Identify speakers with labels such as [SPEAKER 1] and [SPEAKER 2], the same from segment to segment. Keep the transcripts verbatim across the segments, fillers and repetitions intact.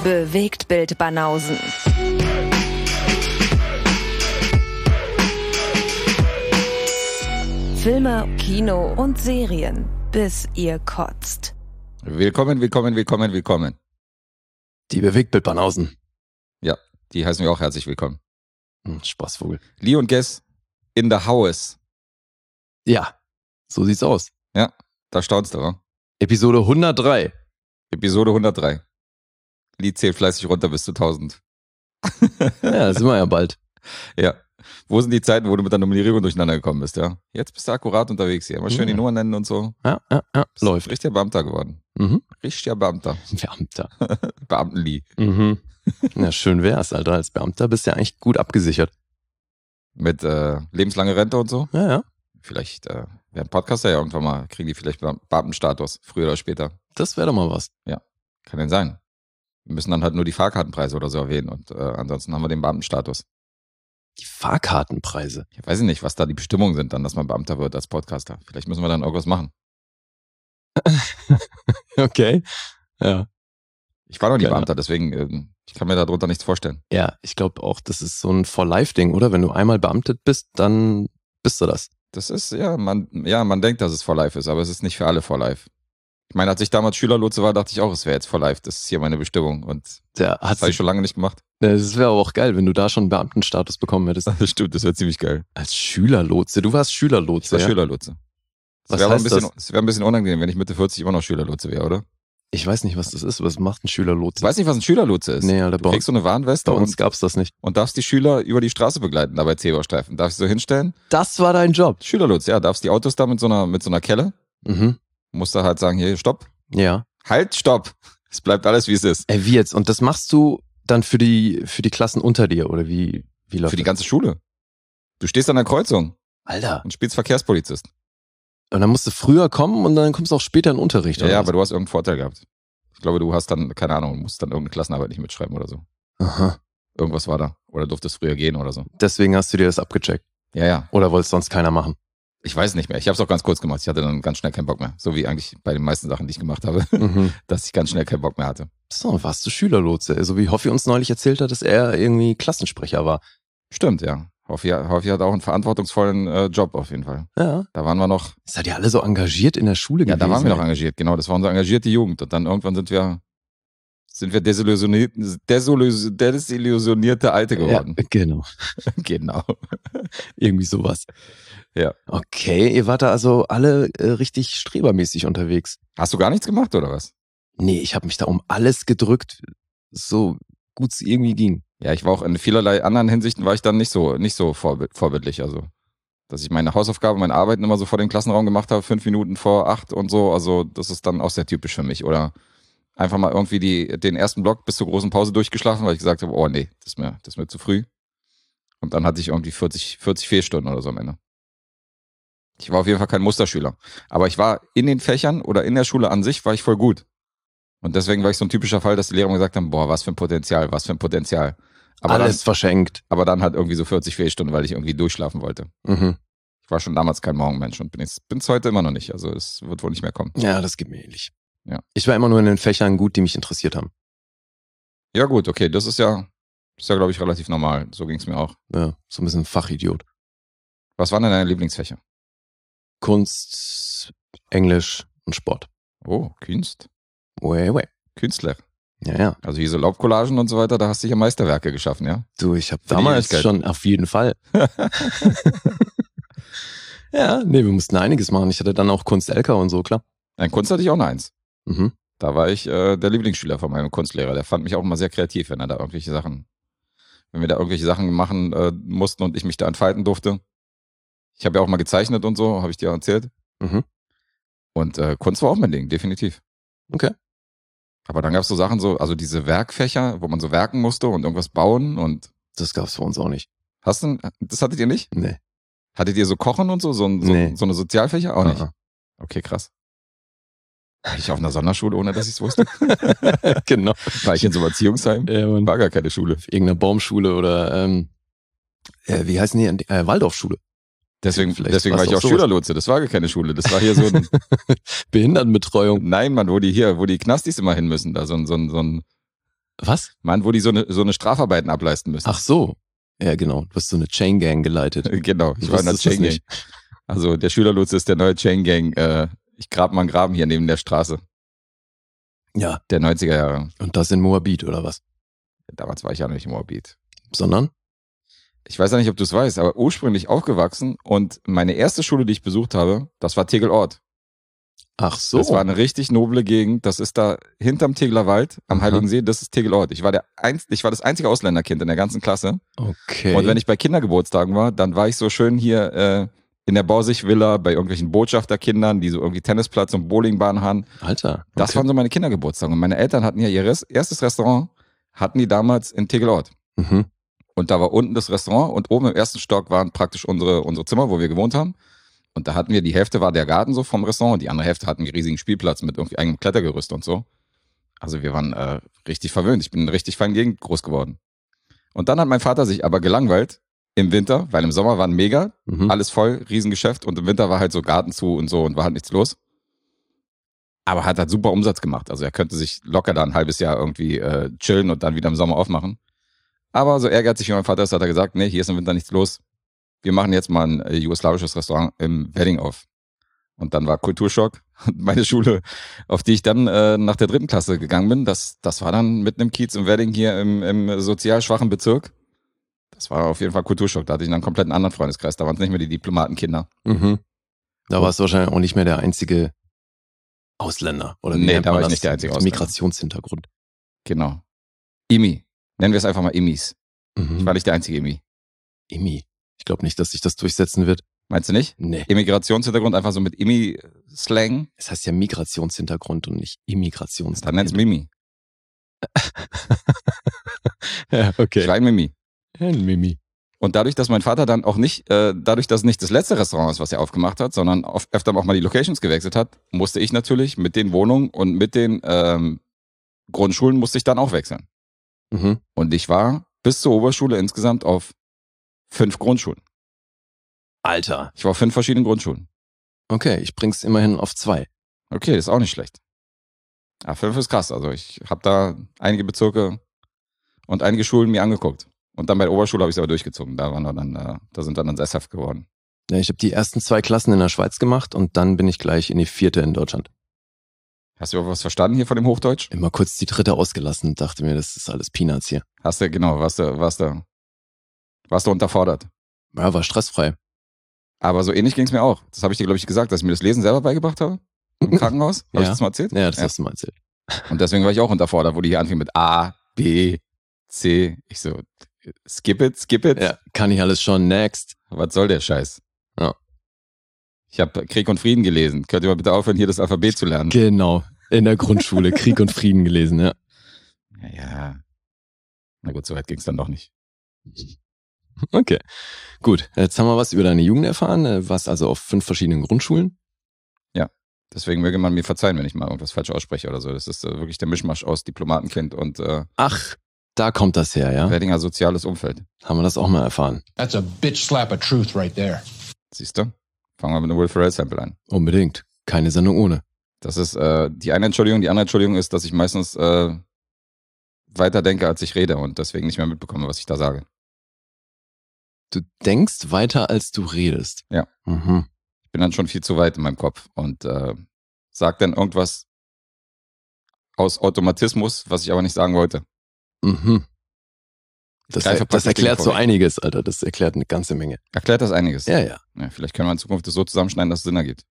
[SPEAKER 1] Bewegtbild Banausen. Filme, Kino und Serien, bis ihr kotzt.
[SPEAKER 2] Willkommen, willkommen, willkommen, willkommen.
[SPEAKER 3] Die Bewegtbild Banausen.
[SPEAKER 2] Ja, die heißen wir auch herzlich willkommen.
[SPEAKER 3] Hm, Spaßvogel.
[SPEAKER 2] Lee und Guess in the house.
[SPEAKER 3] Ja, so sieht's aus.
[SPEAKER 2] Ja, da staunst du, wa?
[SPEAKER 3] Episode hundertdrei.
[SPEAKER 2] Episode hundertdrei. Lee zählt fleißig runter bis zu tausend.
[SPEAKER 3] Ja, das sind wir ja bald.
[SPEAKER 2] Ja. Wo sind die Zeiten, wo du mit der Nummerierung durcheinander gekommen bist, ja? Jetzt bist du akkurat unterwegs hier. Immer schön die
[SPEAKER 3] Ja.
[SPEAKER 2] Nummer nennen und so.
[SPEAKER 3] Ja, ja, ja,
[SPEAKER 2] Bist
[SPEAKER 3] läuft.
[SPEAKER 2] Richtiger Beamter geworden.
[SPEAKER 3] Mhm.
[SPEAKER 2] Richtiger Beamter.
[SPEAKER 3] Beamter.
[SPEAKER 2] Beamten-Lee.
[SPEAKER 3] Mhm. Ja, schön wär's, Alter. Als Beamter bist du ja eigentlich gut abgesichert.
[SPEAKER 2] Mit äh, lebenslange Rente und so.
[SPEAKER 3] Ja, ja.
[SPEAKER 2] Vielleicht äh, werden Podcaster ja irgendwann mal, kriegen die vielleicht Be- Beamtenstatus, früher oder später.
[SPEAKER 3] Das wäre doch mal was.
[SPEAKER 2] Kann denn sein. Wir müssen dann halt nur die Fahrkartenpreise oder so erwähnen und äh, ansonsten haben wir den Beamtenstatus.
[SPEAKER 3] Die Fahrkartenpreise.
[SPEAKER 2] Ich weiß nicht, was da die Bestimmungen sind, dann, dass man Beamter wird als Podcaster. Vielleicht müssen wir dann irgendwas machen.
[SPEAKER 3] Okay. Ja.
[SPEAKER 2] Ich war noch nie
[SPEAKER 3] Gerne.
[SPEAKER 2] Beamter, deswegen äh, ich kann mir darunter nichts vorstellen.
[SPEAKER 3] Ja, ich glaube auch, das ist so ein For-Life-Ding, oder? Wenn du einmal beamtet bist, dann bist du das.
[SPEAKER 2] Das ist, ja, man, ja, man denkt, dass es for life ist, aber es ist nicht für alle for life. Ich meine, als ich damals Schülerlotse war, dachte ich auch, es wäre jetzt for life. Das ist hier meine Bestimmung und
[SPEAKER 3] Der hat
[SPEAKER 2] das habe ich schon lange nicht gemacht.
[SPEAKER 3] Das wäre aber auch geil, wenn du da schon Beamtenstatus bekommen hättest.
[SPEAKER 2] Das stimmt, das wäre ziemlich geil.
[SPEAKER 3] Als Schülerlotse. Du warst
[SPEAKER 2] Ich
[SPEAKER 3] Schülerlotse,
[SPEAKER 2] war
[SPEAKER 3] ja?
[SPEAKER 2] Schülerlotse.
[SPEAKER 3] Was
[SPEAKER 2] Es wäre aber ein
[SPEAKER 3] heißt
[SPEAKER 2] bisschen,
[SPEAKER 3] das?
[SPEAKER 2] es wäre ein bisschen unangenehm, wenn ich Mitte vierzig immer noch Schülerlotse wäre, oder?
[SPEAKER 3] Ich weiß nicht, was das ist. Was macht ein
[SPEAKER 2] Du
[SPEAKER 3] Schülerlotse?
[SPEAKER 2] weißt nicht, was ein Schülerlotse ist?
[SPEAKER 3] Nee, Alter,
[SPEAKER 2] Du
[SPEAKER 3] bei uns,
[SPEAKER 2] kriegst so eine Warnweste
[SPEAKER 3] bei uns
[SPEAKER 2] und,
[SPEAKER 3] gab's das nicht.
[SPEAKER 2] und darfst die Schüler über die Straße begleiten, dabei Zebrastreifen. Darfst du so hinstellen?
[SPEAKER 3] Das war dein Job.
[SPEAKER 2] Schülerlotse, ja, darfst die Autos da mit so einer, mit so einer Kelle,
[SPEAKER 3] Mhm.
[SPEAKER 2] musst du halt sagen, hier, stopp,
[SPEAKER 3] Ja.
[SPEAKER 2] halt, stopp. Es bleibt alles, wie es ist.
[SPEAKER 3] Ey, wie jetzt? Und das machst du dann für die, für die Klassen unter dir, oder wie, wie läuft
[SPEAKER 2] Für die
[SPEAKER 3] das?
[SPEAKER 2] ganze Schule. Du stehst an der Kreuzung
[SPEAKER 3] Alter.
[SPEAKER 2] und spielst Verkehrspolizist.
[SPEAKER 3] Und dann musst du früher kommen und dann kommst du auch später in den Unterricht,
[SPEAKER 2] Ja,
[SPEAKER 3] oder
[SPEAKER 2] ja,
[SPEAKER 3] was?
[SPEAKER 2] aber du hast irgendeinen Vorteil gehabt. Ich glaube, du hast dann, keine Ahnung, musst dann irgendeine Klassenarbeit nicht mitschreiben oder so.
[SPEAKER 3] Aha.
[SPEAKER 2] Irgendwas war da. Oder durftest früher gehen oder so.
[SPEAKER 3] Deswegen hast du dir das abgecheckt.
[SPEAKER 2] Ja, ja.
[SPEAKER 3] Oder wollte es sonst keiner machen?
[SPEAKER 2] Ich weiß nicht mehr. Ich habe es auch ganz kurz gemacht. Ich hatte dann ganz schnell keinen Bock mehr. So wie eigentlich bei den meisten Sachen, die ich gemacht habe,
[SPEAKER 3] Mhm.
[SPEAKER 2] dass ich ganz schnell keinen Bock mehr hatte.
[SPEAKER 3] So, warst du Schülerlotse. So wie Hoffi uns neulich erzählt hat, dass er irgendwie Klassensprecher war.
[SPEAKER 2] Stimmt, ja. Hoffi, Hoffi hat auch einen verantwortungsvollen äh, Job auf jeden Fall.
[SPEAKER 3] Ja.
[SPEAKER 2] Da waren wir noch,
[SPEAKER 3] Seid ihr alle so engagiert in der Schule
[SPEAKER 2] ja,
[SPEAKER 3] gewesen?
[SPEAKER 2] da waren wir noch
[SPEAKER 3] ey?
[SPEAKER 2] engagiert. Genau, das war unsere engagierte Jugend. Und dann irgendwann sind wir, sind wir desillusioniert, desillusi- desillusionierte Alte geworden.
[SPEAKER 3] Ja, genau.
[SPEAKER 2] Genau.
[SPEAKER 3] Irgendwie sowas.
[SPEAKER 2] Ja.
[SPEAKER 3] Okay, ihr wart da also alle äh, richtig strebermäßig unterwegs.
[SPEAKER 2] Hast du gar nichts gemacht oder was?
[SPEAKER 3] Nee, ich habe mich da um alles gedrückt, so gut es irgendwie ging.
[SPEAKER 2] Ja, ich war auch in vielerlei anderen Hinsichten war ich dann nicht so, nicht so vorbild, vorbildlich. Also, dass ich meine Hausaufgaben, meine Arbeiten immer so vor dem Klassenraum gemacht habe, fünf Minuten vor acht und so. Also, das ist dann auch sehr typisch für mich. Oder einfach mal irgendwie die, den ersten Block bis zur großen Pause durchgeschlafen, weil ich gesagt habe, oh nee, das ist mir, das ist mir zu früh. Und dann hatte ich irgendwie vierzig, vierzig Fehlstunden oder so am Ende. Ich war auf jeden Fall kein Musterschüler. Aber ich war in den Fächern oder in der Schule an sich war ich voll gut. Und deswegen war ich so ein typischer Fall, dass die Lehrer mir gesagt haben, boah, was für ein Potenzial, was für ein Potenzial. Aber
[SPEAKER 3] alles
[SPEAKER 2] dann,
[SPEAKER 3] verschenkt.
[SPEAKER 2] aber dann halt irgendwie so vierzig Fehlstunden, weil ich irgendwie durchschlafen wollte.
[SPEAKER 3] Mhm.
[SPEAKER 2] Ich war schon damals kein Morgenmensch und bin es bin's heute immer noch nicht. Also es wird wohl nicht mehr kommen.
[SPEAKER 3] Ja, das geht mir ähnlich.
[SPEAKER 2] Ja.
[SPEAKER 3] Ich war immer nur in den Fächern gut, die mich interessiert haben.
[SPEAKER 2] Ja gut, okay, das ist ja, ist ja glaube ich relativ normal. So ging es mir auch.
[SPEAKER 3] Ja, so ein bisschen Fachidiot.
[SPEAKER 2] Was waren denn deine Lieblingsfächer?
[SPEAKER 3] Kunst, Englisch und Sport.
[SPEAKER 2] Oh, Kunst.
[SPEAKER 3] Way, way.
[SPEAKER 2] Künstler.
[SPEAKER 3] Ja, ja.
[SPEAKER 2] Also hier so Laubcollagen und so weiter, da hast du ja Meisterwerke geschaffen, ja?
[SPEAKER 3] Du, ich habe
[SPEAKER 2] Für die
[SPEAKER 3] damals
[SPEAKER 2] Ewigkeit.
[SPEAKER 3] schon auf jeden Fall. Ja, nee, wir mussten einiges machen. Ich hatte dann auch Kunst-L K und so, klar.
[SPEAKER 2] In Kunst hatte ich auch eine Eins.
[SPEAKER 3] Mhm.
[SPEAKER 2] Da war ich äh, der Lieblingsschüler von meinem Kunstlehrer. Der fand mich auch immer sehr kreativ, wenn er da irgendwelche Sachen, wenn wir da irgendwelche Sachen machen äh, mussten und ich mich da entfalten durfte. Ich habe ja auch mal gezeichnet und so, habe ich dir erzählt.
[SPEAKER 3] Mhm.
[SPEAKER 2] Und äh, Kunst war auch mein Ding, definitiv.
[SPEAKER 3] Okay.
[SPEAKER 2] Aber dann gab es so Sachen so, also diese Werkfächer, wo man so werken musste und irgendwas bauen und
[SPEAKER 3] Das gab's für uns auch nicht.
[SPEAKER 2] hast du, das hattet ihr nicht?
[SPEAKER 3] Nee.
[SPEAKER 2] Hattet ihr so Kochen und so, so, ein- so,
[SPEAKER 3] Nee.
[SPEAKER 2] so eine Sozialfächer? Auch nicht.
[SPEAKER 3] Ah,
[SPEAKER 2] Okay, krass. War ich auf einer Sonderschule, ohne dass ich es wusste?
[SPEAKER 3] ah. Genau.
[SPEAKER 2] War ich in so einem Erziehungsheim?
[SPEAKER 3] Ja, man.
[SPEAKER 2] War gar keine Schule.
[SPEAKER 3] Auf irgendeiner Baumschule oder ähm, äh, wie heißen die? Äh, Waldorfschule.
[SPEAKER 2] Deswegen,
[SPEAKER 3] Vielleicht
[SPEAKER 2] deswegen
[SPEAKER 3] war's
[SPEAKER 2] war ich
[SPEAKER 3] auch
[SPEAKER 2] auch
[SPEAKER 3] sowas.
[SPEAKER 2] Schülerlotse. Das war gar keine Schule. Das war hier so ein,
[SPEAKER 3] Behindertenbetreuung.
[SPEAKER 2] nein, Mann, wo die hier, wo die Knastis immer hin müssen. Da so ein, so ein, so ein,
[SPEAKER 3] Was?
[SPEAKER 2] Mann, wo die so eine, so eine Strafarbeiten ableisten müssen.
[SPEAKER 3] Ach so. Ja, genau. Du hast so eine Chain Gang geleitet.
[SPEAKER 2] Genau, ich
[SPEAKER 3] Du
[SPEAKER 2] war in der
[SPEAKER 3] wusstest das
[SPEAKER 2] Chain Gang.
[SPEAKER 3] nicht.
[SPEAKER 2] Also der Schülerlotse ist der neue Chain Gang. Äh, ich grab mal einen Graben hier neben der Straße.
[SPEAKER 3] Ja.
[SPEAKER 2] Der neunziger Jahre.
[SPEAKER 3] Und das in Moabit, oder was?
[SPEAKER 2] Damals war ich ja noch nicht im Moabit.
[SPEAKER 3] Sondern?
[SPEAKER 2] Ich weiß ja nicht, ob du es weißt, aber ursprünglich aufgewachsen und meine erste Schule, die ich besucht habe, das war Tegelort.
[SPEAKER 3] Ach so.
[SPEAKER 2] Das war eine richtig noble Gegend. Das ist da hinterm Tegeler Wald am
[SPEAKER 3] Aha.
[SPEAKER 2] Heiligen See. Das ist Tegelort. Ich war der einz- ich war das einzige Ausländerkind in der ganzen Klasse.
[SPEAKER 3] Okay.
[SPEAKER 2] Und wenn ich bei Kindergeburtstagen war, dann war ich so schön hier äh, in der Borsigvilla bei irgendwelchen Botschafterkindern, die so irgendwie Tennisplatz und Bowlingbahn haben.
[SPEAKER 3] Alter. Okay.
[SPEAKER 2] Das waren so meine Kindergeburtstage. Und meine Eltern hatten ja ihr Res- erstes Restaurant, hatten die damals in Tegelort.
[SPEAKER 3] Mhm.
[SPEAKER 2] Und da war unten das Restaurant und oben im ersten Stock waren praktisch unsere, unsere Zimmer, wo wir gewohnt haben. Und da hatten wir, die Hälfte war der Garten so vom Restaurant und die andere Hälfte hatten einen riesigen Spielplatz mit irgendwie eigenem Klettergerüst und so. Also wir waren äh, richtig verwöhnt. Ich bin in einer richtig feinen Gegend groß geworden. Und dann hat mein Vater sich aber gelangweilt im Winter, weil im Sommer waren mega,
[SPEAKER 3] Mhm.
[SPEAKER 2] alles voll, Riesengeschäft und im Winter war halt so Garten zu und so und war halt nichts los. Aber hat halt super Umsatz gemacht. Also er könnte sich locker da ein halbes Jahr irgendwie äh, chillen und dann wieder im Sommer aufmachen. Aber so ehrgeizig wie mein Vater ist, hat er gesagt, nee, hier ist im Winter nichts los. Wir machen jetzt mal ein äh, jugoslawisches Restaurant im Wedding auf. Und dann war Kulturschock. Und meine Schule, auf die ich dann äh, nach der dritten Klasse gegangen bin, das, das war dann mitten im Kiez im Wedding hier im, im sozial schwachen Bezirk. Das war auf jeden Fall Kulturschock. Da hatte ich dann einen komplett anderen Freundeskreis. Da waren es nicht mehr die Diplomatenkinder.
[SPEAKER 3] Mhm. Da warst du wahrscheinlich auch nicht mehr der einzige Ausländer. Oder wie
[SPEAKER 2] Nee,
[SPEAKER 3] nennt
[SPEAKER 2] da
[SPEAKER 3] man
[SPEAKER 2] war ich
[SPEAKER 3] das?
[SPEAKER 2] nicht der einzige
[SPEAKER 3] Mit
[SPEAKER 2] Ausländer.
[SPEAKER 3] Migrationshintergrund.
[SPEAKER 2] Genau. Imi. Nennen wir es einfach mal Imis. Ich
[SPEAKER 3] Mhm.
[SPEAKER 2] war nicht der einzige Imi.
[SPEAKER 3] Imi. Ich glaube nicht, dass sich das durchsetzen wird.
[SPEAKER 2] Meinst du nicht?
[SPEAKER 3] Nee.
[SPEAKER 2] Immigrationshintergrund einfach so mit Imi-Slang.
[SPEAKER 3] Es heißt ja Migrationshintergrund und nicht Immigrationshintergrund.
[SPEAKER 2] Dann nenn's Mimi.
[SPEAKER 3] Ja, okay.
[SPEAKER 2] Klein Mimi.
[SPEAKER 3] Ein Mimi.
[SPEAKER 2] Und dadurch, dass mein Vater dann auch nicht, äh, dadurch, dass es nicht das letzte Restaurant ist, was er aufgemacht hat, sondern oft, öfter auch mal die Locations gewechselt hat, musste ich natürlich mit den Wohnungen und mit den ähm, Grundschulen musste ich dann auch wechseln.
[SPEAKER 3] Mhm.
[SPEAKER 2] Und ich war bis zur Oberschule insgesamt auf fünf Grundschulen.
[SPEAKER 3] Alter.
[SPEAKER 2] Ich war auf fünf verschiedenen Grundschulen.
[SPEAKER 3] Okay, ich bring's immerhin auf zwei.
[SPEAKER 2] Okay, das ist auch nicht schlecht. Ja, fünf ist krass. Also ich habe da einige Bezirke und einige Schulen mir angeguckt. Und dann bei der Oberschule habe ich es aber durchgezogen. Da waren wir dann, äh, da sind wir dann sesshaft geworden.
[SPEAKER 3] Ja, ich habe die ersten zwei Klassen in der Schweiz gemacht und dann bin ich gleich in die vierte in Deutschland.
[SPEAKER 2] Hast du überhaupt was verstanden hier von dem Hochdeutsch?
[SPEAKER 3] Immer kurz die dritte ausgelassen und dachte mir, das ist alles Peanuts hier.
[SPEAKER 2] Hast du, genau, warst du, warst du, warst du unterfordert.
[SPEAKER 3] Ja, war stressfrei.
[SPEAKER 2] Aber so ähnlich ging es mir auch. Das habe ich dir, glaube ich, gesagt, dass ich mir das Lesen selber beigebracht habe. Im Krankenhaus. Habe
[SPEAKER 3] Ja.
[SPEAKER 2] ich das mal erzählt?
[SPEAKER 3] Ja, das hast du mal erzählt.
[SPEAKER 2] Und deswegen war ich auch unterfordert, wo die hier anfing mit A, B, C. Ich so, skip it, skip it.
[SPEAKER 3] Ja, kann ich alles schon. Next.
[SPEAKER 2] Was soll der Scheiß?
[SPEAKER 3] Ja.
[SPEAKER 2] Ich habe Krieg und Frieden gelesen. Könnt ihr mal bitte aufhören, hier das Alphabet zu lernen?
[SPEAKER 3] Genau. In der Grundschule Krieg und Frieden gelesen, ja.
[SPEAKER 2] Ja, ja. Na gut, so weit ging es dann doch nicht.
[SPEAKER 3] Okay. Gut, jetzt haben wir was über deine Jugend erfahren. Du warst also auf fünf verschiedenen Grundschulen.
[SPEAKER 2] Deswegen möge man mir verzeihen, wenn ich mal irgendwas falsch ausspreche oder so. Das ist äh, wirklich der Mischmasch aus Diplomatenkind und äh,
[SPEAKER 3] Ach, da kommt das her, ja?
[SPEAKER 2] Weddinger soziales Umfeld.
[SPEAKER 3] Haben wir das auch mal erfahren.
[SPEAKER 4] That's a bitch slap of truth right there.
[SPEAKER 2] Siehst du? Fangen wir mit einem Will Ferrell-Sample an.
[SPEAKER 3] Unbedingt. Keine Sendung ohne.
[SPEAKER 2] Das ist äh, die eine Entschuldigung. Die andere Entschuldigung ist, dass ich meistens äh, weiter denke, als ich rede und deswegen nicht mehr mitbekomme, was ich da sage.
[SPEAKER 3] Du denkst weiter, als du redest.
[SPEAKER 2] Ja.
[SPEAKER 3] Mhm.
[SPEAKER 2] Ich bin dann schon viel zu weit in meinem Kopf und äh, sag dann irgendwas aus Automatismus, was ich aber nicht sagen wollte.
[SPEAKER 3] Mhm. Das,
[SPEAKER 2] greife
[SPEAKER 3] das
[SPEAKER 2] praktisch
[SPEAKER 3] erklärt
[SPEAKER 2] Dinge
[SPEAKER 3] so
[SPEAKER 2] vorweg.
[SPEAKER 3] einiges, Alter. Das erklärt eine ganze Menge.
[SPEAKER 2] Erklärt das einiges.
[SPEAKER 3] Ja, ja.
[SPEAKER 2] Ja, vielleicht können wir in Zukunft das so zusammenschneiden, dass es Sinn ergibt.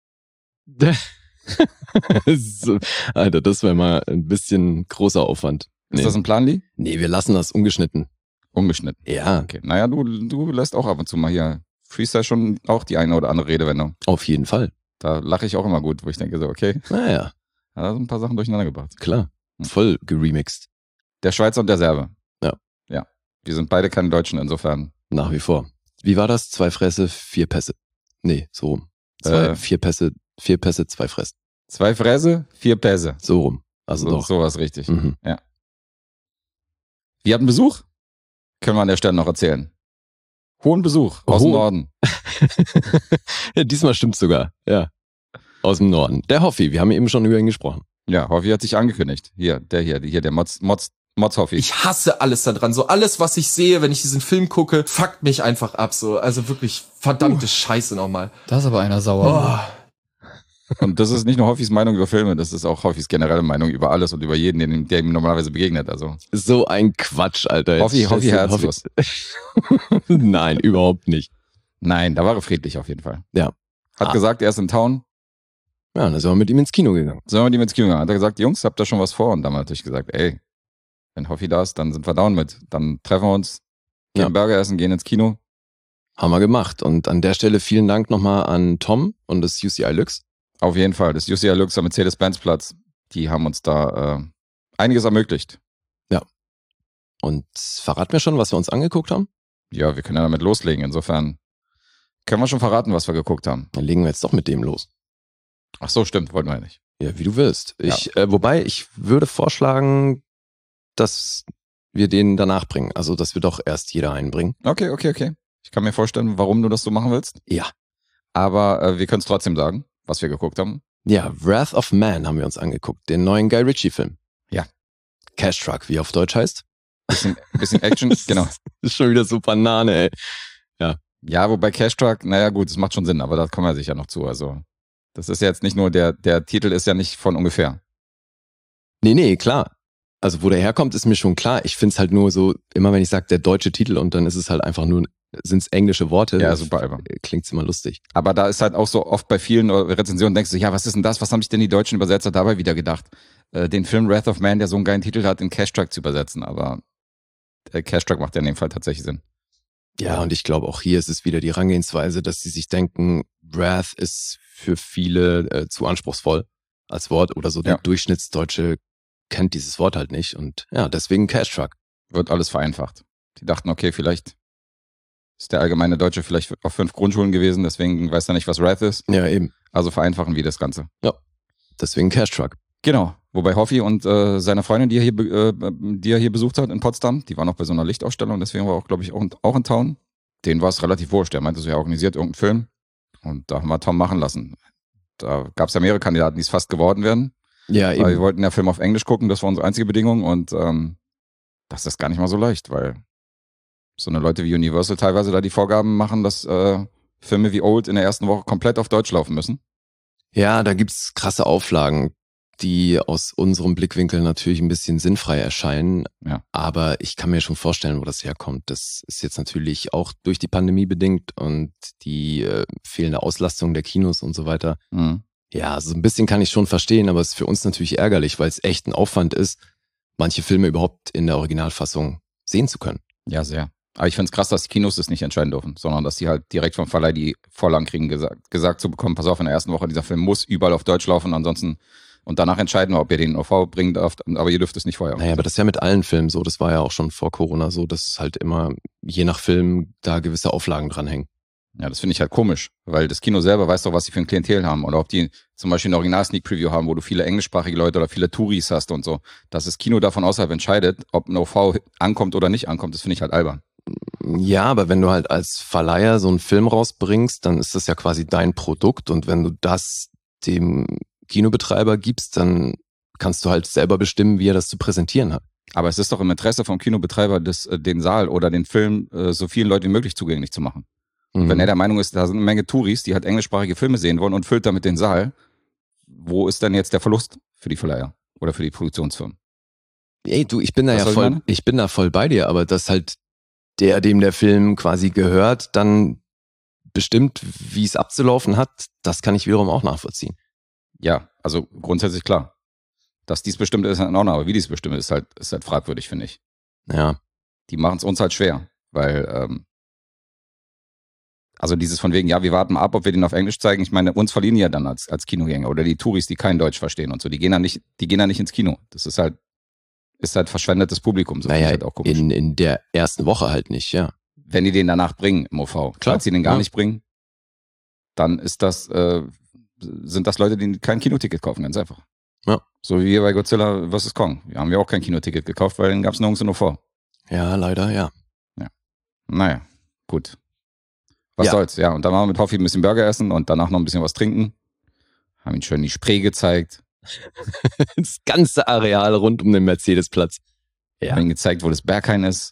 [SPEAKER 3] so, Alter, das wäre mal ein bisschen großer Aufwand.
[SPEAKER 2] Ist
[SPEAKER 3] Nee.
[SPEAKER 2] das ein Plan, Lee?
[SPEAKER 3] nee, wir lassen das ungeschnitten.
[SPEAKER 2] Ungeschnitten.
[SPEAKER 3] Ja,
[SPEAKER 2] Okay. Naja, du, du lässt auch ab und zu mal hier Freestyle schon auch die eine oder andere Redewendung.
[SPEAKER 3] auf jeden Fall.
[SPEAKER 2] Da lache ich auch immer gut, wo ich denke so, okay,
[SPEAKER 3] Naja,
[SPEAKER 2] da sind ein paar Sachen durcheinander gebracht.
[SPEAKER 3] klar.
[SPEAKER 2] Hm.
[SPEAKER 3] Voll geremixed.
[SPEAKER 2] Der Schweizer und der Serbe.
[SPEAKER 3] Ja.
[SPEAKER 2] Ja. Wir sind beide keine Deutschen, insofern.
[SPEAKER 3] Nach wie vor. Wie war das? Zwei Fresse, vier Pässe. Nee, so rum. Zwei,
[SPEAKER 2] Äh.
[SPEAKER 3] vier Pässe, vier Pässe, zwei Fressen.
[SPEAKER 2] Zwei Fräse, vier Pässe.
[SPEAKER 3] So rum. Also
[SPEAKER 2] so,
[SPEAKER 3] doch.
[SPEAKER 2] sowas richtig.
[SPEAKER 3] Mhm.
[SPEAKER 2] Wir hatten Besuch. Können wir an der Stelle noch erzählen. Hohen Besuch aus dem
[SPEAKER 3] Hohen-
[SPEAKER 2] Norden.
[SPEAKER 3] Ja, diesmal stimmt's sogar. Ja. Aus dem Norden. Der Hoffi, wir haben eben schon über ihn gesprochen.
[SPEAKER 2] Ja, Hoffi hat sich angekündigt. Hier, der hier, hier, der Mods, Mods, Mods Hoffi.
[SPEAKER 5] Ich hasse alles da dran. So alles, was ich sehe, wenn ich diesen Film gucke, fuckt mich einfach ab. So, also wirklich verdammte uh. Scheiße nochmal.
[SPEAKER 6] Da ist aber einer sauer.
[SPEAKER 5] Oh.
[SPEAKER 2] Und das ist nicht nur Hoffis Meinung über Filme, das ist auch Hoffis generelle Meinung über alles und über jeden, der, der ihm normalerweise begegnet. Also
[SPEAKER 3] so ein Quatsch, Alter.
[SPEAKER 2] Hoffi, Hoffi herzlos.
[SPEAKER 3] Nein, überhaupt nicht.
[SPEAKER 2] Nein, da war er friedlich auf jeden Fall.
[SPEAKER 3] Ja.
[SPEAKER 2] Hat
[SPEAKER 3] ah.
[SPEAKER 2] gesagt, er ist in Town.
[SPEAKER 3] Ja, dann sind wir mit ihm ins Kino gegangen.
[SPEAKER 2] Sind wir mit ihm ins Kino gegangen. Hat er gesagt, Jungs, habt ihr schon was vor? Und dann hat er gesagt, ey, wenn Hoffi da ist, dann sind wir down mit. Dann treffen wir uns, gehen ja. Burger essen, gehen ins Kino.
[SPEAKER 3] Haben wir gemacht. Und an der Stelle vielen Dank nochmal an Tom und das U C I Lux.
[SPEAKER 2] Auf jeden Fall. Das U C I Lux am Mercedes-Benz-Platz, die haben uns da äh, einiges ermöglicht.
[SPEAKER 3] Ja. Und verraten wir schon, was wir uns angeguckt haben?
[SPEAKER 2] Ja, wir können ja damit loslegen. Insofern können wir schon verraten, was wir geguckt haben.
[SPEAKER 3] Dann legen wir jetzt doch mit dem los.
[SPEAKER 2] Ach so, stimmt. Wollten wir ja nicht.
[SPEAKER 3] Ja, wie du willst. Ich,
[SPEAKER 2] ja.
[SPEAKER 3] äh, wobei, ich würde vorschlagen, dass wir den danach bringen. Also, dass wir doch erst jeder einbringen.
[SPEAKER 2] Okay, okay, okay. Ich kann mir vorstellen, warum du das so machen willst.
[SPEAKER 3] Ja.
[SPEAKER 2] Aber äh, wir können es trotzdem sagen, was wir geguckt haben.
[SPEAKER 3] Ja, Wrath of Man haben wir uns angeguckt. Den neuen Guy Ritchie-Film.
[SPEAKER 2] Ja.
[SPEAKER 3] Cash Truck, wie auf Deutsch heißt.
[SPEAKER 2] Bisschen, bisschen Action, genau.
[SPEAKER 3] Das ist schon wieder so Banane, ey. Ja.
[SPEAKER 2] Ja, wobei Cash Truck, naja gut, das macht schon Sinn, aber da kommen wir sicher noch zu. Also, das ist ja jetzt nicht nur, der, der Titel ist ja nicht von ungefähr.
[SPEAKER 3] Nee, nee, klar. Also wo der herkommt, ist mir schon klar. Ich find's halt nur so, immer wenn ich sage, der deutsche Titel und dann ist es halt einfach nur, sind's englische Worte.
[SPEAKER 2] Ja, super albern.
[SPEAKER 3] Klingt's immer lustig.
[SPEAKER 2] Aber da ist halt auch so oft bei vielen Rezensionen, denkst du, ja, was ist denn das? Was haben sich denn die deutschen Übersetzer dabei wieder gedacht? Äh, den Film Wrath of Man, der so einen geilen Titel hat, in Cash Truck zu übersetzen. Aber äh, Cash Truck macht ja in dem Fall tatsächlich Sinn.
[SPEAKER 3] Ja, und ich glaube, auch hier ist es wieder die Herangehensweise, dass sie sich denken, Wrath ist für viele äh, zu anspruchsvoll als Wort oder so. Der
[SPEAKER 2] ja.
[SPEAKER 3] Durchschnittsdeutsche kennt dieses Wort halt nicht und ja, deswegen Cash Truck.
[SPEAKER 2] Wird alles vereinfacht. Die dachten, okay, vielleicht ist der allgemeine Deutsche vielleicht auf fünf Grundschulen gewesen, deswegen weiß er nicht, was Wrath ist.
[SPEAKER 3] Ja, eben.
[SPEAKER 2] Also vereinfachen wir das Ganze.
[SPEAKER 3] Ja, deswegen Cash Truck.
[SPEAKER 2] Genau, wobei Hoffi und äh, seine Freundin, die er, hier, äh, die er hier besucht hat in Potsdam, die waren auch bei so einer Lichtausstellung, deswegen war er auch, glaube ich, auch in, auch in Town. Denen war es relativ wurscht. Der meinte so, ja, organisiert irgendeinen Film und da haben wir Tom machen lassen. Da gab es ja mehrere Kandidaten, die es fast geworden wären.
[SPEAKER 3] Ja, eben.
[SPEAKER 2] Weil wir wollten ja Film auf Englisch gucken, das war unsere einzige Bedingung und ähm, das ist gar nicht mal so leicht, weil so eine Leute wie Universal teilweise da die Vorgaben machen, dass äh, Filme wie Old in der ersten Woche komplett auf Deutsch laufen müssen.
[SPEAKER 3] Ja, da gibt's krasse Auflagen, die aus unserem Blickwinkel natürlich ein bisschen sinnfrei erscheinen.
[SPEAKER 2] Ja.
[SPEAKER 3] Aber ich kann mir schon vorstellen, wo das herkommt. Das ist jetzt natürlich auch durch die Pandemie bedingt und die äh, fehlende Auslastung der Kinos und so weiter.
[SPEAKER 2] Mhm.
[SPEAKER 3] Ja, so ein bisschen kann ich schon verstehen, aber es ist für uns natürlich ärgerlich, weil es echt ein Aufwand ist, manche Filme überhaupt in der Originalfassung sehen zu können.
[SPEAKER 2] Ja, sehr. Aber ich finde es krass, dass die Kinos das nicht entscheiden dürfen, sondern dass die halt direkt vom Verleih die Vorlagen kriegen, gesagt, gesagt zu bekommen, pass auf, in der ersten Woche, dieser Film muss überall auf Deutsch laufen, ansonsten und danach entscheiden wir, ob ihr den O V bringen dürft, aber ihr dürft es nicht vorher.
[SPEAKER 3] Naja, aber das ist ja mit allen Filmen so, das war ja auch schon vor Corona so, dass halt immer je nach Film da gewisse Auflagen dranhängen.
[SPEAKER 2] Ja, das finde ich halt komisch, weil das Kino selber weiß doch, was sie für ein Klientel haben oder ob die zum Beispiel eine Original-Sneak-Preview haben, wo du viele englischsprachige Leute oder viele Touris hast und so. Dass das Kino davon außerhalb entscheidet, ob ein O V ankommt oder nicht ankommt, das finde ich halt albern.
[SPEAKER 3] Ja, aber wenn du halt als Verleiher so einen Film rausbringst, dann ist das ja quasi dein Produkt und wenn du das dem Kinobetreiber gibst, dann kannst du halt selber bestimmen, wie er das zu präsentieren hat.
[SPEAKER 2] Aber es ist doch im Interesse vom Kinobetreiber, das, den Saal oder den Film so vielen Leuten wie möglich zugänglich zu machen. Mhm. Wenn er der Meinung ist, da sind eine Menge Touris, die halt englischsprachige Filme sehen wollen und füllt damit den Saal, wo ist denn jetzt der Verlust für die Verleiher oder für die Produktionsfirmen?
[SPEAKER 3] Ey, du, ich bin da
[SPEAKER 2] Was
[SPEAKER 3] ja voll, ich bin da voll bei dir, aber dass halt der, dem der Film quasi gehört, dann bestimmt, wie es abzulaufen hat, das kann ich wiederum auch nachvollziehen.
[SPEAKER 2] Ja, also grundsätzlich klar. Dass dies bestimmt ist, in Ordnung, aber wie dies bestimmt ist, halt, ist halt fragwürdig, finde ich.
[SPEAKER 3] Ja.
[SPEAKER 2] Die machen es uns halt schwer, weil, ähm, also dieses von wegen, ja, wir warten ab, ob wir den auf Englisch zeigen. Ich meine, uns verlieren die ja dann als, als Kinogänger oder die Touris, die kein Deutsch verstehen und so. Die gehen dann nicht, die gehen dann nicht ins Kino. Das ist halt, ist halt verschwendetes Publikum. So
[SPEAKER 3] naja,
[SPEAKER 2] halt auch komisch.
[SPEAKER 3] in, in der ersten Woche halt nicht, ja.
[SPEAKER 2] Wenn die den danach bringen im O V. Klar, falls sie den gar
[SPEAKER 3] ja.
[SPEAKER 2] nicht bringen, dann ist das, äh, sind das Leute, die kein Kinoticket kaufen, ganz einfach.
[SPEAKER 3] Ja.
[SPEAKER 2] So wie wir bei Godzilla versus. Kong. Wir haben ja auch kein Kinoticket gekauft, weil den gab es nirgends in O V.
[SPEAKER 3] Ja, leider, ja.
[SPEAKER 2] Ja. Naja, gut. Was
[SPEAKER 3] ja.
[SPEAKER 2] soll's, ja. Und dann waren wir mit Hoffi ein bisschen Burger essen und danach noch ein bisschen was trinken. Haben ihn schön die Spree gezeigt.
[SPEAKER 3] Das ganze Areal rund um den Mercedesplatz. Ja.
[SPEAKER 2] Haben ihnen gezeigt, wo das Berghain ist.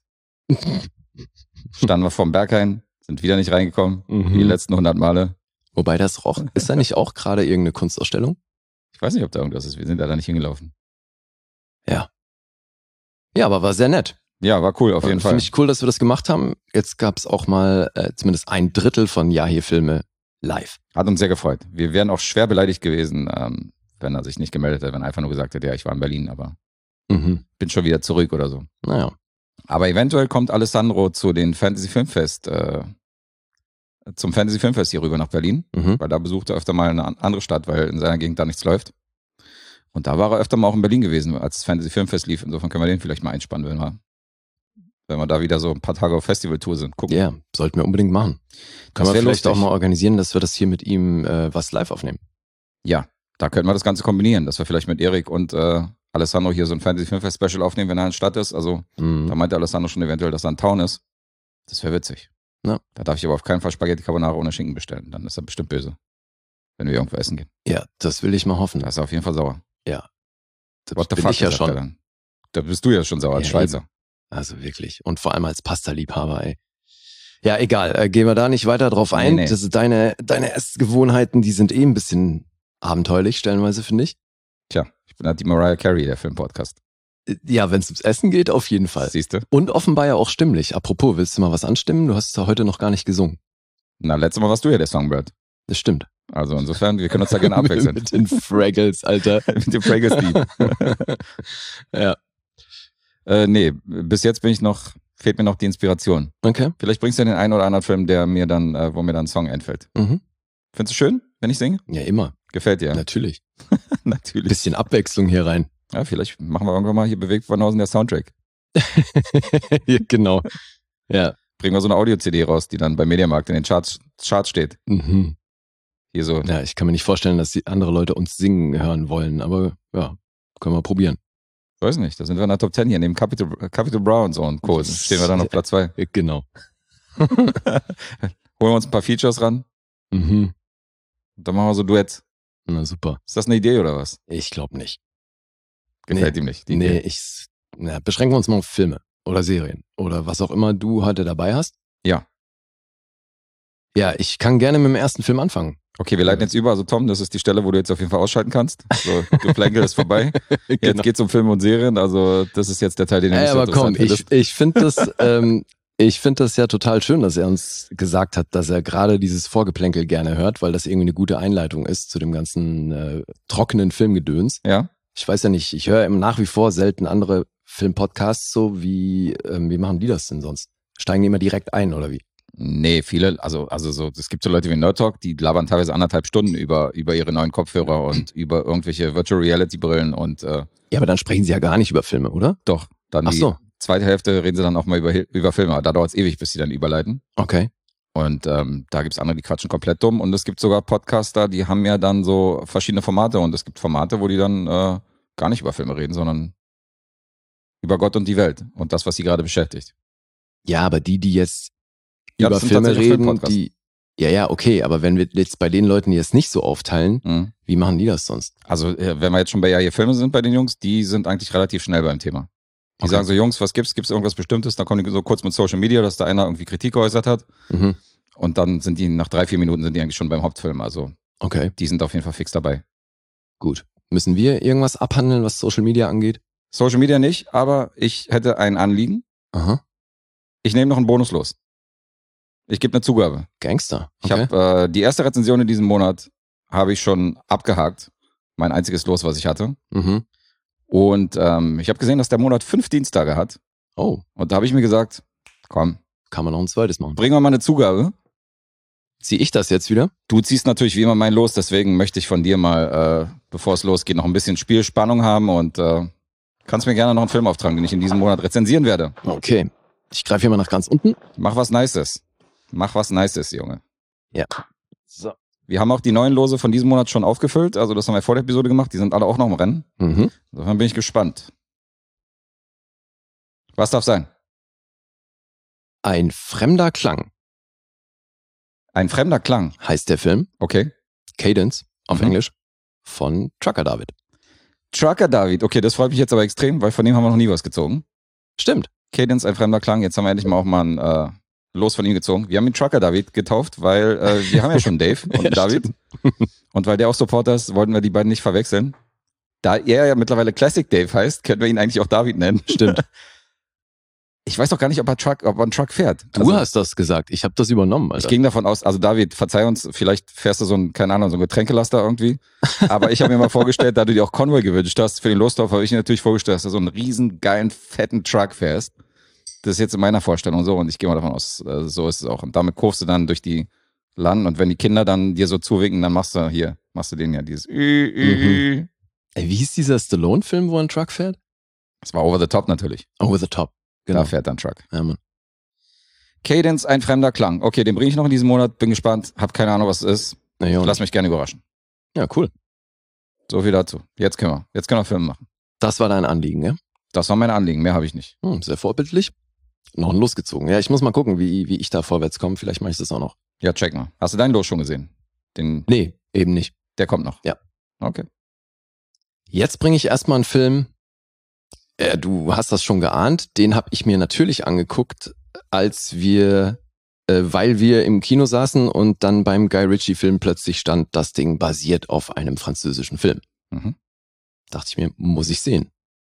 [SPEAKER 2] Standen wir vorm Berghain, sind wieder nicht reingekommen,
[SPEAKER 3] Mhm.
[SPEAKER 2] wie die letzten hundert Male.
[SPEAKER 3] Wobei das auch, ist da nicht auch gerade irgendeine Kunstausstellung?
[SPEAKER 2] Ich weiß nicht, ob da irgendwas ist. Wir sind da nicht hingelaufen.
[SPEAKER 3] Ja. Ja, aber war sehr nett.
[SPEAKER 2] Ja, war cool, auf jeden Fall.
[SPEAKER 3] Finde ich cool, dass wir das gemacht haben. Jetzt gab es auch mal äh, zumindest ein Drittel von Ja, hier Filme live.
[SPEAKER 2] Hat uns sehr gefreut. Wir wären auch schwer beleidigt gewesen, ähm, wenn er sich nicht gemeldet hätte, wenn er einfach nur gesagt hätte, ja, ich war in Berlin, aber
[SPEAKER 3] Mhm.
[SPEAKER 2] bin schon wieder zurück oder so.
[SPEAKER 3] Naja.
[SPEAKER 2] Aber eventuell kommt Alessandro zu den Fantasy Filmfest, äh, zum Fantasy Filmfest hier rüber nach Berlin,
[SPEAKER 3] Mhm.
[SPEAKER 2] weil da besucht er öfter mal eine an- andere Stadt, weil in seiner Gegend da nichts läuft. Und da war er öfter mal auch in Berlin gewesen, als das Fantasy Filmfest lief. Insofern können wir den vielleicht mal einspannen, wenn wir, wenn wir da wieder so ein paar Tage auf Festivaltour sind. Gucken.
[SPEAKER 3] Ja, sollten wir unbedingt machen. Können wir
[SPEAKER 2] wär
[SPEAKER 3] vielleicht
[SPEAKER 2] lustig.
[SPEAKER 3] auch mal organisieren, dass wir das hier mit ihm äh, was live aufnehmen.
[SPEAKER 2] Ja, da könnten wir das Ganze kombinieren, dass wir vielleicht mit Erik und äh, Alessandro hier so ein Fantasy Filmfest Special aufnehmen, wenn er in der Stadt ist. Also
[SPEAKER 3] Mhm.
[SPEAKER 2] da meinte Alessandro schon eventuell, dass er in Town ist. Das wäre witzig.
[SPEAKER 3] Ja.
[SPEAKER 2] Da darf ich aber auf keinen Fall Spaghetti Carbonara ohne Schinken bestellen. Dann ist er bestimmt böse, wenn wir irgendwo essen gehen.
[SPEAKER 3] Ja, das will ich mal hoffen.
[SPEAKER 2] Da ist er auf jeden Fall sauer.
[SPEAKER 3] Das
[SPEAKER 2] What the
[SPEAKER 3] bin
[SPEAKER 2] fuck,
[SPEAKER 3] ich ja
[SPEAKER 2] sagt er
[SPEAKER 3] schon.
[SPEAKER 2] dann. Da bist du ja schon sauer als
[SPEAKER 3] Ja,
[SPEAKER 2] Schweizer.
[SPEAKER 3] Also wirklich. Und vor allem als Pasta-Liebhaber, ey. Ja, egal. Äh, gehen wir da nicht weiter drauf ein.
[SPEAKER 2] Nee, nee.
[SPEAKER 3] Das ist deine, deine Essgewohnheiten, die sind eh ein bisschen abenteuerlich, stellenweise, finde ich.
[SPEAKER 2] Tja, ich bin halt die Mariah Carey, der Filmpodcast.
[SPEAKER 3] Äh, Ja, wenn es ums Essen geht, auf jeden Fall.
[SPEAKER 2] Siehst du?
[SPEAKER 3] Und offenbar ja auch stimmlich. Apropos, willst du mal was anstimmen? Du hast es ja heute noch gar nicht gesungen.
[SPEAKER 2] Na, letztes Mal warst du ja der Songbird.
[SPEAKER 3] Das stimmt.
[SPEAKER 2] Also insofern, wir können uns da gerne abwechseln.
[SPEAKER 3] Mit den Fraggles, Alter.
[SPEAKER 2] Mit dem Fragrance Lied.
[SPEAKER 3] Ja.
[SPEAKER 2] Äh, nee, bis jetzt bin ich noch, fehlt mir noch die Inspiration.
[SPEAKER 3] Okay.
[SPEAKER 2] Vielleicht bringst du den einen oder anderen Film, der mir dann, äh, wo mir dann ein Song einfällt.
[SPEAKER 3] Mhm.
[SPEAKER 2] Findest du schön, wenn ich singe?
[SPEAKER 3] Ja, immer.
[SPEAKER 2] Gefällt dir?
[SPEAKER 3] Natürlich.
[SPEAKER 2] Natürlich.
[SPEAKER 3] Bisschen Abwechslung hier rein.
[SPEAKER 2] Ja, vielleicht machen wir irgendwann mal hier bewegt von Hausen der Soundtrack.
[SPEAKER 3] Ja, genau. Ja.
[SPEAKER 2] Bringen wir so eine Audio-C D raus, die dann beim Mediamarkt in den Charts, Charts steht.
[SPEAKER 3] Mhm.
[SPEAKER 2] Hier so.
[SPEAKER 3] Ja, ich kann mir nicht vorstellen, dass die andere Leute uns singen hören wollen, aber ja, können wir probieren.
[SPEAKER 2] Weiß nicht, da sind wir in der Top Ten hier, neben Capital, Capital Bra und so und Co. Stehen wir dann auf Platz zwei.
[SPEAKER 3] Ja, genau.
[SPEAKER 2] Holen wir uns ein paar Features ran
[SPEAKER 3] Mhm.
[SPEAKER 2] und dann machen wir so Duett.
[SPEAKER 3] Na super.
[SPEAKER 2] Ist das eine Idee oder was?
[SPEAKER 3] Ich glaube nicht.
[SPEAKER 2] Gefällt
[SPEAKER 3] Nee.
[SPEAKER 2] ihm nicht. Die
[SPEAKER 3] Nee,
[SPEAKER 2] Idee.
[SPEAKER 3] ich. Na, beschränken wir uns mal auf Filme oder Serien oder was auch immer du heute dabei hast.
[SPEAKER 2] Ja.
[SPEAKER 3] Ja, ich kann gerne mit dem ersten Film anfangen.
[SPEAKER 2] Okay, wir leiten jetzt über. Also Tom, das ist die Stelle, wo du jetzt auf jeden Fall ausschalten kannst. So, Geplänkel ist vorbei. Jetzt
[SPEAKER 3] Genau.
[SPEAKER 2] geht's um Filme und Serien. Also das ist jetzt der Teil, den du
[SPEAKER 3] Ey,
[SPEAKER 2] nicht so
[SPEAKER 3] aber komm,
[SPEAKER 2] interessant
[SPEAKER 3] ich,
[SPEAKER 2] findest.
[SPEAKER 3] ich finde das, ähm, ich finde das ja total schön, dass er uns gesagt hat, dass er gerade dieses Vorgeplänkel gerne hört, weil das irgendwie eine gute Einleitung ist zu dem ganzen äh, trockenen Filmgedöns.
[SPEAKER 2] Ja?
[SPEAKER 3] Ich weiß ja nicht, ich höre eben nach wie vor selten andere Filmpodcasts so, wie, ähm, wie machen die das denn sonst? Steigen die immer direkt ein oder wie?
[SPEAKER 2] Nee, viele, also, also so, es gibt so Leute wie Nerd Talk, die labern teilweise anderthalb Stunden über, über ihre neuen Kopfhörer und über irgendwelche Virtual Reality Brillen und äh,
[SPEAKER 3] Ja, aber dann sprechen sie ja gar nicht über Filme, oder?
[SPEAKER 2] doch, dann
[SPEAKER 3] Ach
[SPEAKER 2] die
[SPEAKER 3] so.
[SPEAKER 2] zweite Hälfte reden sie dann auch mal über, über Filme. Da dauert es ewig, bis sie dann überleiten.
[SPEAKER 3] Okay.
[SPEAKER 2] Und ähm, da gibt's andere, die quatschen komplett dumm. Und es gibt sogar Podcaster, die haben ja dann so verschiedene Formate. Und es gibt Formate, wo die dann äh, gar nicht über Filme reden, sondern über Gott und die Welt und das, was sie gerade beschäftigt.
[SPEAKER 3] Ja, aber die, die jetzt
[SPEAKER 2] Ja,
[SPEAKER 3] über
[SPEAKER 2] das sind
[SPEAKER 3] Filme
[SPEAKER 2] tatsächlich
[SPEAKER 3] reden,
[SPEAKER 2] Filmpodcasts.
[SPEAKER 3] die, ja, ja, okay, aber wenn wir jetzt bei den Leuten, die es nicht so aufteilen,
[SPEAKER 2] Mhm.
[SPEAKER 3] wie machen die das sonst?
[SPEAKER 2] Also, äh, wenn wir jetzt schon bei Ja, hier Filme sind bei den Jungs, die sind eigentlich relativ schnell beim Thema. Die
[SPEAKER 3] Okay.
[SPEAKER 2] sagen so, Jungs, was gibt's? Gibt's irgendwas Bestimmtes? Dann kommen die so kurz mit Social Media, dass da einer irgendwie Kritik geäußert hat.
[SPEAKER 3] Mhm.
[SPEAKER 2] Und dann sind die nach drei, vier Minuten sind die eigentlich schon beim Hauptfilm. Also,
[SPEAKER 3] Okay,
[SPEAKER 2] die sind auf jeden Fall fix dabei.
[SPEAKER 3] gut. Müssen wir irgendwas abhandeln, was Social Media angeht?
[SPEAKER 2] Social Media nicht, aber ich hätte ein Anliegen.
[SPEAKER 3] Aha.
[SPEAKER 2] Ich nehme noch einen Bonus los. Ich gebe eine Zugabe.
[SPEAKER 3] Gangster.
[SPEAKER 2] Ich
[SPEAKER 3] Okay.
[SPEAKER 2] habe äh, die erste Rezension in diesem Monat habe ich schon abgehakt. Mein einziges Los, was ich hatte.
[SPEAKER 3] Mhm.
[SPEAKER 2] Und ähm, ich habe gesehen, dass der Monat fünf Dienstage hat.
[SPEAKER 3] Oh,
[SPEAKER 2] Und da habe ich mir gesagt, komm,
[SPEAKER 3] kann man noch ein zweites machen.
[SPEAKER 2] bringen wir mal eine Zugabe.
[SPEAKER 3] Zieh ich das jetzt wieder?
[SPEAKER 2] Du ziehst natürlich wie immer mein Los, deswegen möchte ich von dir mal, äh, bevor es losgeht, noch ein bisschen Spielspannung haben und äh, kannst mir gerne noch einen Film auftragen, den ich in diesem Monat rezensieren werde.
[SPEAKER 3] Okay. Ich greife hier mal nach ganz unten.
[SPEAKER 2] Mach was Nices. Mach was Nices, Junge.
[SPEAKER 3] Ja. So.
[SPEAKER 2] Wir haben auch die neuen Lose von diesem Monat schon aufgefüllt, also das haben wir vor der Episode gemacht, die sind alle auch noch im Rennen.
[SPEAKER 3] Mhm.
[SPEAKER 2] Insofern bin ich gespannt. Was darf sein?
[SPEAKER 3] Ein fremder Klang
[SPEAKER 2] Ein fremder Klang.
[SPEAKER 3] heißt der Film.
[SPEAKER 2] Okay.
[SPEAKER 3] Cadence auf
[SPEAKER 2] Mhm.
[SPEAKER 3] Englisch von Trucker David.
[SPEAKER 2] Trucker David. Okay, das freut mich jetzt aber extrem, weil von dem haben wir noch nie was gezogen.
[SPEAKER 3] Stimmt.
[SPEAKER 2] Cadence, ein fremder Klang. Jetzt haben wir endlich mal auch mal ein äh, Los von ihm gezogen. Wir haben ihn Trucker David getauft, weil äh, wir haben ja schon Dave und
[SPEAKER 3] Ja,
[SPEAKER 2] David. Und weil der auch Supporter ist, wollten wir die beiden nicht verwechseln. Da er ja mittlerweile Classic Dave heißt, können wir ihn eigentlich auch David nennen.
[SPEAKER 3] Stimmt.
[SPEAKER 2] Ich weiß doch gar nicht, ob er, Truck, ob er einen Truck fährt.
[SPEAKER 3] Du
[SPEAKER 2] Also,
[SPEAKER 3] hast das gesagt. Ich habe das übernommen, Alter.
[SPEAKER 2] ich ging davon aus, also David, verzeih uns, vielleicht fährst du so ein, keine Ahnung, so ein Getränkelaster irgendwie. Aber ich habe mir mal vorgestellt, da du dir auch Convoy gewünscht hast für den Losdorf, habe ich mir natürlich vorgestellt, dass du so einen riesen geilen, fetten Truck fährst. Das ist jetzt in meiner Vorstellung so und ich gehe mal davon aus, äh, so ist es auch. Und damit kurfst du dann durch die Land und wenn die Kinder dann dir so zuwinken, dann machst du hier, machst du denen ja dieses Ü, Ü, Ü.
[SPEAKER 3] Ey, wie hieß dieser Stallone-Film, wo er einen Truck fährt?
[SPEAKER 2] Das war Over the Top natürlich.
[SPEAKER 3] Over the Top. Genau.
[SPEAKER 2] Da fährt dann Truck.
[SPEAKER 3] Ja, Mann.
[SPEAKER 2] Cadence, ein fremder Klang. Okay, den bringe ich noch in diesem Monat. Bin gespannt. Hab keine Ahnung, was es ist.
[SPEAKER 3] Na, ja,
[SPEAKER 2] Lass mich gerne überraschen.
[SPEAKER 3] ja, cool.
[SPEAKER 2] So viel dazu. Jetzt können wir. Jetzt können wir Filme machen.
[SPEAKER 3] Das war dein Anliegen, ja?
[SPEAKER 2] Das war mein Anliegen. Mehr habe ich nicht.
[SPEAKER 3] Hm, sehr vorbildlich. Noch ein losgezogen. Ja, ich muss mal gucken, wie, wie ich da vorwärts komme. Vielleicht mache ich das auch noch.
[SPEAKER 2] Ja, check mal. Hast du deinen Los schon gesehen? Den,
[SPEAKER 3] Nee, eben nicht.
[SPEAKER 2] der kommt noch.
[SPEAKER 3] Ja.
[SPEAKER 2] Okay.
[SPEAKER 3] Jetzt bringe ich erstmal einen Film. Äh, du hast das schon geahnt. Den habe ich mir natürlich angeguckt, als wir, äh, weil wir im Kino saßen und dann beim Guy Ritchie-Film plötzlich stand, das Ding basiert auf einem französischen Film.
[SPEAKER 2] Mhm.
[SPEAKER 3] Dachte ich mir, muss ich sehen.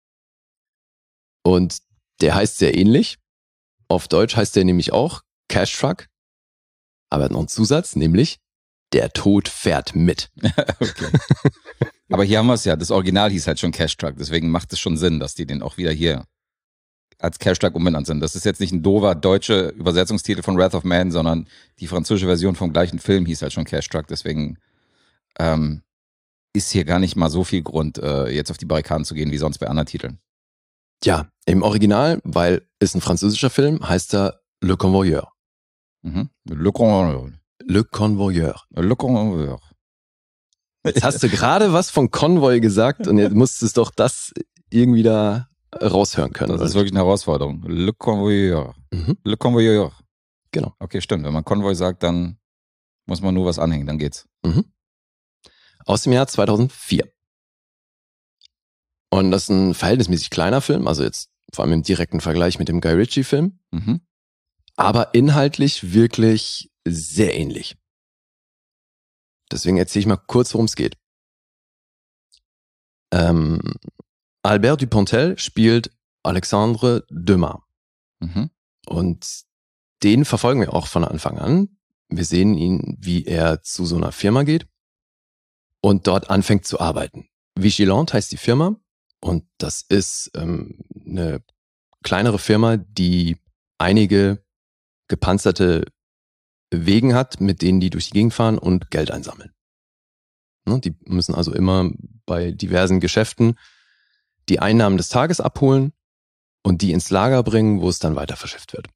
[SPEAKER 3] Und der heißt sehr ähnlich. Auf Deutsch heißt der nämlich auch Cash Truck. Aber hat noch einen Zusatz, nämlich Der Tod fährt mit.
[SPEAKER 2] Okay. Aber hier haben wir es ja. Das Original hieß halt schon Cash Truck. Deswegen macht es schon Sinn, dass die den auch wieder hier als Cash Truck umbenannt sind. Das ist jetzt nicht ein doofer deutscher Übersetzungstitel von Wrath of Man, sondern die französische Version vom gleichen Film hieß halt schon Cash Truck. Deswegen ähm, ist hier gar nicht mal so viel Grund, äh, jetzt auf die Barrikaden zu gehen, wie sonst bei anderen Titeln.
[SPEAKER 3] Ja, im Original, weil es ein französischer Film, heißt er Le Convoyeur.
[SPEAKER 2] Mhm. Le Convoyeur.
[SPEAKER 3] Le Convoyeur.
[SPEAKER 2] Le Convoyeur.
[SPEAKER 3] Jetzt hast du gerade was von Konvoi gesagt und jetzt musstest doch das irgendwie da raushören können.
[SPEAKER 2] Das ist wirklich eine Herausforderung. Le Convoyeur.
[SPEAKER 3] Mhm.
[SPEAKER 2] Le Convoyeur.
[SPEAKER 3] Genau.
[SPEAKER 2] Okay, stimmt. Wenn man Konvoi sagt, dann muss man nur was anhängen, dann geht's.
[SPEAKER 3] Mhm. Aus dem Jahr zweitausendvier. Und das ist ein verhältnismäßig kleiner Film, also jetzt vor allem im direkten Vergleich mit dem Guy Ritchie-Film,
[SPEAKER 2] Mhm.
[SPEAKER 3] aber inhaltlich wirklich sehr ähnlich. Deswegen erzähle ich mal kurz, worum es geht. Ähm, Albert Dupontel spielt Alexandre Dumas.
[SPEAKER 2] Mhm.
[SPEAKER 3] Und den verfolgen wir auch von Anfang an. Wir sehen ihn, wie er zu so einer Firma geht und dort anfängt zu arbeiten. Vigilante heißt die Firma und das ist ähm, eine kleinere Firma, die einige gepanzerte Wegen hat, mit denen die durch die Gegend fahren und Geld einsammeln. Ne, die müssen also immer bei diversen Geschäften die Einnahmen des Tages abholen und die ins Lager bringen, wo es dann weiter verschifft wird.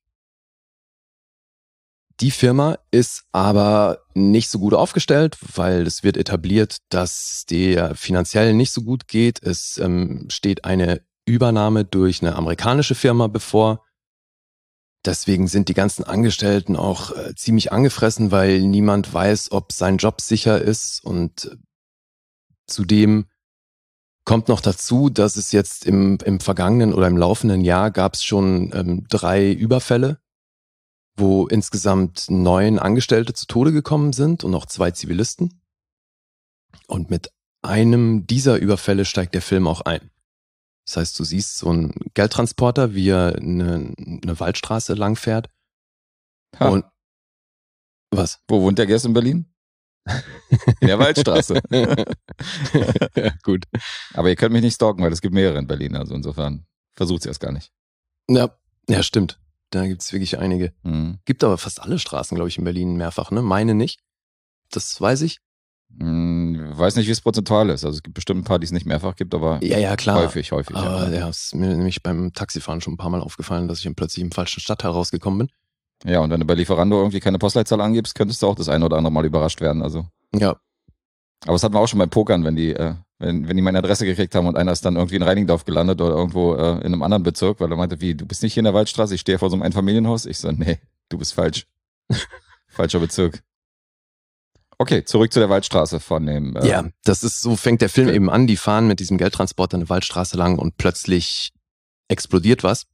[SPEAKER 3] Die Firma ist aber nicht so gut aufgestellt, weil es wird etabliert, dass der finanziell nicht so gut geht. Es ähm, steht eine Übernahme durch eine amerikanische Firma bevor. Deswegen sind die ganzen Angestellten auch äh, ziemlich angefressen, weil niemand weiß, ob sein Job sicher ist. Und äh, zudem kommt noch dazu, dass es jetzt im, im vergangenen oder im laufenden Jahr gab es schon ähm, drei Überfälle, wo insgesamt neun Angestellte zu Tode gekommen sind und noch zwei Zivilisten. Und mit einem dieser Überfälle steigt der Film auch ein. Das heißt, du siehst so einen Geldtransporter, wie er eine, eine Waldstraße langfährt.
[SPEAKER 2] Ha.
[SPEAKER 3] Und was?
[SPEAKER 2] Wo wohnt der Gast in Berlin? In der Waldstraße.
[SPEAKER 3] Ja, gut.
[SPEAKER 2] Aber ihr könnt mich nicht stalken, weil es gibt mehrere in Berlin. Also insofern versucht sie es gar nicht.
[SPEAKER 3] Ja, ja, stimmt. Da gibt's wirklich einige.
[SPEAKER 2] Mhm.
[SPEAKER 3] Gibt aber fast alle Straßen, glaube ich, in Berlin mehrfach, ne? Meine nicht. Das weiß ich.
[SPEAKER 2] Hm, weiß nicht, wie es prozentual ist. Also es gibt bestimmt ein paar, die es nicht mehrfach gibt, aber
[SPEAKER 3] Ja, ja, klar.
[SPEAKER 2] häufig, häufig.
[SPEAKER 3] Aber
[SPEAKER 2] ja.
[SPEAKER 3] ja, es ist mir nämlich beim Taxifahren schon ein paar Mal aufgefallen, dass ich dann plötzlich im falschen Stadtteil rausgekommen bin.
[SPEAKER 2] ja, und wenn du bei Lieferando irgendwie keine Postleitzahl angibst, könntest du auch das eine oder andere Mal überrascht werden. Also.
[SPEAKER 3] Ja,
[SPEAKER 2] Aber das hatten wir auch schon beim Pokern, wenn die, äh, wenn, wenn die meine Adresse gekriegt haben und einer ist dann irgendwie in Reinigendorf gelandet oder irgendwo äh, in einem anderen Bezirk, weil er meinte, wie, du bist nicht hier in der Waldstraße, ich stehe vor so einem Einfamilienhaus. Ich so, nee, du bist falsch. Falscher Bezirk. Okay, zurück zu der Waldstraße von dem. Äh,
[SPEAKER 3] ja, das ist so, fängt der Film
[SPEAKER 2] Okay.
[SPEAKER 3] eben an. Die fahren mit diesem Geldtransporter eine Waldstraße lang und plötzlich explodiert was.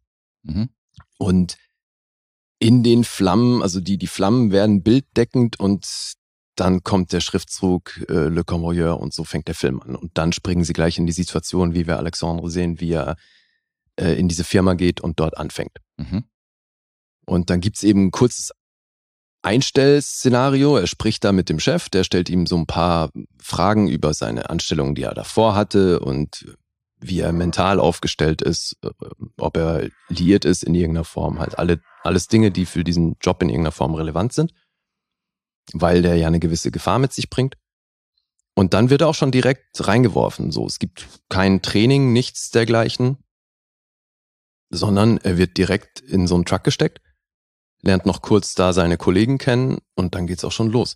[SPEAKER 2] Mhm.
[SPEAKER 3] Und in den Flammen, also die, die Flammen werden bilddeckend und dann kommt der Schriftzug äh, Le Convoyeur und so fängt der Film an. Und dann springen sie gleich in die Situation, wie wir Alexandre sehen, wie er äh, in diese Firma geht und dort anfängt.
[SPEAKER 2] Mhm.
[SPEAKER 3] Und dann gibt's eben ein kurzes Einstellszenario. Er spricht da mit dem Chef, der stellt ihm so ein paar Fragen über seine Anstellung, die er davor hatte und wie er mental aufgestellt ist, ob er liiert ist in irgendeiner Form. Halt alle, alles Dinge, die für diesen Job in irgendeiner Form relevant sind, weil der ja eine gewisse Gefahr mit sich bringt. Und dann wird er auch schon direkt reingeworfen. So, es gibt kein Training, nichts dergleichen, sondern er wird direkt in so einen Truck gesteckt, lernt noch kurz da seine Kollegen kennen und dann geht's auch schon los.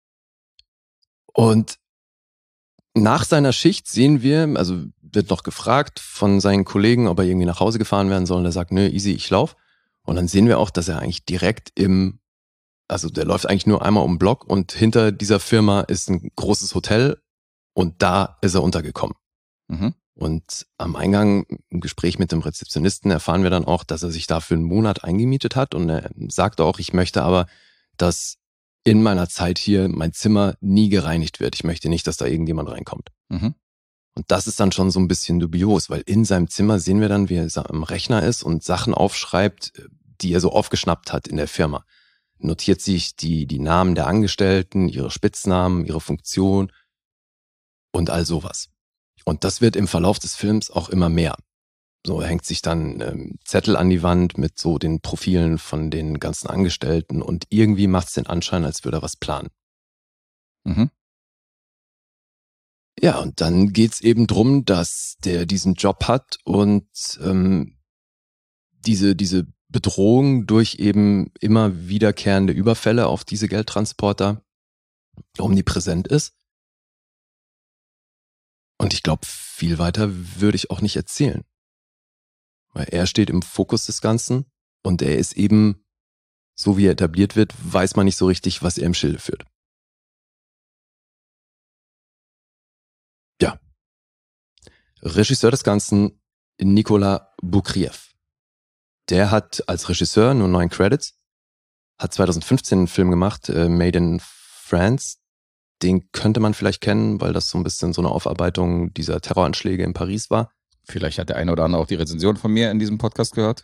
[SPEAKER 3] Und nach seiner Schicht sehen wir, also wird noch gefragt von seinen Kollegen, ob er irgendwie nach Hause gefahren werden soll. Und er sagt, nö, easy, ich lauf. Und dann sehen wir auch, dass er eigentlich direkt im, also der läuft eigentlich nur einmal um den Block und hinter dieser Firma ist ein großes Hotel und da ist er untergekommen.
[SPEAKER 2] Mhm.
[SPEAKER 3] Und am Eingang im Gespräch mit dem Rezeptionisten erfahren wir dann auch, dass er sich da für einen Monat eingemietet hat und er sagt auch, ich möchte aber, dass in meiner Zeit hier mein Zimmer nie gereinigt wird. Ich möchte nicht, dass da irgendjemand reinkommt.
[SPEAKER 2] Mhm.
[SPEAKER 3] Und das ist dann schon so ein bisschen dubios, weil in seinem Zimmer sehen wir dann, wie er am Rechner ist und Sachen aufschreibt, die er so aufgeschnappt hat in der Firma. Notiert sich die, die Namen der Angestellten, ihre Spitznamen, ihre Funktion und all sowas. Und das wird im Verlauf des Films auch immer mehr. So hängt sich dann ähm, Zettel an die Wand mit so den Profilen von den ganzen Angestellten und irgendwie macht es den Anschein, als würde er was planen.
[SPEAKER 2] Mhm.
[SPEAKER 3] Ja, und dann geht's eben drum, dass der diesen Job hat und ähm, diese, diese Bedrohung durch eben immer wiederkehrende Überfälle auf diese Geldtransporter omnipräsent ist. Und ich glaube, viel weiter würde ich auch nicht erzählen. Weil er steht im Fokus des Ganzen und er ist eben, so wie er etabliert wird, weiß man nicht so richtig, was er im Schilde führt. Ja. Regisseur des Ganzen, Nicolas Boukrieff. Der hat als Regisseur nur neun Credits, hat zwanzig fünfzehn einen Film gemacht, äh, Made in France. Den könnte man vielleicht kennen, weil das so ein bisschen so eine Aufarbeitung dieser Terroranschläge in Paris war.
[SPEAKER 2] Vielleicht hat der eine oder andere auch die Rezension von mir in diesem Podcast gehört.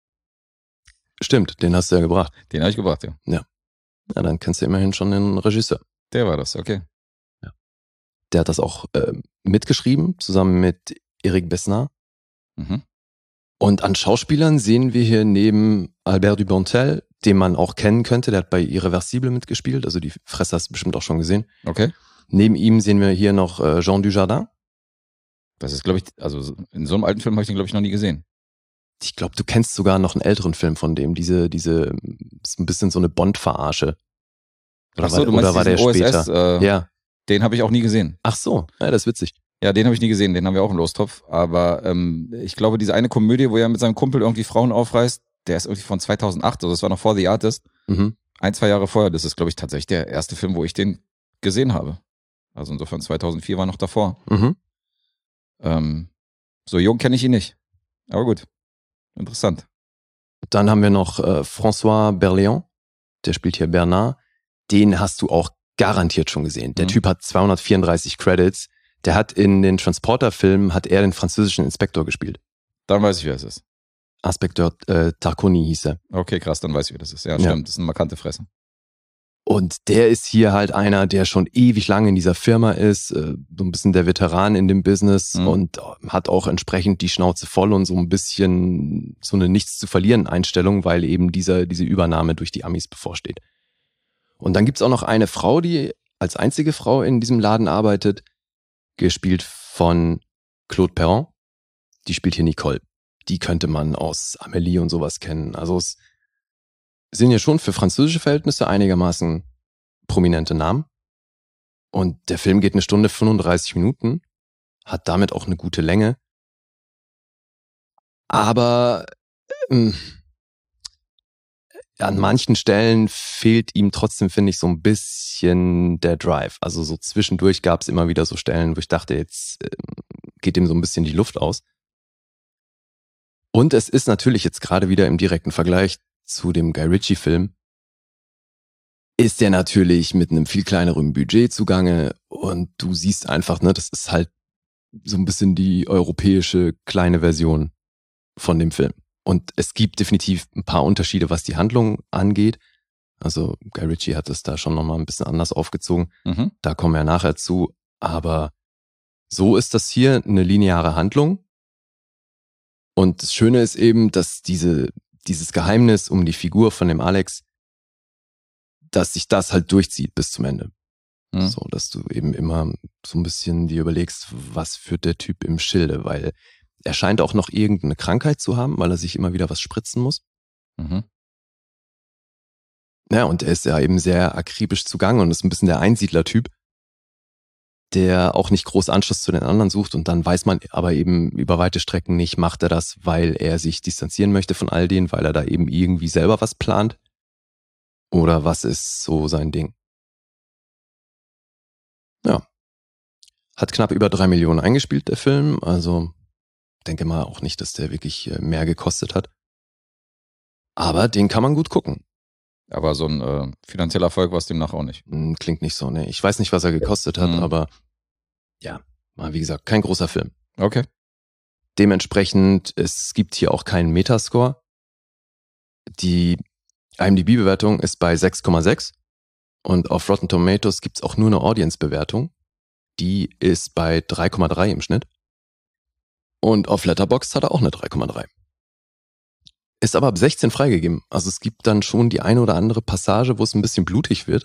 [SPEAKER 3] Stimmt, den hast du ja gebracht.
[SPEAKER 2] Den habe ich gebracht, ja.
[SPEAKER 3] Ja, dann kennst du immerhin schon den Regisseur.
[SPEAKER 2] Der war das, okay.
[SPEAKER 3] Ja. Der hat das auch äh, mitgeschrieben, zusammen mit Eric Besnard.
[SPEAKER 2] Mhm.
[SPEAKER 3] Und an Schauspielern sehen wir hier neben Albert Dupontel, den man auch kennen könnte, der hat bei Irreversible mitgespielt, also die Fresse hast du bestimmt auch schon gesehen.
[SPEAKER 2] Okay.
[SPEAKER 3] Neben ihm sehen wir hier noch äh, Jean Dujardin.
[SPEAKER 2] Das ist, glaube ich, also in so einem alten Film habe ich den, glaube ich, noch nie gesehen.
[SPEAKER 3] Ich glaube, du kennst sogar noch einen älteren Film von dem, diese, diese, ist ein bisschen so eine Bond-Verarsche. Oder,
[SPEAKER 2] Ach so,
[SPEAKER 3] war,
[SPEAKER 2] du meinst
[SPEAKER 3] oder war der
[SPEAKER 2] diesen O S S,
[SPEAKER 3] später?
[SPEAKER 2] äh,
[SPEAKER 3] Ja.
[SPEAKER 2] Den habe ich auch nie gesehen.
[SPEAKER 3] Ach so, ja, das ist witzig.
[SPEAKER 2] Ja, den habe ich nie gesehen, den haben wir auch im Lostopf. Aber ähm, ich glaube, diese eine Komödie, wo er mit seinem Kumpel irgendwie Frauen aufreißt, der ist irgendwie von zweitausendacht, also das war noch vor The Artist.
[SPEAKER 3] Mhm.
[SPEAKER 2] Ein, zwei Jahre vorher, das ist, glaube ich, tatsächlich der erste Film, wo ich den gesehen habe. Also insofern zweitausendvier war noch davor.
[SPEAKER 3] Mhm.
[SPEAKER 2] Ähm, so jung kenne ich ihn nicht. Aber gut, interessant.
[SPEAKER 3] Dann haben wir noch äh, François Berléand, der spielt hier Bernard. Den hast du auch garantiert schon gesehen. Der
[SPEAKER 2] Mhm.
[SPEAKER 3] Typ hat zweihundertvierunddreißig Credits. Der hat in den Transporter-Filmen, hat er den französischen Inspektor gespielt.
[SPEAKER 2] Dann weiß ich, wer es ist.
[SPEAKER 3] Inspektor äh, Tarconi hieß er.
[SPEAKER 2] Okay, krass, dann weiß ich, wer das ist. Ja,
[SPEAKER 3] Ja.
[SPEAKER 2] stimmt, das ist eine markante Fresse.
[SPEAKER 3] Und der ist hier halt einer, der schon ewig lange in dieser Firma ist, äh, so ein bisschen der Veteran in dem Business
[SPEAKER 2] Mhm.
[SPEAKER 3] und äh, hat auch entsprechend die Schnauze voll und so ein bisschen so eine Nichts zu verlieren Einstellung, weil eben dieser, diese Übernahme durch die Amis bevorsteht. Und dann gibt's auch noch eine Frau, die als einzige Frau in diesem Laden arbeitet, gespielt von Claude Perron. Die spielt hier Nicole. Die könnte man aus Amélie und sowas kennen. Also es sind ja schon für französische Verhältnisse einigermaßen prominente Namen. Und der Film geht eine Stunde fünfunddreißig Minuten, hat damit auch eine gute Länge. Aber ähm, an manchen Stellen fehlt ihm trotzdem, finde ich, so ein bisschen der Drive. Also so zwischendurch gab es immer wieder so Stellen, wo ich dachte, jetzt ähm, geht ihm so ein bisschen die Luft aus. Und es ist natürlich jetzt gerade wieder im direkten Vergleich zu dem Guy Ritchie-Film, ist der natürlich mit einem viel kleineren Budget zugange und du siehst einfach, ne, das ist halt so ein bisschen die europäische kleine Version von dem Film. Und es gibt definitiv ein paar Unterschiede, was die Handlung angeht. Also Guy Ritchie hat es da schon nochmal ein bisschen anders aufgezogen.
[SPEAKER 2] Mhm.
[SPEAKER 3] Da kommen wir nachher zu. Aber so ist das hier eine lineare Handlung. Und das Schöne ist eben, dass diese, dieses Geheimnis um die Figur von dem Alex, dass sich das halt durchzieht bis zum Ende.
[SPEAKER 2] Mhm.
[SPEAKER 3] So, dass du eben immer so ein bisschen dir überlegst, was führt der Typ im Schilde, weil er scheint auch noch irgendeine Krankheit zu haben, weil er sich immer wieder was spritzen muss.
[SPEAKER 2] Mhm.
[SPEAKER 3] Ja, und er ist ja eben sehr akribisch zugange und ist ein bisschen der Einsiedler-Typ, der auch nicht groß Anschluss zu den anderen sucht und dann weiß man aber eben über weite Strecken nicht, macht er das, weil er sich distanzieren möchte von all denen, weil er da eben irgendwie selber was plant oder was ist so sein Ding. Ja. Hat knapp über drei Millionen eingespielt, der Film, also denke mal auch nicht, dass der wirklich mehr gekostet hat. Aber den kann man gut gucken.
[SPEAKER 2] Aber so ein äh, finanzieller Erfolg war es demnach auch nicht.
[SPEAKER 3] Hm, klingt nicht so, ne? Ich weiß nicht, was er gekostet hat,
[SPEAKER 2] Mhm.
[SPEAKER 3] aber ja, mal wie gesagt, kein großer Film.
[SPEAKER 2] Okay.
[SPEAKER 3] Dementsprechend, es gibt hier auch keinen Metascore. Die I M D B-Bewertung ist bei sechs Komma sechs und auf Rotten Tomatoes gibt's auch nur eine Audience-Bewertung. Die ist bei drei Komma drei im Schnitt. Und auf Letterboxd hat er auch eine drei Komma drei. Ist aber ab sechzehn freigegeben. Also es gibt dann schon die eine oder andere Passage, wo es ein bisschen blutig wird.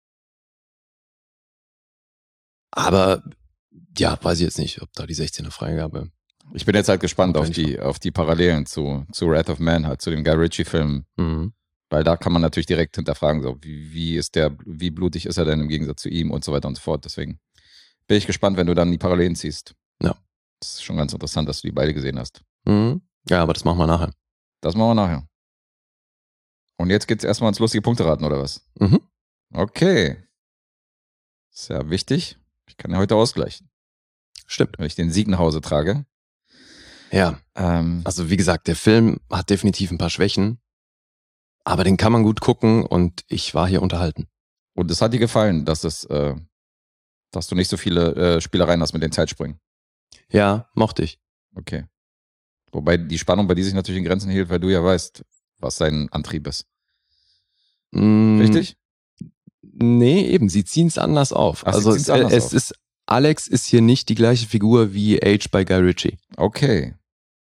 [SPEAKER 3] Aber ja, weiß ich jetzt nicht, ob da die sechzehner Freigabe.
[SPEAKER 2] Ich bin jetzt halt gespannt auf
[SPEAKER 3] Notwendig
[SPEAKER 2] die, auf die Parallelen zu, zu Wrath of Man, halt zu dem Guy Ritchie-Film.
[SPEAKER 3] Mhm.
[SPEAKER 2] Weil da kann man natürlich direkt hinterfragen, so, wie, wie ist der, wie blutig ist er denn im Gegensatz zu ihm und so weiter und so fort. Deswegen bin ich gespannt, wenn du dann die Parallelen ziehst.
[SPEAKER 3] Ja.
[SPEAKER 2] Das ist schon ganz interessant, dass du die beide gesehen hast.
[SPEAKER 3] Mhm. Ja, aber das machen wir nachher.
[SPEAKER 2] Das machen wir nachher. Und jetzt geht's erstmal ins lustige Punkteraten, oder was?
[SPEAKER 3] Mhm.
[SPEAKER 2] Okay. Ist ja wichtig. Ich kann ja heute ausgleichen,
[SPEAKER 3] Stimmt.
[SPEAKER 2] wenn ich den Sieg nach Hause trage.
[SPEAKER 3] Ja,
[SPEAKER 2] Ähm,
[SPEAKER 3] also wie gesagt, der Film hat definitiv ein paar Schwächen, aber den kann man gut gucken und ich war hier unterhalten.
[SPEAKER 2] und es hat dir gefallen, dass es, äh, dass du nicht so viele äh, Spielereien hast mit den Zeitsprüngen.
[SPEAKER 3] Ja, mochte ich.
[SPEAKER 2] Okay. Wobei die Spannung bei dir sich natürlich in Grenzen hielt, weil du ja weißt, was sein Antrieb ist.
[SPEAKER 3] Mm,
[SPEAKER 2] Richtig?
[SPEAKER 3] Nee, eben, sie ziehen es anders auf.
[SPEAKER 2] Ach, sie
[SPEAKER 3] also
[SPEAKER 2] ziehen's
[SPEAKER 3] es,
[SPEAKER 2] anders
[SPEAKER 3] es
[SPEAKER 2] auf.
[SPEAKER 3] ist, Alex ist hier nicht die gleiche Figur wie Age bei Guy Ritchie.
[SPEAKER 2] Okay.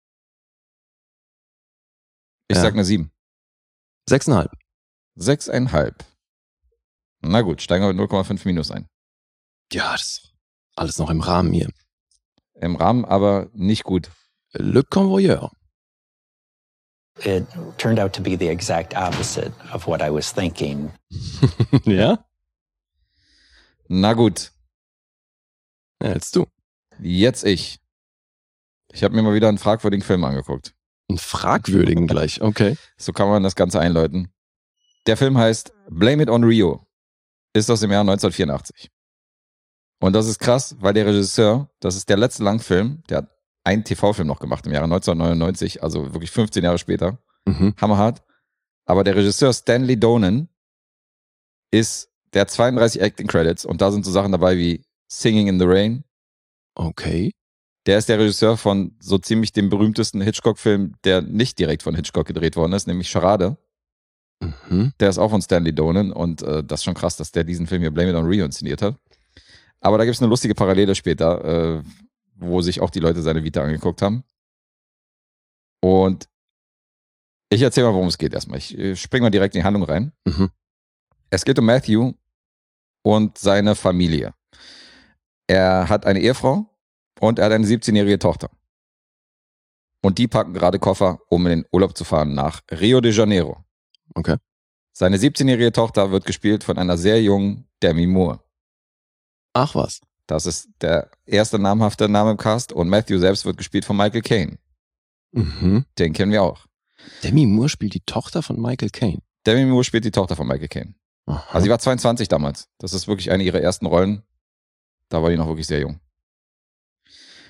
[SPEAKER 2] Ich
[SPEAKER 3] Ja.
[SPEAKER 2] sag eine sieben.
[SPEAKER 3] Sechseinhalb.
[SPEAKER 2] Sechseinhalb. Na gut, steigen wir mit null Komma fünf minus ein.
[SPEAKER 3] Ja, das ist alles noch im Rahmen hier.
[SPEAKER 2] Im Rahmen, aber nicht gut.
[SPEAKER 3] Le Convoyeur.
[SPEAKER 6] It turned out to be the exact opposite of what I was thinking.
[SPEAKER 3] Ja?
[SPEAKER 2] Na gut,
[SPEAKER 3] Ja, jetzt du.
[SPEAKER 2] jetzt ich. Ich habe mir mal wieder einen fragwürdigen Film angeguckt.
[SPEAKER 3] Einen fragwürdigen gleich, okay.
[SPEAKER 2] So kann man das Ganze einläuten. Der Film heißt Blame It on Rio. Ist aus dem Jahr neunzehnhundertvierundachtzig. Und das ist krass, weil der Regisseur, das ist der letzte Langfilm, der hat einen T V-Film noch gemacht im Jahre neunzehnhundertneunundneunzig, also wirklich fünfzehn Jahre später.
[SPEAKER 3] Mhm.
[SPEAKER 2] Hammerhart. Aber der Regisseur Stanley Donen ist, der hat zweiunddreißig Acting Credits und da sind so Sachen dabei wie Singing in the Rain.
[SPEAKER 3] Okay.
[SPEAKER 2] Der ist der Regisseur von so ziemlich dem berühmtesten Hitchcock-Film, der nicht direkt von Hitchcock gedreht worden ist, nämlich Charade.
[SPEAKER 3] Mhm.
[SPEAKER 2] Der ist auch von Stanley Donen und äh, das ist schon krass, dass der diesen Film hier Blame It on Rio inszeniert hat. Aber da gibt es eine lustige Parallele später, äh, wo sich auch die Leute seine Vita angeguckt haben. Und ich erzähle mal, worum es geht erstmal. Ich äh, spring mal direkt in die Handlung rein.
[SPEAKER 3] Mhm.
[SPEAKER 2] Es geht um Matthew und seine Familie. Er hat eine Ehefrau und er hat eine siebzehnjährige Tochter. Und die packen gerade Koffer, um in den Urlaub zu fahren nach Rio de Janeiro.
[SPEAKER 3] Okay.
[SPEAKER 2] Seine siebzehnjährige Tochter wird gespielt von einer sehr jungen Demi Moore.
[SPEAKER 3] Ach was.
[SPEAKER 2] Das ist der erste namhafte Name im Cast und Matthew selbst wird gespielt von Michael Caine.
[SPEAKER 3] Mhm.
[SPEAKER 2] Den kennen wir auch.
[SPEAKER 3] Demi Moore spielt die Tochter von Michael Caine.
[SPEAKER 2] Demi Moore spielt die Tochter von Michael Caine.
[SPEAKER 3] Aha.
[SPEAKER 2] Also sie war zweiundzwanzig damals. Das ist wirklich eine ihrer ersten Rollen. Da war die noch wirklich sehr jung.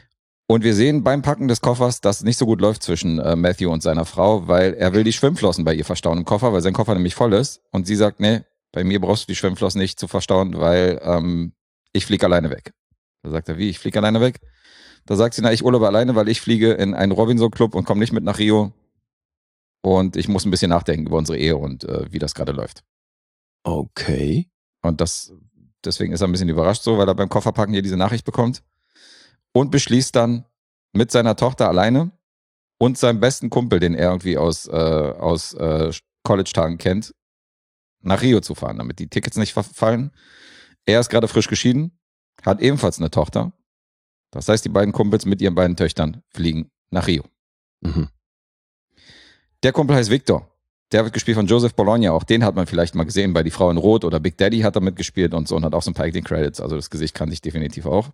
[SPEAKER 2] Und wir sehen beim Packen des Koffers, dass es nicht so gut läuft zwischen äh, Matthew und seiner Frau, weil er will die Schwimmflossen bei ihr verstauen im Koffer, weil sein Koffer nämlich voll ist. Und sie sagt, nee, bei mir brauchst du die Schwimmflossen nicht zu verstauen, weil ähm, ich fliege alleine weg. Da sagt er, wie, ich fliege alleine weg? Da sagt sie, na, ich urlaube alleine, weil ich fliege in einen Robinson-Club und komme nicht mit nach Rio. Und ich muss ein bisschen nachdenken über unsere Ehe und äh, wie das gerade läuft.
[SPEAKER 3] Okay.
[SPEAKER 2] Und das, deswegen ist er ein bisschen überrascht so, weil er beim Kofferpacken hier diese Nachricht bekommt. Und beschließt dann mit seiner Tochter alleine und seinem besten Kumpel, den er irgendwie aus, äh, aus äh, College-Tagen kennt, nach Rio zu fahren, damit die Tickets nicht verfallen. Er ist gerade frisch geschieden, hat ebenfalls eine Tochter. Das heißt, die beiden Kumpels mit ihren beiden Töchtern fliegen nach Rio.
[SPEAKER 3] Mhm.
[SPEAKER 2] Der Kumpel heißt Victor. Der wird gespielt von Joseph Bologna. Auch den hat man vielleicht mal gesehen bei Die Frau in Rot oder Big Daddy hat er mitgespielt und so und hat auch so ein paar Acting Credits. Also das Gesicht kannte ich definitiv auch.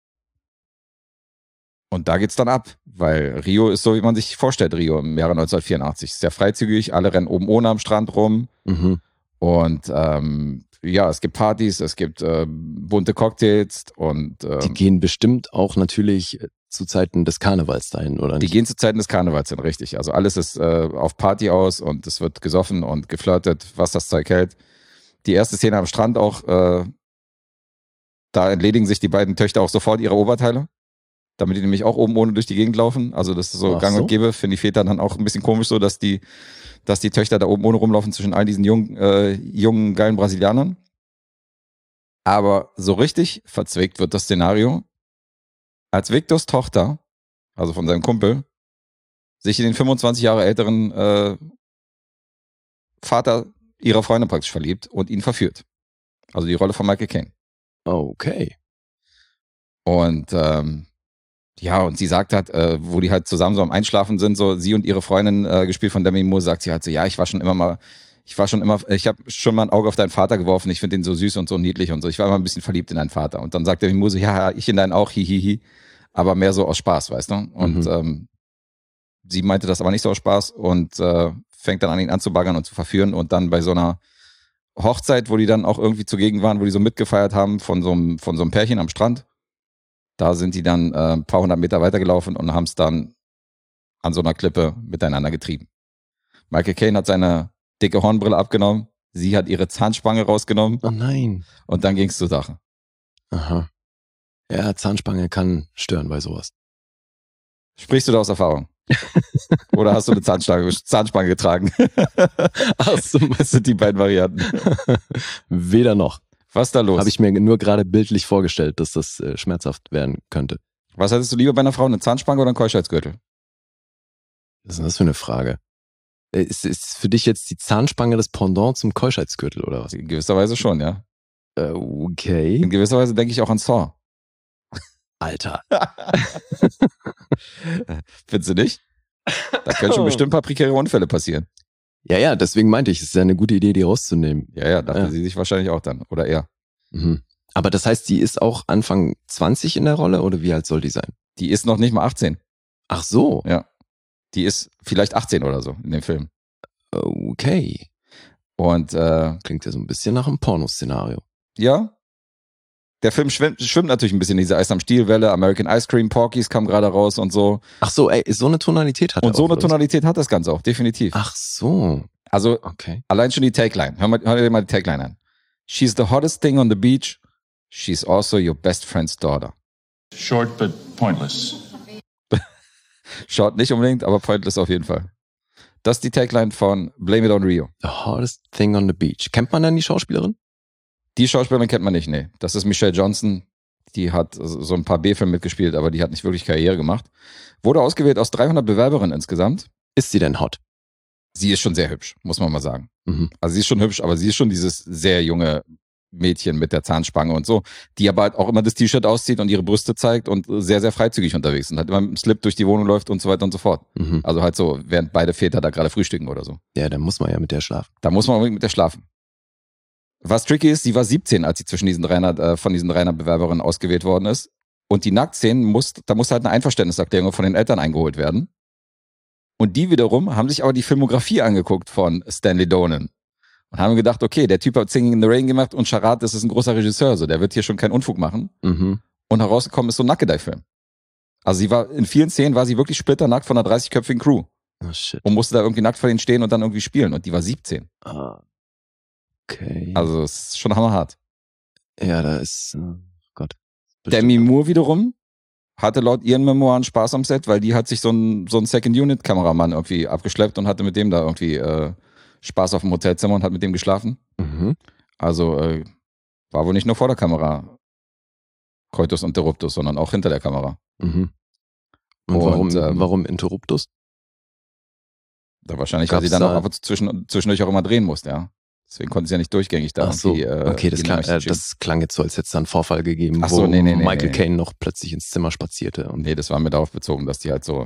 [SPEAKER 2] Und da geht's dann ab, weil Rio ist so, wie man sich vorstellt, Rio im Jahre neunzehnhundertvierundachtzig. Sehr freizügig, alle rennen oben ohne am Strand rum.
[SPEAKER 3] Mhm.
[SPEAKER 2] Und ähm, ja, es gibt Partys, es gibt äh, bunte Cocktails und ähm,
[SPEAKER 3] Die gehen bestimmt auch natürlich zu Zeiten des Karnevals dahin, oder
[SPEAKER 2] die
[SPEAKER 3] nicht?
[SPEAKER 2] gehen zu Zeiten des Karnevals hin, richtig. Also alles ist äh, auf Party aus und es wird gesoffen und geflirtet, was das Zeug hält. Die erste Szene am Strand auch, äh, da entledigen sich die beiden Töchter auch sofort ihre Oberteile. Damit die nämlich auch oben ohne durch die Gegend laufen. Also das ist so
[SPEAKER 3] Ach
[SPEAKER 2] gang
[SPEAKER 3] so.
[SPEAKER 2] und gäbe. Finde die Väter dann auch ein bisschen komisch so, dass die, dass die Töchter da oben ohne rumlaufen zwischen all diesen jungen, äh, jungen, geilen Brasilianern. Aber so richtig verzwickt wird das Szenario, als Victors Tochter, also von seinem Kumpel, sich in den fünfundzwanzig Jahre älteren äh, Vater ihrer Freundin praktisch verliebt und ihn verführt. Also die Rolle von Michael Caine.
[SPEAKER 3] Okay.
[SPEAKER 2] Und ähm, ja, und sie sagt halt, äh, wo die halt zusammen so am Einschlafen sind, so sie und ihre Freundin, äh, gespielt von Demi Moore, sagt sie halt so, ja, ich war schon immer mal, ich war schon immer, ich habe schon mal ein Auge auf deinen Vater geworfen, ich finde den so süß und so niedlich und so, ich war immer ein bisschen verliebt in deinen Vater. Und dann sagt Demi Moore so, ja, ich in deinen auch, hihihi, aber mehr so aus Spaß, weißt du? Und
[SPEAKER 3] Mhm.
[SPEAKER 2] ähm, sie meinte das aber nicht so aus Spaß und äh, fängt dann an, ihn anzubaggern und zu verführen und dann bei so einer Hochzeit, wo die dann auch irgendwie zugegen waren, wo die so mitgefeiert haben von so einem, von so einem Pärchen am Strand, da sind die dann äh, ein paar hundert Meter weitergelaufen und haben es dann an so einer Klippe miteinander getrieben. Michael Caine hat seine dicke Hornbrille abgenommen, sie hat ihre Zahnspange rausgenommen
[SPEAKER 3] Oh nein.
[SPEAKER 2] und dann ging's zur Sache.
[SPEAKER 3] Aha. Ja, Zahnspange kann stören bei sowas.
[SPEAKER 2] Sprichst du da aus Erfahrung? Oder hast du eine Zahnspange, Zahnspange getragen?
[SPEAKER 3] Ach so.
[SPEAKER 2] Das sind die beiden Varianten.
[SPEAKER 3] Weder noch.
[SPEAKER 2] Was ist da los?
[SPEAKER 3] Habe ich mir nur gerade bildlich vorgestellt, dass das äh, schmerzhaft werden könnte.
[SPEAKER 2] Was hättest du lieber bei einer Frau, eine Zahnspange oder einen Keuschheitsgürtel?
[SPEAKER 3] Was ist denn das für eine Frage? Äh, Ist, ist für dich jetzt die Zahnspange das Pendant zum Keuschheitsgürtel oder was?
[SPEAKER 2] In gewisser Weise schon, ja.
[SPEAKER 3] Äh, okay.
[SPEAKER 2] In gewisser Weise denke ich auch an Saw.
[SPEAKER 3] Alter.
[SPEAKER 2] Findest du nicht? Da können schon bestimmt ein paar prekäre Unfälle passieren.
[SPEAKER 3] Ja, ja, deswegen meinte ich, es ist ja eine gute Idee, die rauszunehmen.
[SPEAKER 2] Ja, ja, dachte
[SPEAKER 3] Ja.
[SPEAKER 2] sie sich wahrscheinlich auch dann. Oder er.
[SPEAKER 3] Mhm. Aber das heißt, die ist auch Anfang zwanzig in der Rolle oder wie alt soll die sein?
[SPEAKER 2] Die ist noch nicht mal achtzehn.
[SPEAKER 3] Ach so.
[SPEAKER 2] Ja. Die ist vielleicht achtzehn oder so in dem Film.
[SPEAKER 3] Okay.
[SPEAKER 2] Und äh,
[SPEAKER 3] Klingt ja so ein bisschen nach einem Pornoszenario.
[SPEAKER 2] ja, der Film schwimmt, schwimmt natürlich ein bisschen in dieser Eis am Stiel-Welle. American Ice Cream, Porkies kam gerade raus und so.
[SPEAKER 3] Ach so, ey, so eine Tonalität hat
[SPEAKER 2] Und
[SPEAKER 3] er
[SPEAKER 2] so
[SPEAKER 3] auch,
[SPEAKER 2] eine
[SPEAKER 3] oder was?
[SPEAKER 2] Tonalität hat das Ganze auch, definitiv.
[SPEAKER 3] Ach so.
[SPEAKER 2] Also
[SPEAKER 3] Okay.
[SPEAKER 2] allein schon die Tagline. Hör, mal, hör dir mal die Tagline an. She's the hottest thing on the beach. She's also your best friend's daughter.
[SPEAKER 4] Short but pointless.
[SPEAKER 2] Schaut nicht unbedingt, aber pointless auf jeden Fall. Das ist die Tagline von Blame It on Rio.
[SPEAKER 3] The hottest thing on the beach. Kennt man denn die Schauspielerin?
[SPEAKER 2] Die Schauspielerin kennt man nicht, nee. Das ist Michelle Johnson. Die hat so ein paar B-Filme mitgespielt, aber die hat nicht wirklich Karriere gemacht. Wurde ausgewählt aus dreihundert Bewerberinnen insgesamt.
[SPEAKER 3] Ist sie denn hot?
[SPEAKER 2] Sie ist schon sehr hübsch, muss man mal sagen.
[SPEAKER 3] Mhm.
[SPEAKER 2] Also sie ist schon hübsch, aber sie ist schon dieses sehr junge Mädchen mit der Zahnspange und so, die aber halt auch immer das T-Shirt auszieht und ihre Brüste zeigt und sehr, sehr freizügig unterwegs ist und halt immer mit dem Slip durch die Wohnung läuft und so weiter und so fort.
[SPEAKER 3] Mhm.
[SPEAKER 2] Also halt so, während beide Väter da gerade frühstücken oder so.
[SPEAKER 3] Ja, dann muss man ja mit der schlafen.
[SPEAKER 2] Da muss man unbedingt mit der schlafen. Was tricky ist, sie war siebzehn, als sie zwischen diesen dreihundert, äh, von diesen dreihundert Bewerberinnen ausgewählt worden ist. Und die Nacktszenen, muss, da muss halt eine Einverständniserklärung von den Eltern eingeholt werden. Und die wiederum haben sich aber die Filmografie angeguckt von Stanley Donen. Und haben gedacht, okay, der Typ hat Singing in the Rain gemacht und Charade, das ist ein großer Regisseur, so der wird hier schon keinen Unfug machen.
[SPEAKER 3] Mhm.
[SPEAKER 2] Und herausgekommen ist so ein Nackedei-Film. Also sie war, in vielen Szenen war sie wirklich splitternackt von einer dreißigköpfigen Crew.
[SPEAKER 3] Oh shit.
[SPEAKER 2] Und musste da irgendwie nackt vor denen stehen und dann irgendwie spielen. Und die war siebzehn.
[SPEAKER 3] Ah. Okay.
[SPEAKER 2] Also es ist schon hammerhart.
[SPEAKER 3] Ja, da ist, oh Gott.
[SPEAKER 2] Demi Moore wiederum hatte laut ihren Memoiren Spaß am Set, weil die hat sich so einen so einen Second-Unit-Kameramann irgendwie abgeschleppt und hatte mit dem da irgendwie äh, Spaß auf dem Hotelzimmer und hat mit dem geschlafen.
[SPEAKER 3] Mhm.
[SPEAKER 2] Also äh, war wohl nicht nur vor der Kamera Coitus Interruptus, sondern auch hinter der Kamera.
[SPEAKER 3] Mhm. Und,
[SPEAKER 2] Und,
[SPEAKER 3] warum,
[SPEAKER 2] ähm,
[SPEAKER 3] warum Interruptus?
[SPEAKER 2] Da wahrscheinlich, weil
[SPEAKER 3] Gab's
[SPEAKER 2] sie dann
[SPEAKER 3] da-
[SPEAKER 2] auch ab und zu zwischen, zwischendurch auch immer drehen musste, ja. Deswegen konnte sie ja nicht durchgängig da
[SPEAKER 3] Ach so,
[SPEAKER 2] irgendwie, äh,
[SPEAKER 3] okay, das,
[SPEAKER 2] die
[SPEAKER 3] klang,
[SPEAKER 2] Nachrichten
[SPEAKER 3] äh,
[SPEAKER 2] schieben.
[SPEAKER 3] das klang jetzt so, als hätte es da einen Vorfall gegeben,
[SPEAKER 2] Ach
[SPEAKER 3] wo
[SPEAKER 2] so, nee, nee, nee,
[SPEAKER 3] Michael
[SPEAKER 2] nee.
[SPEAKER 3] Caine noch plötzlich ins Zimmer spazierte. Und
[SPEAKER 2] Nee, das war mir darauf bezogen, dass die halt so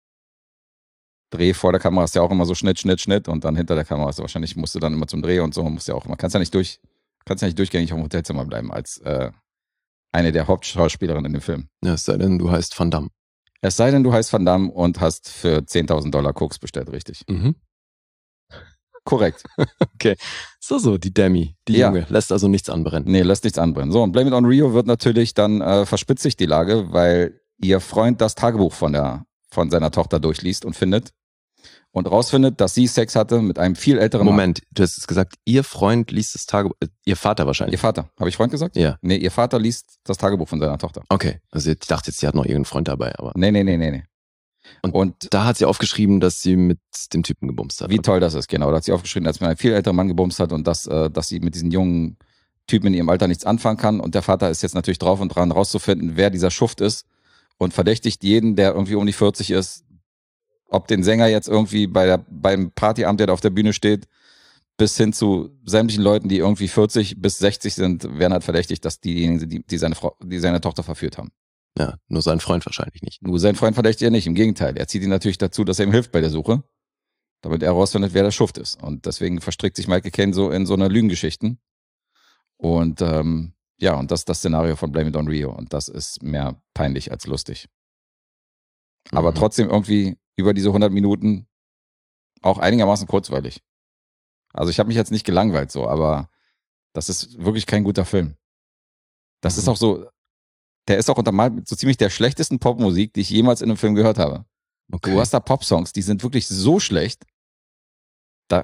[SPEAKER 2] Dreh vor der Kamera ist ja auch immer so Schnitt, Schnitt, Schnitt und dann hinter der Kamera ist ja wahrscheinlich, musst du dann immer zum Dreh und so, musst ja auch, man kann ja nicht durch, kannst ja nicht durchgängig auf dem Hotelzimmer bleiben als äh, eine der Hauptschauspielerinnen in dem Film.
[SPEAKER 3] ja, es sei denn, du heißt Van Damme.
[SPEAKER 2] Es sei denn, du heißt Van Damme und hast für zehntausend Dollar Koks bestellt, richtig.
[SPEAKER 3] Mhm.
[SPEAKER 2] Korrekt.
[SPEAKER 3] So, so, die Demi, die
[SPEAKER 2] Ja.
[SPEAKER 3] Junge, lässt also nichts anbrennen.
[SPEAKER 2] Nee, lässt nichts anbrennen. So, und Blame It on Rio wird natürlich dann äh, verspitzt sich die Lage, weil ihr Freund das Tagebuch von der von seiner Tochter durchliest und findet und rausfindet, dass sie Sex hatte mit einem viel älteren
[SPEAKER 3] Moment, du hast es gesagt, ihr Freund liest das Tagebuch, äh, ihr Vater
[SPEAKER 2] Mann. Ihr
[SPEAKER 3] wahrscheinlich.
[SPEAKER 2] Vater. Habe ich Freund gesagt?
[SPEAKER 3] Ja.
[SPEAKER 2] Nee, ihr Vater liest das Tagebuch von seiner Tochter.
[SPEAKER 3] Okay, also ich dachte jetzt, sie hat noch irgendeinen Freund dabei, aber.
[SPEAKER 2] Nee, nee, nee, nee, nee.
[SPEAKER 3] Und
[SPEAKER 2] Und
[SPEAKER 3] Da hat sie aufgeschrieben, dass sie mit dem Typen gebumst hat.
[SPEAKER 2] wie toll das ist, genau. Da hat sie aufgeschrieben, dass sie mit einem viel älteren Mann gebumst hat und dass, äh, dass sie mit diesen jungen Typen in ihrem Alter nichts anfangen kann. Und der Vater ist jetzt natürlich drauf und dran, rauszufinden, wer dieser Schuft ist und verdächtigt jeden, der irgendwie um die vierzig ist, ob den Sänger jetzt irgendwie bei der, beim Partyamt, der da auf der Bühne steht, bis hin zu sämtlichen Leuten, die irgendwie vierzig bis sechzig sind, werden halt verdächtigt, dass diejenigen sind, die, die, seine Frau, die seine Tochter verführt haben.
[SPEAKER 3] Ja, nur sein Freund wahrscheinlich nicht.
[SPEAKER 2] Nur sein Freund verdächtigt er nicht, im Gegenteil. Er zieht ihn natürlich dazu, dass er ihm hilft bei der Suche, damit er herausfindet, wer der Schuft ist. Und deswegen verstrickt sich Michael Caine so in so einer Lügengeschichten. Und ähm, ja, und das ist das Szenario von Blame It on Rio. Und das ist mehr peinlich als lustig. Aber
[SPEAKER 3] Mhm.
[SPEAKER 2] trotzdem irgendwie über diese hundert Minuten auch einigermaßen kurzweilig. Also ich habe mich jetzt nicht gelangweilt so, aber das ist wirklich kein guter Film. Das
[SPEAKER 3] Mhm.
[SPEAKER 2] ist auch so, der ist auch untermalt mit so ziemlich der schlechtesten Popmusik, die ich jemals in einem Film gehört habe.
[SPEAKER 3] Okay.
[SPEAKER 2] Du hast da Popsongs, die sind wirklich so schlecht, da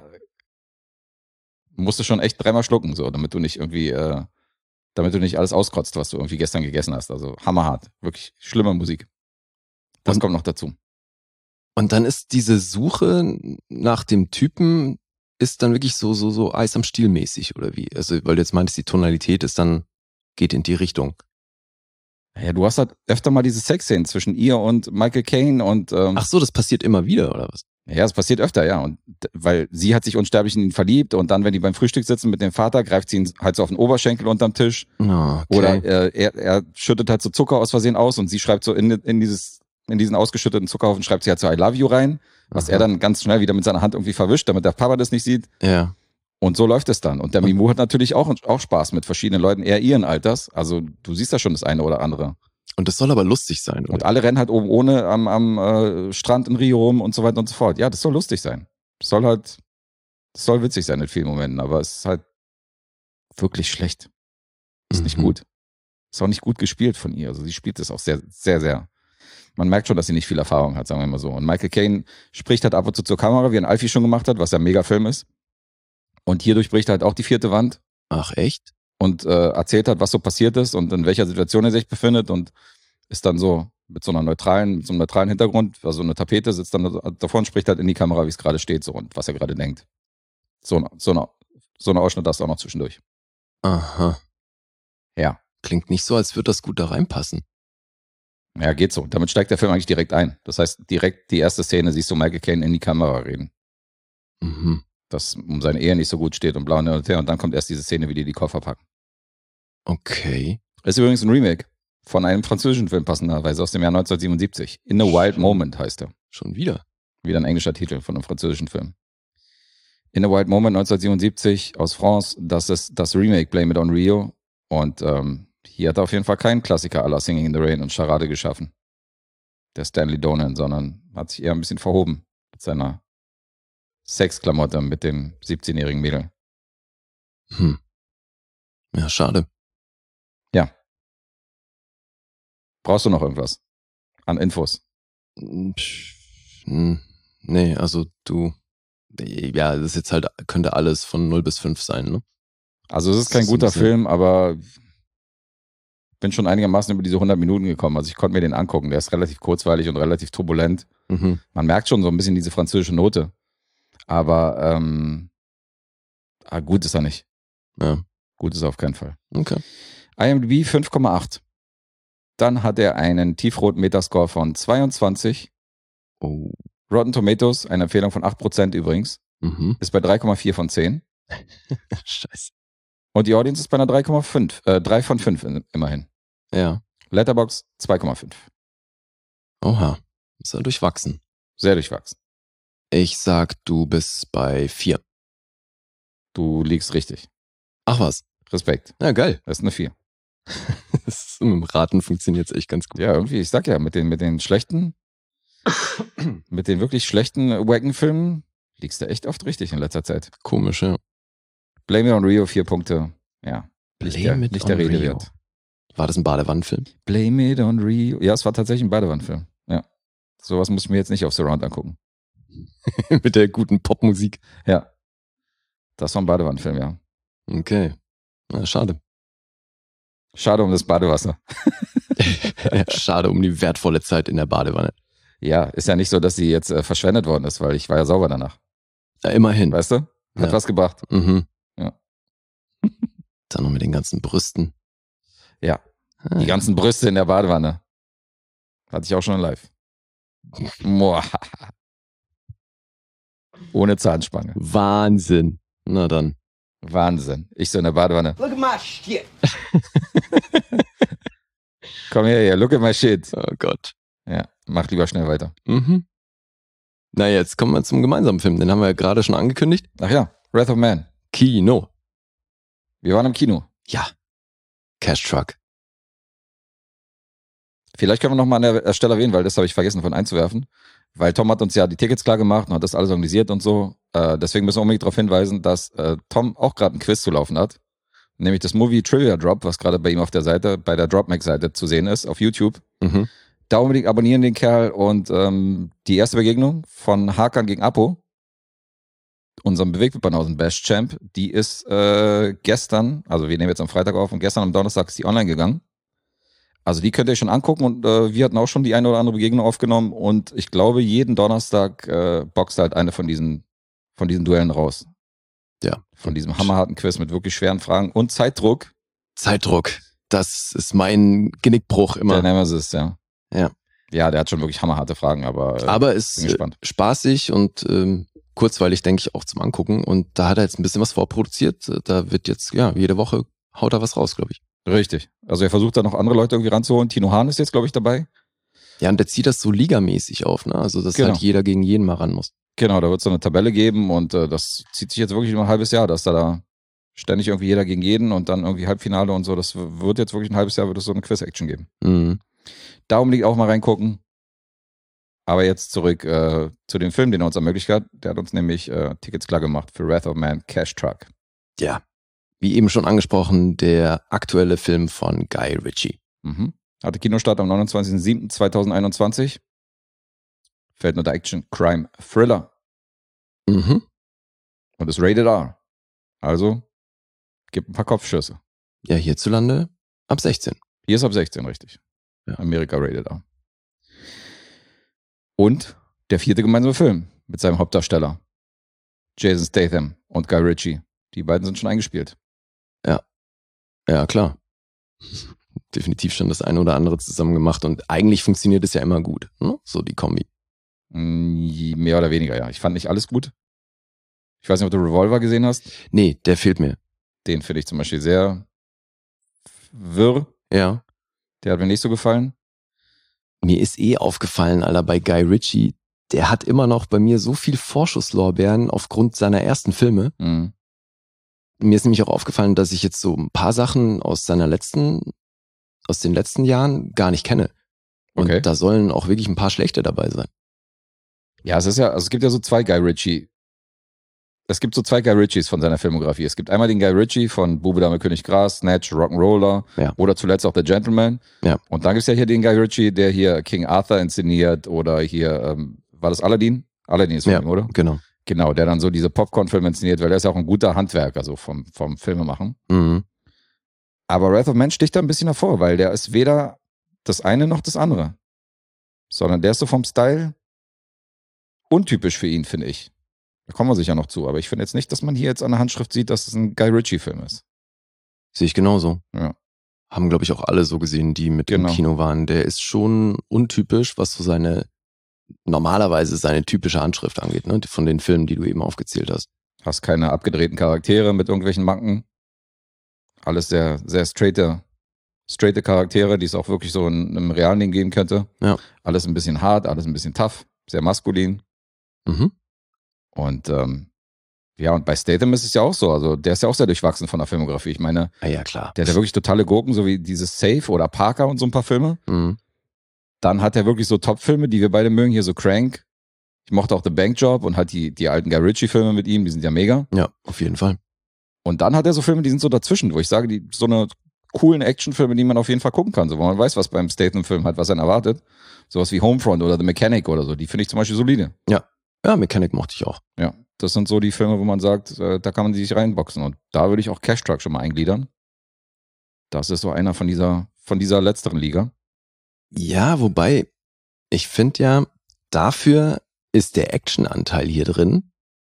[SPEAKER 2] musst du schon echt dreimal schlucken, so, damit du nicht irgendwie, äh, damit du nicht alles auskotzt, was du irgendwie gestern gegessen hast. Also hammerhart, wirklich schlimme Musik. Das
[SPEAKER 3] Und-
[SPEAKER 2] kommt noch dazu.
[SPEAKER 3] Und dann ist diese Suche nach dem Typen ist dann wirklich so, so, so Eis am Stiel mäßig oder wie? Also, weil du jetzt meintest, die Tonalität ist dann, geht in die Richtung.
[SPEAKER 2] Ja, du hast halt öfter mal diese Sexszenen zwischen ihr und Michael Caine und ähm,
[SPEAKER 3] Ach so, das passiert immer wieder oder was?
[SPEAKER 2] ja, es passiert öfter, ja. Und d- weil sie hat sich unsterblich in ihn verliebt und dann, wenn die beim Frühstück sitzen mit dem Vater, greift sie ihn halt so auf den Oberschenkel unterm Tisch.
[SPEAKER 3] Oh, okay.
[SPEAKER 2] Oder äh, er, er schüttet halt so Zucker aus Versehen aus und sie schreibt so in, in dieses, in diesen ausgeschütteten Zuckerhaufen schreibt sie halt so I love you rein, was
[SPEAKER 3] Aha.
[SPEAKER 2] er dann ganz schnell wieder mit seiner Hand irgendwie verwischt, damit der Papa das nicht sieht.
[SPEAKER 3] Ja.
[SPEAKER 2] Und so läuft es dann. Und der Mimou hat natürlich auch, auch Spaß mit verschiedenen Leuten, eher ihren Alters. Also du siehst ja schon das eine oder andere.
[SPEAKER 3] Und das soll aber lustig sein, oder?
[SPEAKER 2] Und alle rennen halt oben ohne am, am äh, Strand in Rio rum und so weiter und so fort. Ja, das soll lustig sein. Das soll halt, das soll witzig sein in vielen Momenten, aber es ist halt wirklich schlecht. Ist nicht
[SPEAKER 3] Mhm.
[SPEAKER 2] gut. Ist auch nicht gut gespielt von ihr. Also sie spielt es auch sehr, sehr, sehr. Man merkt schon, dass sie nicht viel Erfahrung hat, sagen wir mal so. Und Michael Caine spricht halt ab und zu zur Kamera, wie ein Alfie schon gemacht hat, was ja ein Megafilm ist. Und hier durchbricht halt auch die vierte Wand
[SPEAKER 3] Ach, echt?
[SPEAKER 2] und äh, erzählt hat, was so passiert ist und in welcher Situation er sich befindet und ist dann so mit so einer neutralen, mit so einem neutralen Hintergrund, also eine Tapete, sitzt dann da- davor und spricht halt in die Kamera, wie es gerade steht so und was er gerade denkt. So, ein- so, eine, so eine Ausschnitt hast du auch noch zwischendurch.
[SPEAKER 3] Aha.
[SPEAKER 2] Ja.
[SPEAKER 3] Klingt nicht so, als würde das gut da reinpassen.
[SPEAKER 2] Ja, geht so. Damit steigt der Film eigentlich direkt ein. Das heißt, direkt die erste Szene siehst du Michael Caine in die Kamera reden.
[SPEAKER 3] Mhm.
[SPEAKER 2] Dass um seine Ehe nicht so gut steht und blau und hin und her. Und dann kommt erst diese Szene, wie die die Koffer packen.
[SPEAKER 3] Okay.
[SPEAKER 2] Ist übrigens ein Remake von einem französischen Film passenderweise aus dem Jahr neunzehnhundertsiebenundsiebzig. In a Wild Moment heißt er.
[SPEAKER 3] Schon wieder.
[SPEAKER 2] Wieder ein englischer Titel von einem französischen Film. In a Wild Moment neunzehnhundertsiebenundsiebzig aus France. Das ist das Remake Blame It on Rio. Und ähm, hier hat er auf jeden Fall keinen Klassiker à la Singing in the Rain und Charade geschaffen. Der Stanley Donen, sondern hat sich eher ein bisschen verhoben mit seiner Sexklamotte mit dem siebzehnjährigen Mädel.
[SPEAKER 3] Hm. Ja, schade.
[SPEAKER 2] Brauchst du noch irgendwas? An Infos.
[SPEAKER 3] Hm, nee, also du, ja, das ist jetzt halt, könnte alles von null bis fünf sein, ne?
[SPEAKER 2] Also es ist kein
[SPEAKER 3] Das ist
[SPEAKER 2] guter
[SPEAKER 3] ein bisschen-
[SPEAKER 2] Film, aber bin schon einigermaßen über diese hundert Minuten gekommen. Also ich konnte mir den angucken. Der ist relativ kurzweilig und relativ turbulent.
[SPEAKER 3] Mhm.
[SPEAKER 2] Man merkt schon so ein bisschen diese französische Note. Aber ähm, ah, gut ist er nicht.
[SPEAKER 3] Ja,
[SPEAKER 2] Gut ist er auf keinen Fall.
[SPEAKER 3] okay.
[SPEAKER 2] IMDb fünf Komma acht. Dann hat er einen tiefroten Metascore von zweiundzwanzig.
[SPEAKER 3] Oh.
[SPEAKER 2] Rotten Tomatoes, eine Empfehlung von acht Prozent übrigens,
[SPEAKER 3] Mhm.
[SPEAKER 2] ist bei drei Komma vier von zehn.
[SPEAKER 3] Scheiße.
[SPEAKER 2] Und die Audience ist bei einer drei Komma fünf, äh, drei von fünf in, immerhin.
[SPEAKER 3] Ja.
[SPEAKER 2] Letterboxd zwei Komma fünf.
[SPEAKER 3] Oha. Ist ja durchwachsen.
[SPEAKER 2] Sehr durchwachsen.
[SPEAKER 3] Ich sag, du bist bei vier.
[SPEAKER 2] Du liegst richtig.
[SPEAKER 3] Ach was.
[SPEAKER 2] Respekt.
[SPEAKER 3] Ja, geil.
[SPEAKER 2] Das ist eine vier.
[SPEAKER 3] Das ist, mit dem Raten funktioniert es echt ganz gut.
[SPEAKER 2] Ja, irgendwie, ich sag ja, mit den, mit den schlechten, mit den wirklich schlechten Wacken-Filmen liegst du echt oft richtig in letzter Zeit.
[SPEAKER 3] Komisch, ja.
[SPEAKER 2] Blame It on Rio, vier Punkte. Ja. Nicht der,
[SPEAKER 3] Blame It
[SPEAKER 2] nicht der
[SPEAKER 3] on
[SPEAKER 2] Rede
[SPEAKER 3] Rio.
[SPEAKER 2] wert.
[SPEAKER 3] War das ein Badewannenfilm?
[SPEAKER 2] Blame It on Rio. Ja, es war tatsächlich ein Badewannenfilm. Ja. Sowas muss ich mir jetzt nicht auf Surround angucken.
[SPEAKER 3] Mit der guten Popmusik.
[SPEAKER 2] Ja. Das war ein Badewannenfilm, ja.
[SPEAKER 3] Okay. Na, schade.
[SPEAKER 2] Schade um das Badewasser.
[SPEAKER 3] Ja, schade um die wertvolle Zeit in der Badewanne.
[SPEAKER 2] Ja, ist ja nicht so, dass sie jetzt äh, verschwendet worden ist, weil ich war ja sauber danach.
[SPEAKER 3] Ja, immerhin.
[SPEAKER 2] Weißt du? Hat
[SPEAKER 3] Ja.
[SPEAKER 2] was gebracht.
[SPEAKER 3] Mhm.
[SPEAKER 2] Ja.
[SPEAKER 3] Dann noch mit den ganzen Brüsten.
[SPEAKER 2] Ja.
[SPEAKER 3] Ah,
[SPEAKER 2] Die ganzen Brüste in der Badewanne. Hatte ich auch schon live. Moah. Ohne Zahnspange.
[SPEAKER 3] Wahnsinn. Na dann.
[SPEAKER 2] Wahnsinn. Ich so in der Badewanne.
[SPEAKER 7] Look at my shit.
[SPEAKER 2] Komm her, hier, look at my shit.
[SPEAKER 3] Oh Gott.
[SPEAKER 2] Ja, mach lieber schnell weiter.
[SPEAKER 3] Mhm. Na, jetzt kommen wir zum gemeinsamen Film. Den haben wir ja gerade schon angekündigt.
[SPEAKER 2] Ach ja, Wrath of Man.
[SPEAKER 3] Kino.
[SPEAKER 2] Wir waren im Kino.
[SPEAKER 3] Ja. Cash Truck.
[SPEAKER 2] Vielleicht können wir noch mal an der Stelle erwähnen, weil das habe ich vergessen von einzuwerfen. Weil Tom hat uns ja die Tickets klar gemacht und hat das alles organisiert und so. Äh, deswegen müssen wir unbedingt darauf hinweisen, dass äh, Tom auch gerade ein Quiz zu laufen hat. Nämlich das Movie Trivia Drop, was gerade bei ihm auf der Seite, bei der Dropmax-Seite zu sehen ist, auf YouTube.
[SPEAKER 3] Mhm.
[SPEAKER 2] Da unbedingt abonnieren den Kerl und ähm, die erste Begegnung von Hakan gegen Apo, unserem Bewegtbanausen Best Champ, die ist äh, gestern, also wir nehmen jetzt am Freitag auf und gestern am Donnerstag ist die online gegangen. Also die könnt ihr euch schon angucken und äh, wir hatten auch schon die eine oder andere Begegnung aufgenommen und ich glaube, jeden Donnerstag äh, boxt halt eine von diesen, von diesen Duellen raus.
[SPEAKER 3] Ja.
[SPEAKER 2] Von diesem hammerharten Quiz mit wirklich schweren Fragen und Zeitdruck.
[SPEAKER 3] Zeitdruck. Das ist mein Genickbruch immer.
[SPEAKER 2] Der Nemesis, ja.
[SPEAKER 3] Ja.
[SPEAKER 2] Ja, der hat schon wirklich hammerharte Fragen, aber, äh,
[SPEAKER 3] Aber ist
[SPEAKER 2] bin gespannt.
[SPEAKER 3] äh, spaßig und ähm, kurzweilig, denke ich, auch zum Angucken. Und da hat er jetzt ein bisschen was vorproduziert. Da wird jetzt, ja, jede Woche haut er was raus, glaube ich.
[SPEAKER 2] Richtig. Also er versucht da noch andere Leute irgendwie ranzuholen. Tino Hahn ist jetzt, glaube ich, dabei.
[SPEAKER 3] Ja, und der zieht das so ligamäßig auf, ne? Also, dass
[SPEAKER 2] Genau.
[SPEAKER 3] halt jeder gegen jeden mal ran muss.
[SPEAKER 2] Genau, da wird es so eine Tabelle geben und äh, das zieht sich jetzt wirklich über ein halbes Jahr, dass da da ständig irgendwie jeder gegen jeden und dann irgendwie Halbfinale und so. Das w- wird jetzt wirklich ein halbes Jahr, wird es so eine Quiz-Action geben.
[SPEAKER 3] Mhm.
[SPEAKER 2] Da unbedingt auch mal reingucken. Aber jetzt zurück äh, zu dem Film, den er uns ermöglicht hat. Der hat uns nämlich äh, Tickets klar gemacht für Wrath of Man, Cash Truck.
[SPEAKER 3] Ja. Wie eben schon angesprochen, der aktuelle Film von Guy Ritchie.
[SPEAKER 2] Mhm. Hatte Kinostart am neunundzwanzigsten siebten zweitausendeinundzwanzig. Fällt unter Action, Crime, Thriller
[SPEAKER 3] Mhm.
[SPEAKER 2] und ist rated R. Also gibt ein paar Kopfschüsse.
[SPEAKER 3] Ja, hierzulande ab sechzehn.
[SPEAKER 2] Hier ist ab sechzehn, richtig.
[SPEAKER 3] Ja.
[SPEAKER 2] Amerika rated R. Und der vierte gemeinsame Film mit seinem Hauptdarsteller Jason Statham und Guy Ritchie. Die beiden sind schon eingespielt.
[SPEAKER 3] Ja, klar. Definitiv schon das eine oder andere zusammen gemacht und eigentlich funktioniert es ja immer gut, ne? So die Kombi.
[SPEAKER 2] Mm, Mehr oder weniger, ja. Ich fand nicht alles gut. Ich weiß nicht, ob du Revolver gesehen hast.
[SPEAKER 3] Nee, der fehlt mir.
[SPEAKER 2] Den finde ich zum Beispiel sehr wirr.
[SPEAKER 3] Ja.
[SPEAKER 2] Der hat mir nicht so gefallen.
[SPEAKER 3] Mir ist eh aufgefallen, Alter, bei Guy Ritchie, der hat immer noch bei mir so viel Vorschusslorbeeren aufgrund seiner ersten Filme.
[SPEAKER 2] Mhm.
[SPEAKER 3] Mir ist nämlich auch aufgefallen, dass ich jetzt so ein paar Sachen aus seiner letzten, aus den letzten Jahren gar nicht kenne. Und
[SPEAKER 2] Okay.
[SPEAKER 3] da sollen auch wirklich ein paar schlechte dabei sein.
[SPEAKER 2] Ja, es ist ja, also es gibt ja so zwei Guy Ritchie es gibt so zwei Guy Ritchies von seiner Filmografie. Es gibt einmal den Guy Ritchie von Bube, Dame, König, Gras, Snatch, Rock'n'Roller
[SPEAKER 3] Ja.
[SPEAKER 2] oder zuletzt auch The Gentleman.
[SPEAKER 3] Ja.
[SPEAKER 2] Und dann gibt es ja hier den Guy Ritchie, der hier King Arthur inszeniert oder hier, ähm, war das Aladdin? Aladdin ist von
[SPEAKER 3] Ja,
[SPEAKER 2] ihm, oder?
[SPEAKER 3] genau.
[SPEAKER 2] Genau, der dann so diese Popcorn-Filme inszeniert, weil der ist ja auch ein guter Handwerker, so vom, vom Filmemachen.
[SPEAKER 3] Mhm.
[SPEAKER 2] Aber Wrath of Man sticht da ein bisschen hervor, weil der ist weder das eine noch das andere. Sondern der ist so vom Style untypisch für ihn, finde ich. Da kommen wir sicher noch zu, aber ich finde jetzt nicht, dass man hier jetzt an der Handschrift sieht, dass es ein Guy Ritchie-Film ist.
[SPEAKER 3] Sehe ich genauso.
[SPEAKER 2] Ja.
[SPEAKER 3] Haben, glaube ich, auch alle so gesehen, die mit
[SPEAKER 2] Genau.
[SPEAKER 3] im Kino waren. Der ist schon untypisch, was so seine, normalerweise seine typische Handschrift angeht, ne? Von den Filmen, die du eben aufgezählt hast.
[SPEAKER 2] Hast keine abgedrehten Charaktere mit irgendwelchen Macken. Alles sehr, sehr straighte, straighte Charaktere, die es auch wirklich so in einem realen Ding geben könnte.
[SPEAKER 3] Ja.
[SPEAKER 2] Alles ein bisschen hart, alles ein bisschen tough, sehr maskulin.
[SPEAKER 3] Mhm.
[SPEAKER 2] Und ähm, ja, und bei Statham ist es ja auch so. Also der ist ja auch sehr durchwachsen von der Filmografie. Ich meine,
[SPEAKER 3] Ah, ja, klar.
[SPEAKER 2] der hat ja wirklich totale Gurken, so wie dieses Safe oder Parker und so ein paar Filme.
[SPEAKER 3] Mhm.
[SPEAKER 2] Dann hat er wirklich so Top-Filme, die wir beide mögen, hier so Crank. Ich mochte auch The Bank Job und halt die, die alten Guy Ritchie-Filme mit ihm, die sind ja mega.
[SPEAKER 3] Ja, auf jeden Fall.
[SPEAKER 2] Und dann hat er so Filme, die sind so dazwischen, wo ich sage, die so eine coolen Actionfilme, die man auf jeden Fall gucken kann, so, wo man weiß, was beim Statham-Film halt, was einen erwartet. Sowas wie Homefront oder The Mechanic oder so, die finde ich zum Beispiel solide.
[SPEAKER 3] Ja, Mechanic mochte ich auch.
[SPEAKER 2] Ja, das sind so die Filme, wo man sagt, äh, da kann man sich reinboxen. Und da würde ich auch Cash Truck schon mal eingliedern. Das ist so einer von dieser, von dieser letzteren Liga.
[SPEAKER 3] Ja, wobei, ich finde ja, dafür ist der Actionanteil hier drin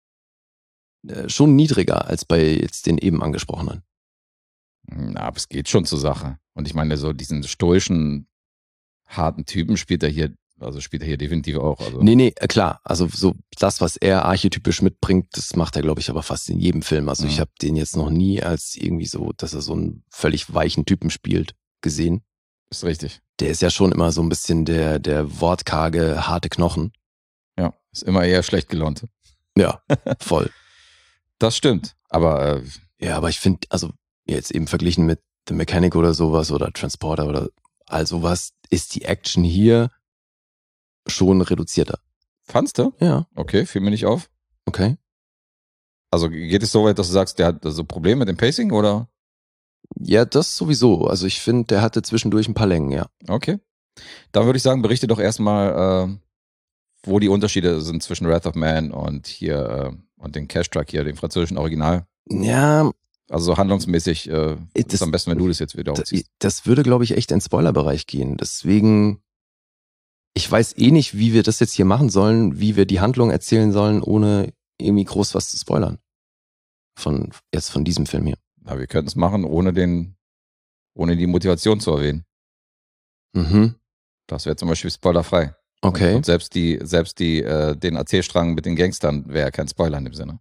[SPEAKER 3] äh, schon niedriger als bei jetzt den eben angesprochenen.
[SPEAKER 2] Na, aber es geht schon zur Sache. Und ich meine, so diesen stoischen, harten Typen spielt er hier, also spielt er hier definitiv auch. Also.
[SPEAKER 3] Nee, nee, äh, klar. Also so das, was er archetypisch mitbringt, das macht er, glaube ich, aber fast in jedem Film. Also
[SPEAKER 2] Mhm.
[SPEAKER 3] ich habe den jetzt noch nie als irgendwie so, dass er so einen völlig weichen Typen spielt, gesehen.
[SPEAKER 2] Ist richtig.
[SPEAKER 3] Der ist ja schon immer so ein bisschen der, der wortkarge, harte Knochen.
[SPEAKER 2] Ja, ist immer eher schlecht gelaunt.
[SPEAKER 3] Ja, voll.
[SPEAKER 2] Das stimmt. Aber äh,
[SPEAKER 3] Ja, aber ich finde, also jetzt eben verglichen mit The Mechanic oder sowas oder Transporter oder all sowas, ist die Action hier schon reduzierter.
[SPEAKER 2] fandst du?
[SPEAKER 3] Ja,
[SPEAKER 2] Okay, fiel mir nicht auf.
[SPEAKER 3] okay.
[SPEAKER 2] Also geht es so weit, dass du sagst, der hat so Probleme mit dem Pacing oder?
[SPEAKER 3] Ja, das sowieso. Also ich finde, der hatte zwischendurch ein paar Längen, ja.
[SPEAKER 2] Okay. Dann würde ich sagen, berichte doch erstmal, äh, wo die Unterschiede sind zwischen Wrath of Man und hier äh, und den Cash Truck hier, dem französischen Original.
[SPEAKER 3] Ja,
[SPEAKER 2] Also so handlungsmäßig äh,
[SPEAKER 3] Das-
[SPEAKER 2] ist am besten, wenn du das jetzt wieder
[SPEAKER 3] das,
[SPEAKER 2] aufziehst.
[SPEAKER 3] das würde, glaube ich, echt in den Spoilerbereich gehen. Deswegen, ich weiß eh nicht, wie wir das jetzt hier machen sollen, wie wir die Handlung erzählen sollen, ohne irgendwie groß was zu spoilern. Von, jetzt von diesem Film hier.
[SPEAKER 2] Aber wir könnten es machen, ohne den, ohne die Motivation zu erwähnen.
[SPEAKER 3] Mhm.
[SPEAKER 2] Das wäre zum Beispiel spoilerfrei.
[SPEAKER 3] Okay.
[SPEAKER 2] Und, und selbst die, selbst die, äh, den Erzählstrang mit den Gangstern wäre kein Spoiler in dem Sinne.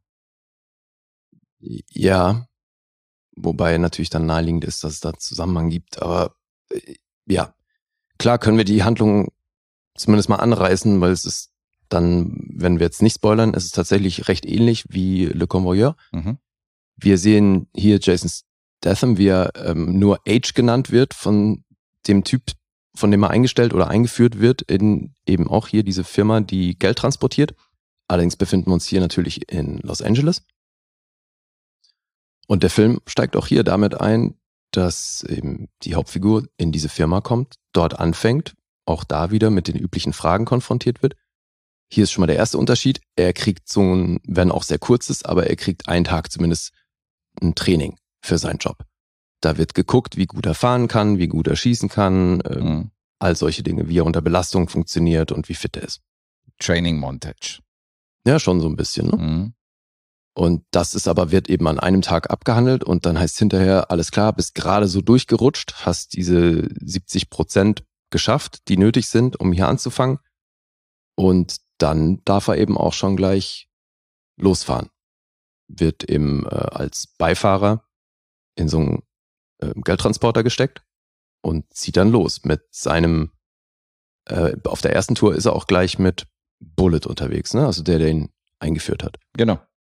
[SPEAKER 3] Ja, wobei natürlich dann naheliegend ist, dass es da Zusammenhang gibt, aber äh, ja, klar können wir die Handlung zumindest mal anreißen, weil es ist dann, wenn wir jetzt nicht spoilern, es ist tatsächlich recht ähnlich wie Le Convoyeur.
[SPEAKER 2] Mhm.
[SPEAKER 3] Wir sehen hier Jason Statham, wie er ähm, nur Age genannt wird von dem Typ, von dem er eingestellt oder eingeführt wird in eben auch hier diese Firma, die Geld transportiert. Allerdings befinden wir uns hier natürlich in Los Angeles. Und der Film steigt auch hier damit ein, dass eben die Hauptfigur in diese Firma kommt, dort anfängt, auch da wieder mit den üblichen Fragen konfrontiert wird. Hier ist schon mal der erste Unterschied. Er kriegt so ein, wenn auch sehr kurzes, aber er kriegt einen Tag zumindest ein Training für seinen Job. Da wird geguckt, wie gut er fahren kann, wie gut er schießen kann, ähm,
[SPEAKER 2] Mhm.
[SPEAKER 3] all solche Dinge, wie er unter Belastung funktioniert und wie fit er ist.
[SPEAKER 2] Training Montage.
[SPEAKER 3] Ja, schon so ein bisschen, ne?
[SPEAKER 2] Mhm.
[SPEAKER 3] Und das ist aber, wird eben an einem Tag abgehandelt und dann heißt hinterher, alles klar, bist gerade so durchgerutscht, hast diese siebzig Prozent geschafft, die nötig sind, um hier anzufangen. Und dann darf er eben auch schon gleich losfahren. Wird eben äh, als Beifahrer in so einen äh, Geldtransporter gesteckt und zieht dann los mit seinem, äh, auf der ersten Tour ist er auch gleich mit Bullet unterwegs, ne? Also der, der ihn eingeführt hat.
[SPEAKER 2] Genau.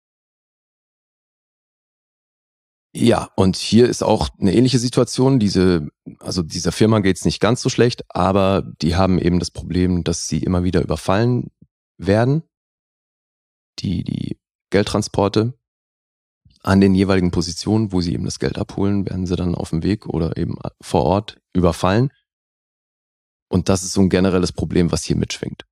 [SPEAKER 3] Ja, und hier ist auch eine ähnliche Situation. Diese, also dieser Firma geht's nicht ganz so schlecht, aber die haben eben das Problem, dass sie immer wieder überfallen werden. Die, die Geldtransporte. An den jeweiligen Positionen, wo sie eben das Geld abholen, werden sie dann auf dem Weg oder eben vor Ort überfallen. Und das ist so ein generelles Problem, was hier mitschwingt.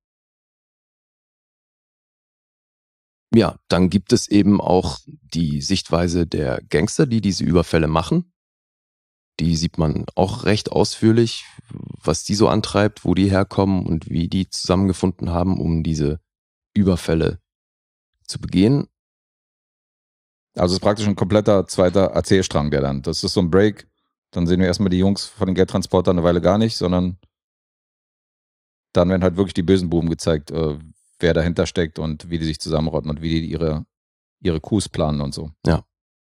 [SPEAKER 3] Ja, dann gibt es eben auch die Sichtweise der Gangster, die diese Überfälle machen. Die sieht man auch recht ausführlich, was die so antreibt, wo die herkommen und wie die zusammengefunden haben, um diese Überfälle zu begehen.
[SPEAKER 2] Also es ist praktisch ein kompletter zweiter Erzählstrang, der dann, das ist so ein Break, dann sehen wir erstmal die Jungs von den Geldtransportern eine Weile gar nicht, sondern dann werden halt wirklich die bösen Buben gezeigt, äh, wer dahinter steckt und wie die sich zusammenrotten und wie die ihre, ihre Coups planen und so.
[SPEAKER 3] Ja.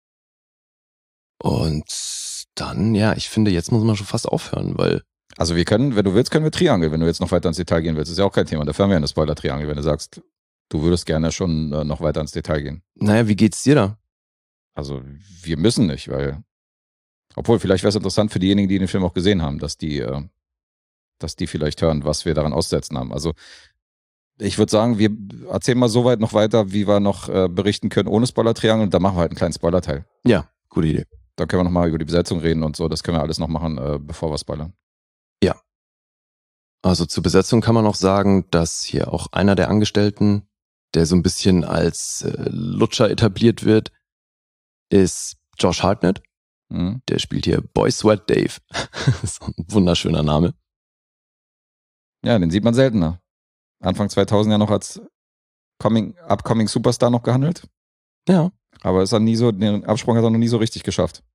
[SPEAKER 3] Und dann, ja, ich finde, jetzt muss man schon fast aufhören, weil...
[SPEAKER 2] Also wir können, wenn du willst, können wir Triangel, wenn du jetzt noch weiter ins Detail gehen willst. Das ist ja auch kein Thema, dafür haben wir ja eine Spoiler-Triangel, wenn du sagst, du würdest gerne schon äh, noch weiter ins Detail gehen.
[SPEAKER 3] Naja, wie geht's dir da?
[SPEAKER 2] Also wir müssen nicht, weil... Obwohl, vielleicht wäre es interessant für diejenigen, die den Film auch gesehen haben, dass die, äh, dass die vielleicht hören, was wir daran aussetzen haben. Also ich würde sagen, wir erzählen mal so weit noch weiter, wie wir noch äh, berichten können ohne Spoiler-Triangel und dann machen wir halt einen kleinen Spoiler-Teil.
[SPEAKER 3] Ja, gute Idee.
[SPEAKER 2] Dann können wir nochmal über die Besetzung reden und so. Das können wir alles noch machen, äh, bevor wir spoilern.
[SPEAKER 3] Ja. Also zur Besetzung kann man noch sagen, dass hier auch einer der Angestellten, der so ein bisschen als äh, Lutscher etabliert wird, ist Josh Hartnett.
[SPEAKER 2] Mhm.
[SPEAKER 3] Der spielt hier Boy Sweat Dave. So ein wunderschöner Name.
[SPEAKER 2] Ja, den sieht man seltener. Anfang zweitausend ja noch als coming, upcoming Superstar noch gehandelt.
[SPEAKER 3] Ja.
[SPEAKER 2] Aber ist er nie so, den Absprung hat er noch nie so richtig geschafft.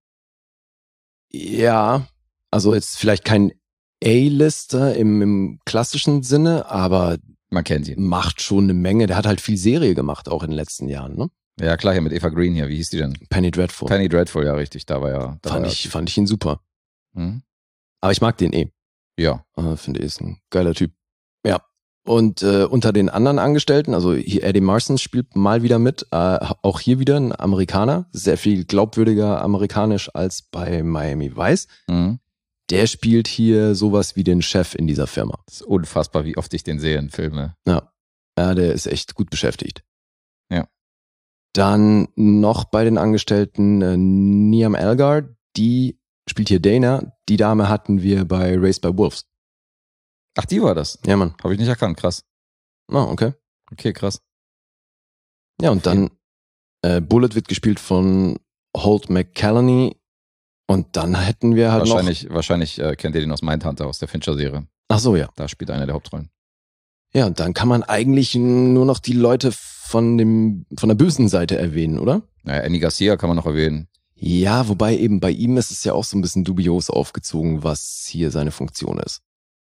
[SPEAKER 3] Ja, also jetzt vielleicht kein A-Lister im, im klassischen Sinne, aber
[SPEAKER 2] Man kennt ihn.
[SPEAKER 3] macht schon eine Menge. Der hat halt viel Serie gemacht, auch in den letzten Jahren, ne?
[SPEAKER 2] Ja, klar, hier mit Eva Green hier. Wie hieß die denn?
[SPEAKER 3] Penny Dreadful.
[SPEAKER 2] Penny Dreadful, ja, richtig. Da war ja. Da
[SPEAKER 3] fand,
[SPEAKER 2] war
[SPEAKER 3] ich,
[SPEAKER 2] ja.
[SPEAKER 3] fand ich ihn super.
[SPEAKER 2] Hm?
[SPEAKER 3] Aber ich mag den eh.
[SPEAKER 2] Ja.
[SPEAKER 3] Äh, Finde ich, ist ein geiler Typ. Ja. Und äh, unter den anderen Angestellten, also hier Eddie Marsan spielt mal wieder mit, äh, auch hier wieder ein Amerikaner, sehr viel glaubwürdiger amerikanisch als bei Miami Vice.
[SPEAKER 2] Mhm.
[SPEAKER 3] Der spielt hier sowas wie den Chef in dieser Firma.
[SPEAKER 2] Das ist unfassbar, wie oft ich den sehe in Filmen.
[SPEAKER 3] Ja, ja, der ist echt gut beschäftigt.
[SPEAKER 2] Ja.
[SPEAKER 3] Dann noch bei den Angestellten äh, Niamh Algar, die spielt hier Dana. Die Dame hatten wir bei Raised by Wolves.
[SPEAKER 2] Ach, die war das?
[SPEAKER 3] Ja, Mann.
[SPEAKER 2] Habe ich nicht erkannt, krass.
[SPEAKER 3] Ah, okay.
[SPEAKER 2] Okay, krass.
[SPEAKER 3] Ja, und dann äh, Bullet wird gespielt von Holt McCallany. Und dann hätten wir halt
[SPEAKER 2] wahrscheinlich
[SPEAKER 3] noch...
[SPEAKER 2] wahrscheinlich äh, kennt ihr den aus Mindhunter, aus der Fincher-Serie.
[SPEAKER 3] Ach so, ja.
[SPEAKER 2] Da spielt einer der Hauptrollen.
[SPEAKER 3] Ja, und dann kann man eigentlich nur noch die Leute von dem von der bösen Seite erwähnen, oder?
[SPEAKER 2] Naja, Andy Garcia kann man noch erwähnen.
[SPEAKER 3] Ja, wobei eben bei ihm ist es ja auch so ein bisschen dubios aufgezogen, was hier seine Funktion ist.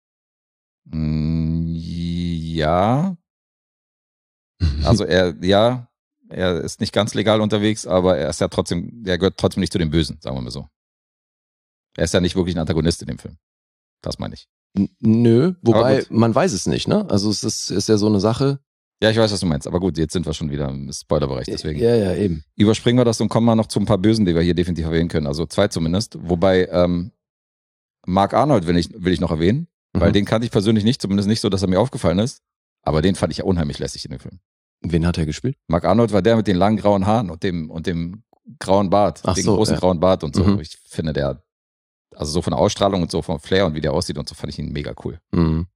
[SPEAKER 2] Mm, ja. Also er, ja, er ist nicht ganz legal unterwegs, aber er ist ja trotzdem, er gehört trotzdem nicht zu den Bösen, sagen wir mal so. Er ist ja nicht wirklich ein Antagonist in dem Film. Das meine ich.
[SPEAKER 3] N- Nö, wobei
[SPEAKER 2] gut.
[SPEAKER 3] man weiß es nicht, ne? Also es ist, ist ja so eine Sache.
[SPEAKER 2] Ja, ich weiß, was du meinst, aber gut, jetzt sind wir schon wieder im Spoilerbereich, deswegen.
[SPEAKER 3] Ja, ja, eben.
[SPEAKER 2] Überspringen wir das und kommen mal noch zu ein paar Bösen, die wir hier definitiv erwähnen können. Also zwei zumindest. Wobei ähm, Mark Arnold will ich, will ich noch erwähnen, weil
[SPEAKER 3] Mhm.
[SPEAKER 2] den kannte ich persönlich nicht, zumindest nicht so, dass er mir aufgefallen ist. Aber den fand ich ja unheimlich lässig in dem Film.
[SPEAKER 3] Wen hat er gespielt?
[SPEAKER 2] Mark Arnold war der mit den langen grauen Haaren und dem und dem grauen Bart,
[SPEAKER 3] Ach
[SPEAKER 2] dem
[SPEAKER 3] so,
[SPEAKER 2] großen
[SPEAKER 3] ja.
[SPEAKER 2] grauen Bart und so.
[SPEAKER 3] Mhm.
[SPEAKER 2] Ich finde der, also so von der Ausstrahlung und so vom Flair und wie der aussieht und so, fand ich ihn mega cool.
[SPEAKER 3] Mhm.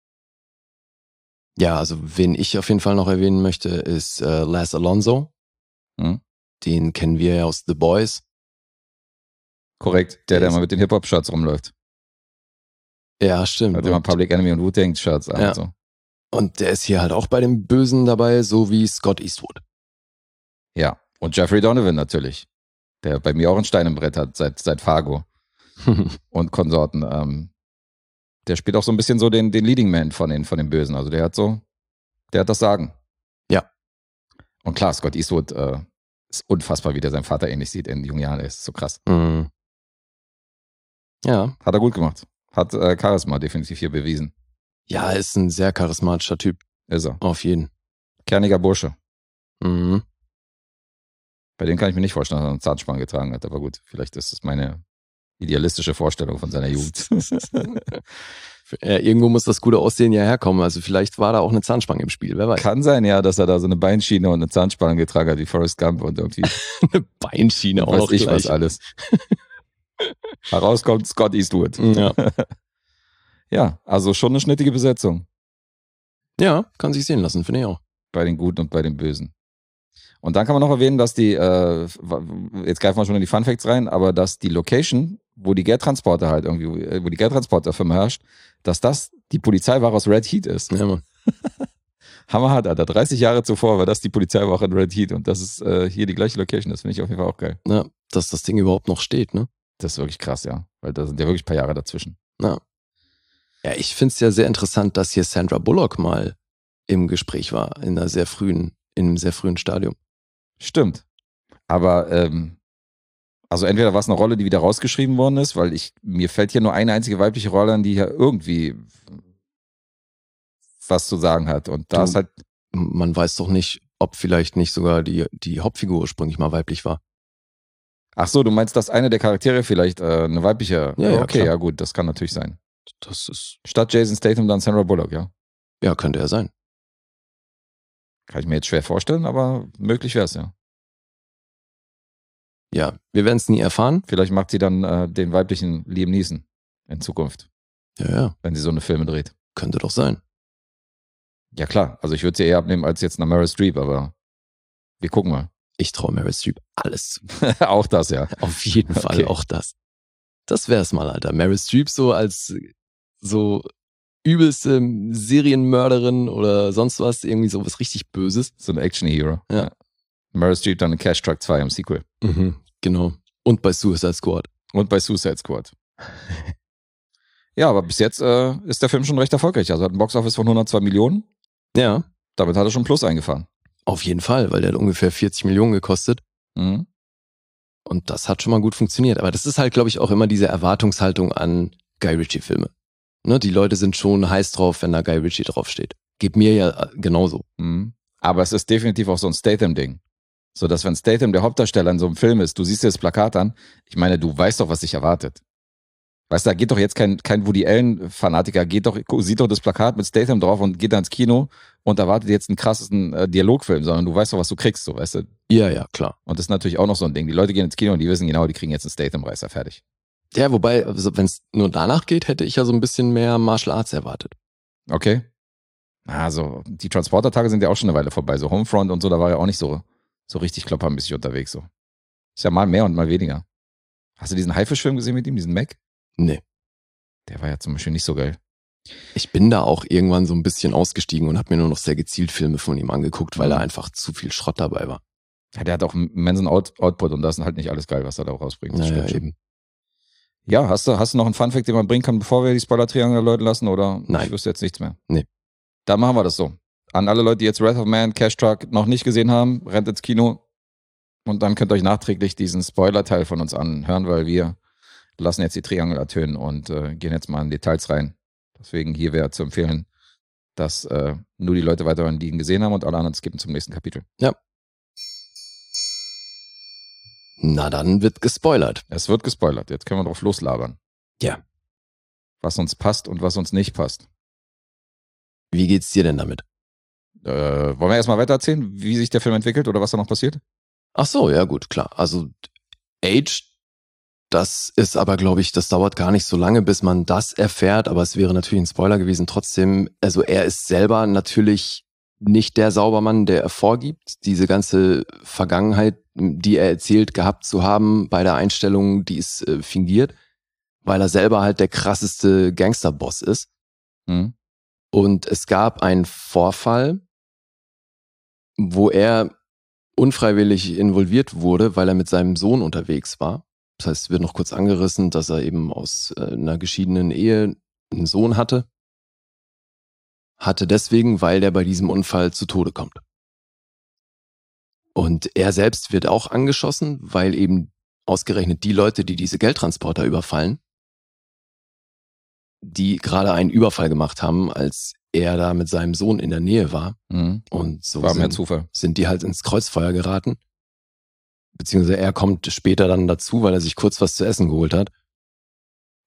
[SPEAKER 3] Ja, also wen ich auf jeden Fall noch erwähnen möchte, ist äh, Laz Alonso.
[SPEAKER 2] Mhm.
[SPEAKER 3] Den kennen wir ja aus The Boys.
[SPEAKER 2] Korrekt, der,
[SPEAKER 3] Der
[SPEAKER 2] der
[SPEAKER 3] ist-
[SPEAKER 2] mal mit den Hip-Hop-Shirts rumläuft.
[SPEAKER 3] Ja, stimmt.
[SPEAKER 2] Hat immer
[SPEAKER 3] Und,
[SPEAKER 2] Public Enemy und Wu-Tang-Shirts an
[SPEAKER 3] Ja.
[SPEAKER 2] und so.
[SPEAKER 3] und der ist hier halt auch bei den Bösen dabei, so wie Scott Eastwood.
[SPEAKER 2] Ja, und Jeffrey Donovan natürlich, der bei mir auch ein Stein im Brett hat, seit, seit Fargo und Konsorten. Ähm, der spielt auch so ein bisschen so den, den Leading Man von den, von den Bösen. Also der hat so, der hat das Sagen.
[SPEAKER 3] Ja.
[SPEAKER 2] Und klar, Scott Eastwood äh, ist unfassbar, wie der seinen Vater ähnlich sieht in jungen Jahren. Er ist so krass.
[SPEAKER 3] Mhm. Ja,
[SPEAKER 2] Hat er gut gemacht. Hat äh, Charisma definitiv hier bewiesen.
[SPEAKER 3] ja, ist ein sehr charismatischer Typ,
[SPEAKER 2] Ist er.
[SPEAKER 3] auf jeden.
[SPEAKER 2] Kerniger Bursche.
[SPEAKER 3] Mhm.
[SPEAKER 2] Bei dem kann ich mir nicht vorstellen, dass er einen Zahnspange getragen hat. Aber gut, vielleicht ist es meine, Idealistische Vorstellung von seiner Jugend.
[SPEAKER 3] Ja, irgendwo muss das gute Aussehen ja herkommen. Also vielleicht war da auch eine Zahnspange im Spiel, wer weiß.
[SPEAKER 2] Kann sein, ja, dass er da so eine Beinschiene und eine Zahnspange getragen hat, wie Forrest Gump und irgendwie
[SPEAKER 3] Eine Beinschiene auch
[SPEAKER 2] weiß
[SPEAKER 3] noch
[SPEAKER 2] ich
[SPEAKER 3] gleich.
[SPEAKER 2] was alles. Heraus kommt Scott Eastwood.
[SPEAKER 3] Ja.
[SPEAKER 2] Ja, also schon eine schnittige Besetzung
[SPEAKER 3] Ja, kann sich sehen lassen, finde ich auch.
[SPEAKER 2] bei den Guten und bei den Bösen. Und dann kann man noch erwähnen, dass die, äh, jetzt greifen wir schon in die Fun Facts rein, aber dass die Location, wo die Geldtransporter halt irgendwie, wo die Geldtransporterfirma herrscht, dass das die Polizeiwache aus Red Heat ist.
[SPEAKER 3] Ja, Mann.
[SPEAKER 2] Hammerhart, Alter. dreißig Jahre zuvor war das die Polizeiwache in Red Heat und das ist äh, hier die gleiche Location. Das finde ich auf jeden Fall auch geil.
[SPEAKER 3] Ja, dass das Ding überhaupt noch steht, ne?
[SPEAKER 2] Das ist wirklich krass, ja. Weil da sind ja wirklich ein paar Jahre dazwischen.
[SPEAKER 3] Ja. Ja, ich finde es ja sehr interessant, dass hier Sandra Bullock mal im Gespräch war, in einer sehr frühen, in einem sehr frühen Stadium.
[SPEAKER 2] Stimmt. Aber, ähm, also entweder war es eine Rolle, die wieder rausgeschrieben worden ist, weil ich, mir fällt hier nur eine einzige weibliche Rolle an, die hier irgendwie was zu sagen hat. Und da
[SPEAKER 3] Du-
[SPEAKER 2] ist halt,
[SPEAKER 3] Man weiß doch nicht, ob vielleicht nicht sogar die, die Hauptfigur ursprünglich mal weiblich war.
[SPEAKER 2] ach so, du meinst, dass eine der Charaktere vielleicht äh, eine weibliche,
[SPEAKER 3] Ja, ja,
[SPEAKER 2] okay,
[SPEAKER 3] klar.
[SPEAKER 2] ja gut, das kann natürlich sein.
[SPEAKER 3] Das ist,
[SPEAKER 2] Statt Jason Statham dann Sandra Bullock, ja.
[SPEAKER 3] ja, könnte er sein.
[SPEAKER 2] Kann ich mir jetzt schwer vorstellen, aber möglich wäre es, ja.
[SPEAKER 3] Ja, wir werden es nie erfahren.
[SPEAKER 2] Vielleicht macht sie dann äh, den weiblichen Liam Neeson in Zukunft,
[SPEAKER 3] Ja, ja,
[SPEAKER 2] wenn sie so eine Filme dreht.
[SPEAKER 3] könnte doch sein.
[SPEAKER 2] Ja klar, also ich würde sie eher abnehmen als jetzt eine Meryl Streep, aber wir gucken mal.
[SPEAKER 3] Ich traue Meryl Streep alles zu.
[SPEAKER 2] Auch das, ja.
[SPEAKER 3] Auf jeden Fall
[SPEAKER 2] Okay.
[SPEAKER 3] auch das. Das wär's mal, Alter. Meryl Streep so als so übelste Serienmörderin oder sonst was, irgendwie so was richtig Böses.
[SPEAKER 2] So ein Action-Hero.
[SPEAKER 3] Ja.
[SPEAKER 2] Meryl Streep dann in Cash Truck zwei im Sequel.
[SPEAKER 3] Mhm, genau. Und bei Suicide Squad.
[SPEAKER 2] Und bei Suicide Squad. Ja, aber bis jetzt äh, ist der Film schon recht erfolgreich. Also hat ein Boxoffice von hundertzwei Millionen.
[SPEAKER 3] Ja,
[SPEAKER 2] Damit hat er schon Plus eingefahren.
[SPEAKER 3] auf jeden Fall, weil der hat ungefähr vierzig Millionen gekostet.
[SPEAKER 2] Mhm.
[SPEAKER 3] Und das hat schon mal gut funktioniert. Aber das ist halt, glaube ich, auch immer diese Erwartungshaltung an Guy Ritchie-Filme. Ne, die Leute sind schon heiß drauf, wenn da Guy Ritchie draufsteht. Geht mir ja genauso.
[SPEAKER 2] Mhm. Aber es ist definitiv auch so ein Statham-Ding. So, dass wenn Statham der Hauptdarsteller in so einem Film ist, du siehst dir das Plakat an, ich meine, du weißt doch, was dich erwartet. Weißt du, da geht doch jetzt kein, kein Woody Allen-Fanatiker, geht doch, sieht doch das Plakat mit Statham drauf und geht dann ins Kino und erwartet jetzt einen krassesten äh, Dialogfilm, sondern du weißt doch, was du kriegst, so, weißt du.
[SPEAKER 3] Ja, ja, klar.
[SPEAKER 2] Und das ist natürlich auch noch so ein Ding. Die Leute gehen ins Kino und die wissen genau, die kriegen jetzt einen Statham-Reißer fertig.
[SPEAKER 3] Ja, wobei, also wenn es nur danach geht, hätte ich ja so ein bisschen mehr Martial Arts erwartet.
[SPEAKER 2] Okay. Also, die Transporter-Tage sind ja auch schon eine Weile vorbei. So Homefront und so, da war ja auch nicht so, so richtig kloppermäßig unterwegs. So. Ist ja mal mehr und mal weniger. Hast du diesen Haifischfilm gesehen mit ihm, diesen Mac?
[SPEAKER 3] Nee.
[SPEAKER 2] Der war ja zum Beispiel nicht so geil.
[SPEAKER 3] Ich bin da auch irgendwann so ein bisschen ausgestiegen und habe mir nur noch sehr gezielt Filme von ihm angeguckt, weil
[SPEAKER 2] Mhm.
[SPEAKER 3] da einfach zu viel Schrott dabei war.
[SPEAKER 2] Ja, der hat auch einen immensen Out Output und das ist halt nicht alles geil, was er da rausbringt. Das
[SPEAKER 3] Naja,
[SPEAKER 2] stimmt schon.
[SPEAKER 3] eben.
[SPEAKER 2] Ja, hast du, hast du noch einen Funfact, den man bringen kann, bevor wir die Spoiler-Triangel läuten lassen? Oder
[SPEAKER 3] Nein.
[SPEAKER 2] ich wüsste jetzt nichts mehr?
[SPEAKER 3] Nee.
[SPEAKER 2] Dann machen wir das so. An alle Leute, die jetzt Wrath of Man, Cash Truck noch nicht gesehen haben, rennt ins Kino und dann könnt ihr euch nachträglich diesen Spoiler-Teil von uns anhören, weil wir lassen jetzt die Triangel ertönen und äh, gehen jetzt mal in Details rein. Deswegen hier wäre zu empfehlen, dass äh, nur die Leute weiterhören, die ihn gesehen haben und alle anderen skippen zum nächsten Kapitel.
[SPEAKER 3] Na, dann wird gespoilert.
[SPEAKER 2] Es wird gespoilert. Jetzt können wir drauf loslabern.
[SPEAKER 3] Ja.
[SPEAKER 2] Was uns passt und was uns nicht passt.
[SPEAKER 3] Wie geht's dir denn damit?
[SPEAKER 2] Äh, wollen wir erstmal weitererzählen, wie sich der Film entwickelt oder was da noch passiert?
[SPEAKER 3] Ach so, ja gut, klar. Also Age, das ist aber, glaube ich, das dauert gar nicht so lange, bis man das erfährt, aber es wäre natürlich ein Spoiler gewesen. Trotzdem, also er ist selber natürlich nicht der Saubermann, der er vorgibt. Diese ganze Vergangenheit, die er erzählt gehabt zu haben bei der Einstellung, die ist äh, fingiert, weil er selber halt der krasseste Gangsterboss ist.
[SPEAKER 2] Hm?
[SPEAKER 3] Und es gab einen Vorfall, wo er unfreiwillig involviert wurde, weil er mit seinem Sohn unterwegs war. Das heißt, es wird noch kurz angerissen, dass er eben aus äh, einer geschiedenen Ehe einen Sohn hatte. Hatte deswegen, weil der bei diesem Unfall zu Tode kommt. Und er selbst wird auch angeschossen, weil eben ausgerechnet die Leute, die diese Geldtransporter überfallen, die gerade einen Überfall gemacht haben, als er da mit seinem Sohn in der Nähe war.
[SPEAKER 2] Mhm.
[SPEAKER 3] Und so
[SPEAKER 2] War mehr
[SPEAKER 3] sind,
[SPEAKER 2] Zufall.
[SPEAKER 3] sind die halt ins Kreuzfeuer geraten. Beziehungsweise er kommt später dann dazu, weil er sich kurz was zu essen geholt hat.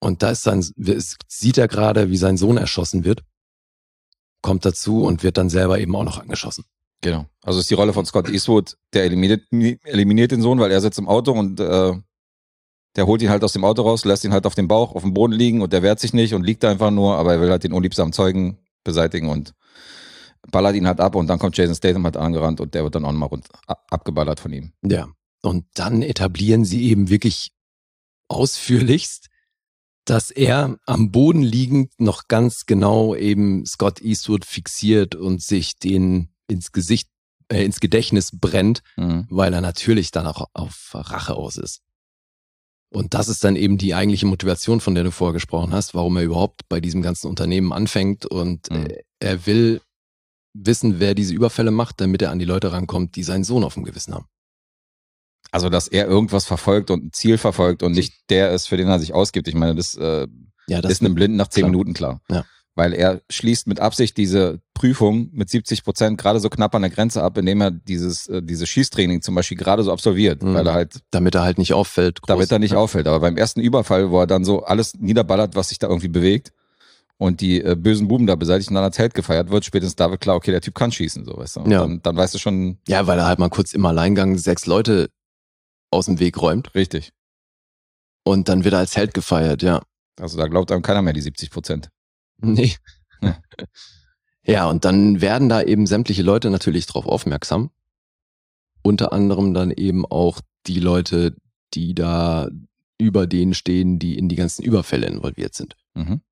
[SPEAKER 3] Und da ist sein, sieht er gerade, wie sein Sohn erschossen wird, kommt dazu und wird dann selber eben auch noch angeschossen.
[SPEAKER 2] Genau. Also ist die Rolle von Scott Eastwood, der eliminiert, eliminiert den Sohn, weil er sitzt im Auto und äh, der holt ihn halt aus dem Auto raus, lässt ihn halt auf dem Bauch, auf dem Boden liegen und der wehrt sich nicht und liegt da einfach nur, aber er will halt den unliebsamen Zeugen beseitigen und ballert ihn halt ab und dann kommt Jason Statham halt angerannt und der wird dann auch nochmal rund abgeballert von ihm.
[SPEAKER 3] Ja. Und dann etablieren sie eben wirklich ausführlichst, dass er am Boden liegend noch ganz genau eben Scott Eastwood fixiert und sich den ins Gesicht, äh, ins Gedächtnis brennt,
[SPEAKER 2] Mhm.
[SPEAKER 3] weil er natürlich dann auch auf Rache aus ist. Und das ist dann eben die eigentliche Motivation, von der du vorher gesprochen hast, warum er überhaupt bei diesem ganzen Unternehmen anfängt und
[SPEAKER 2] Mhm.
[SPEAKER 3] äh, er will wissen, wer diese Überfälle macht, damit er an die Leute rankommt, die seinen Sohn auf dem Gewissen haben.
[SPEAKER 2] Also, dass er irgendwas verfolgt und ein Ziel verfolgt und nicht der ist, für den er sich ausgibt. Ich meine, das, äh,
[SPEAKER 3] Ja, das
[SPEAKER 2] ist einem Blinden nach zehn
[SPEAKER 3] klar.
[SPEAKER 2] Minuten klar.
[SPEAKER 3] Ja.
[SPEAKER 2] Weil er schließt mit Absicht diese Prüfung mit siebzig Prozent gerade so knapp an der Grenze ab, indem er dieses, äh, dieses Schießtraining zum Beispiel gerade so absolviert,
[SPEAKER 3] Mhm.
[SPEAKER 2] weil er halt,
[SPEAKER 3] damit er halt nicht auffällt. Groß.
[SPEAKER 2] damit er nicht
[SPEAKER 3] ja.
[SPEAKER 2] auffällt. Aber beim ersten Überfall, wo er dann so alles niederballert, was sich da irgendwie bewegt und die äh, bösen Buben da beseitigt und dann als Held gefeiert wird, spätestens da wird klar, okay, der Typ kann schießen, so, weißt du. Und
[SPEAKER 3] Ja.
[SPEAKER 2] dann, dann weißt du schon,
[SPEAKER 3] Ja, weil er halt mal kurz im Alleingang sechs Leute aus dem Weg räumt
[SPEAKER 2] richtig.
[SPEAKER 3] und dann wird er als Held gefeiert, ja.
[SPEAKER 2] Also da glaubt einem keiner mehr die siebzig Prozent.
[SPEAKER 3] Nee.
[SPEAKER 2] Ja.
[SPEAKER 3] Ja, und dann werden da eben sämtliche Leute natürlich drauf aufmerksam. Unter anderem dann eben auch die Leute, die da über denen stehen, die in die ganzen Überfälle involviert sind.
[SPEAKER 2] Mhm.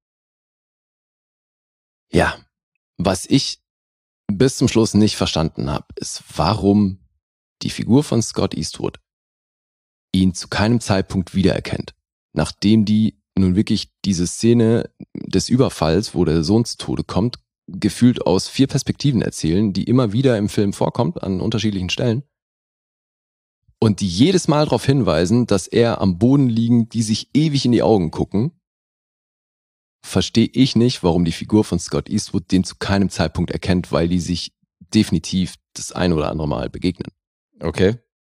[SPEAKER 3] Ja, was ich bis zum Schluss nicht verstanden habe, ist, warum die Figur von Scott Eastwood ihn zu keinem Zeitpunkt wiedererkennt, nachdem die nun wirklich diese Szene des Überfalls, wo der Sohn zu Tode kommt, gefühlt aus vier Perspektiven erzählen, die immer wieder im Film vorkommt, an unterschiedlichen Stellen. Und die jedes Mal darauf hinweisen, dass er am Boden liegend, die sich ewig in die Augen gucken, verstehe ich nicht, warum die Figur von Scott Eastwood den zu keinem Zeitpunkt erkennt, weil die sich definitiv das ein oder andere Mal begegnen.
[SPEAKER 2] Okay.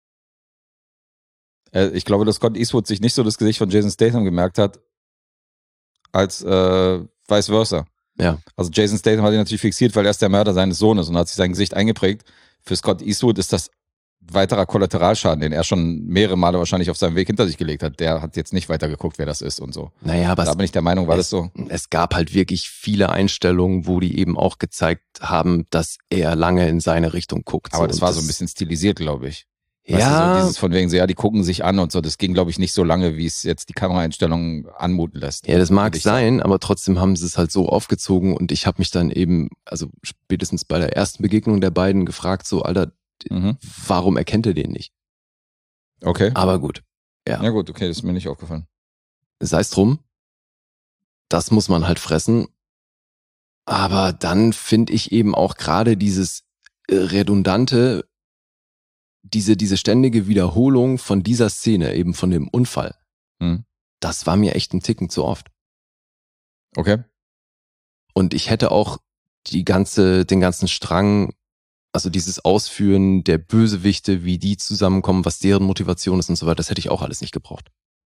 [SPEAKER 2] Äh, ich glaube, dass Scott Eastwood sich nicht so das Gesicht von Jason Statham gemerkt hat, als äh, vice versa.
[SPEAKER 3] Ja.
[SPEAKER 2] Also Jason Statham hat ihn natürlich fixiert, weil er ist der Mörder seines Sohnes und hat sich sein Gesicht eingeprägt. Für Scott Eastwood ist das weiterer Kollateralschaden, den er schon mehrere Male wahrscheinlich auf seinem Weg hinter sich gelegt hat. Der hat jetzt nicht weiter geguckt, wer das ist und so.
[SPEAKER 3] Naja, aber
[SPEAKER 2] Da bin ich der Meinung, war
[SPEAKER 3] es,
[SPEAKER 2] das so.
[SPEAKER 3] es gab halt wirklich viele Einstellungen, wo die eben auch gezeigt haben, dass er lange in seine Richtung guckt.
[SPEAKER 2] Aber
[SPEAKER 3] so.
[SPEAKER 2] das
[SPEAKER 3] Und
[SPEAKER 2] war so ein bisschen stilisiert, glaube ich. Weißt
[SPEAKER 3] Ja,
[SPEAKER 2] du, so dieses von wegen so, ja, die gucken sich an und so. Das ging, glaube ich, nicht so lange, wie es jetzt die Kameraeinstellungen anmuten lässt.
[SPEAKER 3] ja, das mag
[SPEAKER 2] Würde ich sagen.
[SPEAKER 3] sein, aber trotzdem haben sie es halt so aufgezogen und ich habe mich dann eben, also spätestens bei der ersten Begegnung der beiden gefragt, so, Alter,
[SPEAKER 2] Mhm.
[SPEAKER 3] warum erkennt er den nicht?
[SPEAKER 2] Okay.
[SPEAKER 3] Aber gut,
[SPEAKER 2] Ja gut, okay, das ist mir nicht aufgefallen.
[SPEAKER 3] sei es drum, das muss man halt fressen. Aber dann finde ich eben auch gerade dieses äh, redundante, diese, diese ständige Wiederholung von dieser Szene, eben von dem Unfall,
[SPEAKER 2] Mhm.
[SPEAKER 3] das war mir echt ein Ticken zu oft.
[SPEAKER 2] Okay.
[SPEAKER 3] Und ich hätte auch die ganze, den ganzen Strang, also dieses Ausführen der Bösewichte, wie die zusammenkommen, was deren Motivation ist und so weiter, das hätte ich auch alles nicht gebraucht.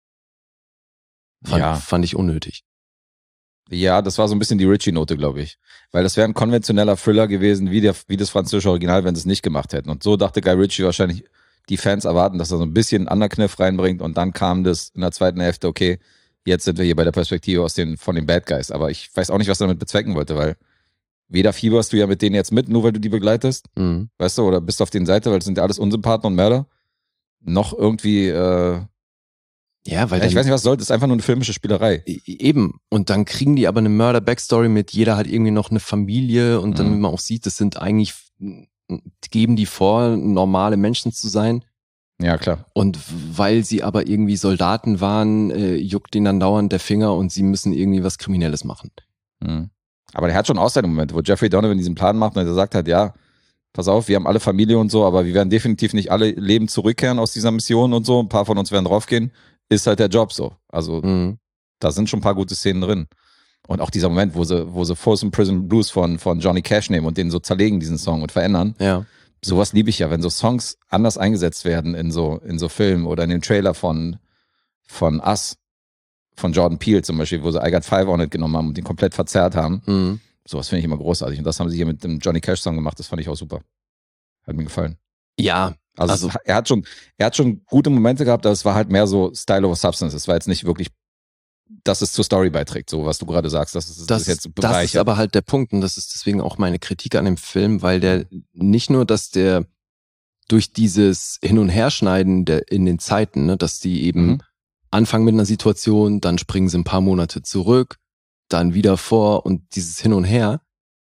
[SPEAKER 3] Fand,
[SPEAKER 2] Ja.
[SPEAKER 3] fand ich unnötig.
[SPEAKER 2] Ja, das war so ein bisschen die Ritchie-Note, glaube ich. Weil das wäre ein konventioneller Thriller gewesen, wie, der, wie das französische Original, wenn sie es nicht gemacht hätten. Und so dachte Guy Ritchie wahrscheinlich, die Fans erwarten, dass er so ein bisschen einen Underkniff reinbringt und dann kam das in der zweiten Hälfte, okay, jetzt sind wir hier bei der Perspektive aus den, von den Bad Guys. Aber ich weiß auch nicht, was er damit bezwecken wollte, weil weder fieberst du ja mit denen jetzt mit, nur weil du die begleitest,
[SPEAKER 3] Mhm.
[SPEAKER 2] weißt du, oder bist auf den Seite, weil das sind ja alles Unsympathen und Mörder. Noch irgendwie, äh,
[SPEAKER 3] Ja, weil
[SPEAKER 2] ja, ich
[SPEAKER 3] dann,
[SPEAKER 2] weiß nicht, was soll, das ist einfach nur eine filmische Spielerei.
[SPEAKER 3] E- Eben. Und dann kriegen die aber eine Mörder-Backstory mit, jeder hat irgendwie noch eine Familie und dann,
[SPEAKER 2] Mhm.
[SPEAKER 3] wenn man auch sieht, das sind eigentlich, geben die vor, normale Menschen zu sein.
[SPEAKER 2] Ja, klar.
[SPEAKER 3] Und weil sie aber irgendwie Soldaten waren, äh, juckt ihnen dann dauernd der Finger und sie müssen irgendwie was Kriminelles machen.
[SPEAKER 2] Mhm. Aber der hat schon auch seine Momente, wo Jeffrey Donovan diesen Plan macht und er sagt halt, ja, pass auf, wir haben alle Familie und so, aber wir werden definitiv nicht alle lebend zurückkehren aus dieser Mission und so. Ein paar von uns werden draufgehen. Ist halt der Job so. Also
[SPEAKER 3] Mhm.
[SPEAKER 2] da sind schon ein paar gute Szenen drin. Und auch dieser Moment, wo sie, wo sie Folsom Prison Blues von, von Johnny Cash nehmen und den so zerlegen, diesen Song, und verändern.
[SPEAKER 3] Ja.
[SPEAKER 2] Sowas liebe ich ja, wenn so Songs anders eingesetzt werden in so, in so Filmen oder in dem Trailer von, von Us, von Jordan Peele zum Beispiel, wo sie I Got Five on It genommen haben und den komplett verzerrt haben.
[SPEAKER 3] Mhm.
[SPEAKER 2] Sowas finde ich immer großartig. Und das haben sie hier mit dem Johnny Cash Song gemacht, das fand ich auch super. Hat mir gefallen.
[SPEAKER 3] Ja,
[SPEAKER 2] Also,
[SPEAKER 3] also
[SPEAKER 2] es, er hat schon, er hat schon gute Momente gehabt, aber es war halt mehr so Style over Substance. Es war jetzt nicht wirklich, dass es zur Story beiträgt, so was du gerade sagst, dass es
[SPEAKER 3] das,
[SPEAKER 2] das jetzt
[SPEAKER 3] das
[SPEAKER 2] bereichert.
[SPEAKER 3] ist aber halt der Punkt und das ist deswegen auch meine Kritik an dem Film, weil der nicht nur, dass der durch dieses Hin- und Herschneiden der, in den Zeiten, ne, dass die eben
[SPEAKER 2] Mhm.
[SPEAKER 3] anfangen mit einer Situation, dann springen sie ein paar Monate zurück, dann wieder vor und dieses Hin und Her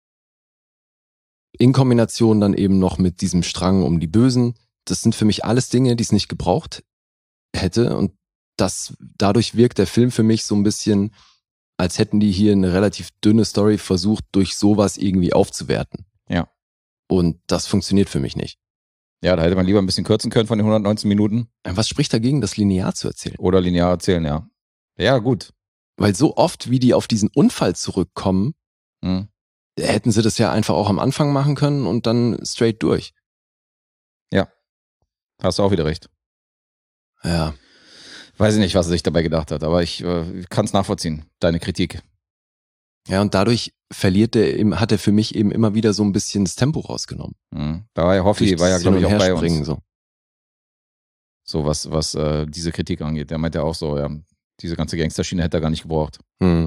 [SPEAKER 3] in Kombination dann eben noch mit diesem Strang um die Bösen, das sind für mich alles Dinge, die es nicht gebraucht hätte und das, dadurch wirkt der Film für mich so ein bisschen, als hätten die hier eine relativ dünne Story versucht, durch sowas irgendwie aufzuwerten.
[SPEAKER 2] Ja.
[SPEAKER 3] Und das funktioniert für mich nicht.
[SPEAKER 2] Ja, da hätte man lieber ein bisschen kürzen können von den hundertneunzehn Minuten
[SPEAKER 3] Was spricht dagegen, das linear zu erzählen?
[SPEAKER 2] oder linear erzählen, ja. Ja, gut.
[SPEAKER 3] Weil so oft, wie die auf diesen Unfall zurückkommen,
[SPEAKER 2] Mhm.
[SPEAKER 3] hätten sie das ja einfach auch am Anfang machen können und dann straight durch.
[SPEAKER 2] Hast du auch wieder recht.
[SPEAKER 3] Ja.
[SPEAKER 2] Weiß ich nicht, was er sich dabei gedacht hat, aber ich äh, kann es nachvollziehen, deine Kritik.
[SPEAKER 3] Ja, und dadurch verliert er eben, hat er für mich eben immer wieder so ein bisschen das Tempo rausgenommen.
[SPEAKER 2] Mhm. Da war ja Hoffi,
[SPEAKER 3] Durch
[SPEAKER 2] war ja
[SPEAKER 3] dieses
[SPEAKER 2] glaube ich
[SPEAKER 3] Hin-
[SPEAKER 2] auch
[SPEAKER 3] und
[SPEAKER 2] bei
[SPEAKER 3] Herspringen
[SPEAKER 2] uns.
[SPEAKER 3] so.
[SPEAKER 2] So was, was äh, diese Kritik angeht. Der meint ja auch so, ja, diese ganze Gangsterschiene hätte er gar nicht gebraucht.
[SPEAKER 3] Hm.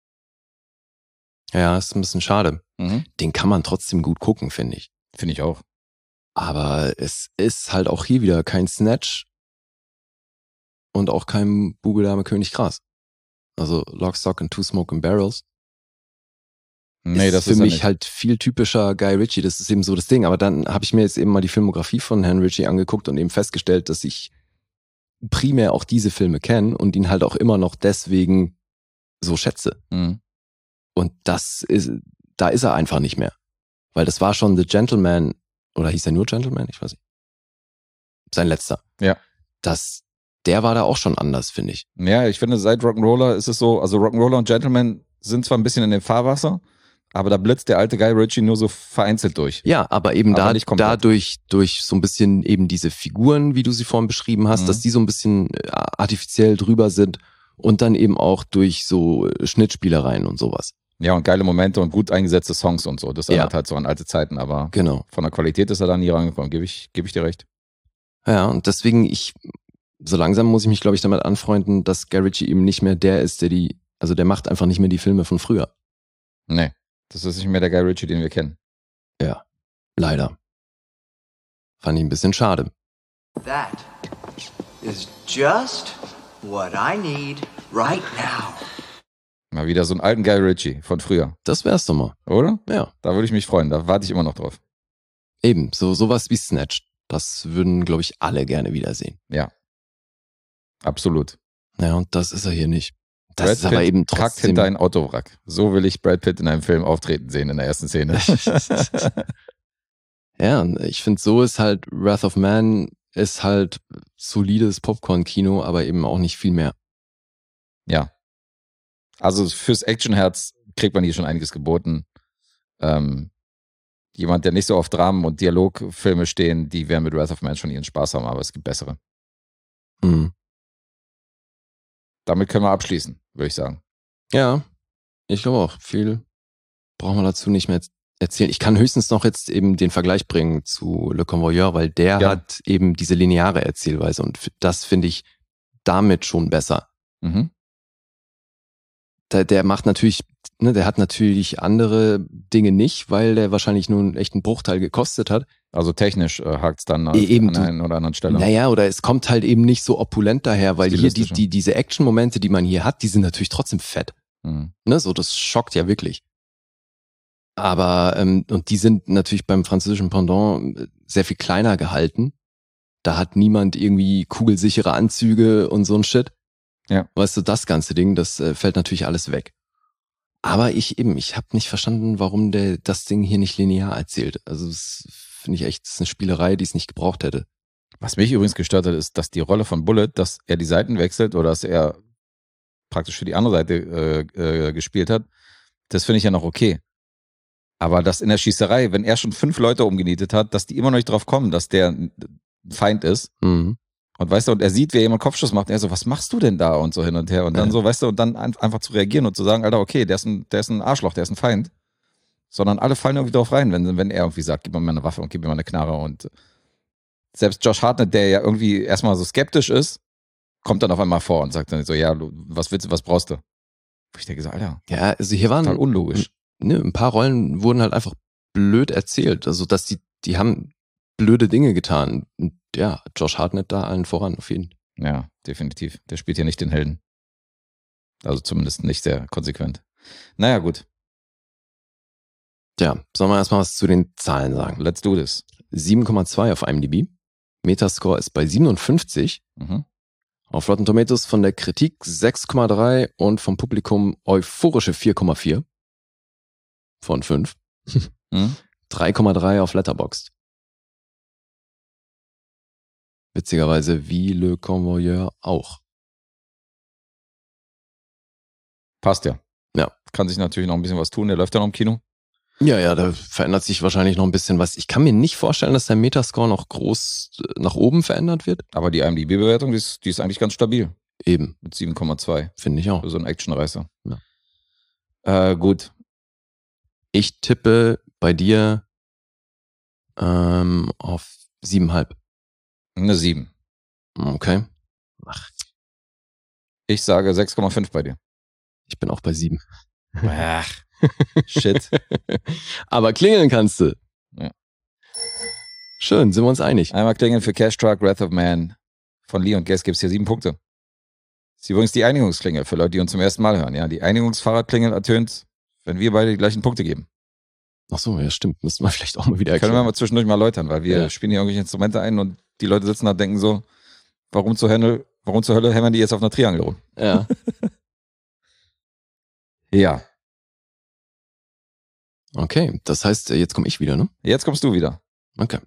[SPEAKER 3] Ja, ist ein bisschen schade.
[SPEAKER 2] Mhm.
[SPEAKER 3] Den kann man trotzdem gut gucken, finde ich.
[SPEAKER 2] Finde ich auch.
[SPEAKER 3] Aber es ist halt auch hier wieder kein Snatch und auch kein Bube Dame König Gras. Also Lock, Stock and Two Smoking Barrels
[SPEAKER 2] Nee,
[SPEAKER 3] ist
[SPEAKER 2] das
[SPEAKER 3] für
[SPEAKER 2] ist er
[SPEAKER 3] mich
[SPEAKER 2] nicht.
[SPEAKER 3] halt viel typischer Guy Ritchie. Das ist eben so das Ding. Aber dann habe ich mir jetzt eben mal die Filmografie von Herrn Ritchie angeguckt und eben festgestellt, dass ich primär auch diese Filme kenne und ihn halt auch immer noch deswegen so schätze.
[SPEAKER 2] Mhm.
[SPEAKER 3] Und das ist, da ist er einfach nicht mehr. Weil das war schon The Gentleman, oder hieß er nur Gentleman? Ich weiß nicht. Sein letzter.
[SPEAKER 2] Ja.
[SPEAKER 3] Das, der war da auch schon anders, finde ich.
[SPEAKER 2] Ja, ich finde, seit Rock'n'Roller ist es so, also Rock'n'Roller und Gentleman sind zwar ein bisschen in dem Fahrwasser, aber da blitzt der alte Guy Ritchie nur so vereinzelt durch.
[SPEAKER 3] Ja, aber eben
[SPEAKER 2] Aber
[SPEAKER 3] da,
[SPEAKER 2] nicht komplett.
[SPEAKER 3] dadurch, durch so ein bisschen eben diese Figuren, wie du sie vorhin beschrieben hast,
[SPEAKER 2] Mhm.
[SPEAKER 3] dass die so ein bisschen äh, artifiziell drüber sind und dann eben auch durch so Schnittspielereien und sowas.
[SPEAKER 2] Ja, und geile Momente und gut eingesetzte Songs und so. Das erinnert
[SPEAKER 3] Ja.
[SPEAKER 2] halt so an alte Zeiten, aber
[SPEAKER 3] Genau.
[SPEAKER 2] von der Qualität ist er da nie rangekommen, gebe ich, gebe ich dir recht.
[SPEAKER 3] Ja, und deswegen, ich, so langsam muss ich mich, glaube ich, damit anfreunden, dass Guy Ritchie eben nicht mehr der ist, der die, also der macht einfach nicht mehr die Filme von früher.
[SPEAKER 2] Nee, das ist nicht mehr der Guy Ritchie, den wir kennen.
[SPEAKER 3] Leider. Fand ich ein bisschen schade.
[SPEAKER 7] That is just what I need right now.
[SPEAKER 2] Mal wieder so einen alten Guy Ritchie von früher,
[SPEAKER 3] Das wär's doch mal.
[SPEAKER 2] oder?
[SPEAKER 3] Ja.
[SPEAKER 2] Da würde ich mich freuen, da warte ich immer noch drauf.
[SPEAKER 3] Eben, so sowas wie Snatch. Das würden, glaube ich, alle gerne wiedersehen.
[SPEAKER 2] Ja, absolut.
[SPEAKER 3] Ja, und das ist er hier nicht. Das
[SPEAKER 2] Brad
[SPEAKER 3] ist aber
[SPEAKER 2] Pitt
[SPEAKER 3] eben
[SPEAKER 2] kackt
[SPEAKER 3] trotzdem.
[SPEAKER 2] hinter ein Autowrack. So will ich Brad Pitt in einem Film auftreten sehen in der ersten Szene.
[SPEAKER 3] Ja, und ich finde, so ist halt Wrath of Man ist halt solides Popcorn-Kino, aber eben auch nicht viel mehr.
[SPEAKER 2] Ja. Also fürs Actionherz kriegt man hier schon einiges geboten. Ähm, jemand, der nicht so auf Dramen und Dialogfilme stehen, die werden mit Wrath of Man schon ihren Spaß haben, aber es gibt bessere.
[SPEAKER 3] Mhm.
[SPEAKER 2] Damit können wir abschließen, würde ich sagen.
[SPEAKER 3] Ja, ich glaube auch. Viel brauchen wir dazu nicht mehr erzählen. Ich kann höchstens noch jetzt eben den Vergleich bringen zu Le Convoyeur, weil der
[SPEAKER 2] Ja.
[SPEAKER 3] hat eben diese lineare Erzählweise und f- das finde ich damit schon besser.
[SPEAKER 2] Mhm.
[SPEAKER 3] Der, der macht natürlich, ne, der hat natürlich andere Dinge nicht, weil der wahrscheinlich nur einen echten Bruchteil gekostet hat.
[SPEAKER 2] Also technisch äh, hakt es dann
[SPEAKER 3] E- eben,
[SPEAKER 2] an
[SPEAKER 3] du-
[SPEAKER 2] der einen oder anderen Stelle.
[SPEAKER 3] Naja, oder es kommt halt eben nicht so opulent daher, weil hier die,
[SPEAKER 2] Stilistischer.
[SPEAKER 3] die, diese Action-Momente, die man hier hat, die sind natürlich trotzdem fett.
[SPEAKER 2] Mhm.
[SPEAKER 3] Ne, so, das schockt ja wirklich. Aber, ähm, und die sind natürlich beim französischen Pendant äh, sehr viel kleiner gehalten. Da hat niemand irgendwie kugelsichere Anzüge und so ein Shit.
[SPEAKER 2] Ja.
[SPEAKER 3] Weißt du, das ganze Ding, das äh, fällt natürlich alles weg. Aber ich eben, ich habe nicht verstanden, warum der das Ding hier nicht linear erzählt. Also das finde ich echt, das ist eine Spielerei, die es nicht gebraucht hätte.
[SPEAKER 2] Was mich übrigens gestört hat, ist, dass die Rolle von Bullet, dass er die Seiten wechselt oder dass er praktisch für die andere Seite äh, äh, gespielt hat, das finde ich ja noch okay. Aber dass in der Schießerei, wenn er schon fünf Leute umgenietet hat, dass die immer noch nicht drauf kommen, dass der ein Feind ist,
[SPEAKER 3] Mhm.
[SPEAKER 2] Und weißt du, und er sieht, wie jemand Kopfschuss macht, und er so, was machst du denn da? Und so hin und her. Und dann
[SPEAKER 3] Ja.
[SPEAKER 2] so, weißt du, und dann ein, einfach zu reagieren und zu sagen, Alter, okay, der ist ein, der ist ein Arschloch, der ist ein Feind. Sondern alle fallen irgendwie drauf rein, wenn, wenn er irgendwie sagt, gib mir mal eine Waffe und gib mir mal eine Knarre. Und selbst Josh Hartnett, der ja irgendwie erstmal so skeptisch ist, kommt dann auf einmal vor und sagt dann so, ja, du, was willst du, was brauchst du? Wo ich denke so, Alter,
[SPEAKER 3] Ja, also hier waren
[SPEAKER 2] total unlogisch.
[SPEAKER 3] ne, ein paar Rollen wurden halt einfach blöd erzählt. Also, dass die, die haben blöde Dinge getan. Und ja, Josh Hartnett da allen voran auf jeden Fall.
[SPEAKER 2] Ja, definitiv. Der spielt hier nicht den Helden. Also zumindest nicht sehr konsequent. Naja, gut.
[SPEAKER 3] Tja, sollen wir erstmal was zu den Zahlen sagen?
[SPEAKER 2] Let's do this.
[SPEAKER 3] sieben Komma zwei auf IMDb. Metascore ist bei siebenundfünfzig.
[SPEAKER 2] Mhm.
[SPEAKER 3] Auf Rotten Tomatoes von der Kritik sechs Komma drei und vom Publikum euphorische vier Komma vier von fünf.
[SPEAKER 2] Mhm.
[SPEAKER 3] drei Komma drei auf Letterboxd. Witzigerweise wie Le Convoyeur auch.
[SPEAKER 2] Passt ja.
[SPEAKER 3] Ja.
[SPEAKER 2] Kann sich natürlich noch ein bisschen was tun. Der läuft ja noch im Kino.
[SPEAKER 3] Ja, ja, da verändert sich wahrscheinlich noch ein bisschen was. Ich kann mir nicht vorstellen, dass der Metascore noch groß äh, nach oben verändert wird.
[SPEAKER 2] Aber die IMDb-Bewertung, die ist, die ist eigentlich ganz stabil.
[SPEAKER 3] Eben,
[SPEAKER 2] Mit sieben Komma zwei.
[SPEAKER 3] finde ich auch.
[SPEAKER 2] Für so einen Actionreißer.
[SPEAKER 3] Ja.
[SPEAKER 2] Äh, gut.
[SPEAKER 3] Ich tippe bei dir ähm, auf siebeneinhalb.
[SPEAKER 2] Eine sieben.
[SPEAKER 3] Okay. Ach,
[SPEAKER 2] Ich sage sechs Komma fünf bei dir.
[SPEAKER 3] ich bin auch bei sieben.
[SPEAKER 2] Ach, shit.
[SPEAKER 3] Aber klingeln kannst du.
[SPEAKER 2] Ja.
[SPEAKER 3] Schön, sind wir uns einig.
[SPEAKER 2] Einmal klingeln für Cash Truck, Wrath of Man. Von Lee und Guess gibt es hier sieben Punkte. Das ist übrigens die Einigungsklingel für Leute, die uns zum ersten Mal hören. Ja, die Einigungsfahrradklingel ertönt, wenn wir beide die gleichen Punkte geben.
[SPEAKER 3] Ach so, ja stimmt. Müssten wir vielleicht auch mal wieder
[SPEAKER 2] Können
[SPEAKER 3] erklären.
[SPEAKER 2] wir mal zwischendurch mal läutern, weil wir
[SPEAKER 3] Ja.
[SPEAKER 2] spielen hier irgendwelche Instrumente ein und die Leute sitzen da und denken so, warum zur Hölle, warum zur Hölle hämmern die jetzt auf einer Triangel rum?
[SPEAKER 3] Ja.
[SPEAKER 2] Ja.
[SPEAKER 3] Okay, das heißt, jetzt komme ich wieder, ne?
[SPEAKER 2] Jetzt kommst du wieder.
[SPEAKER 3] Okay.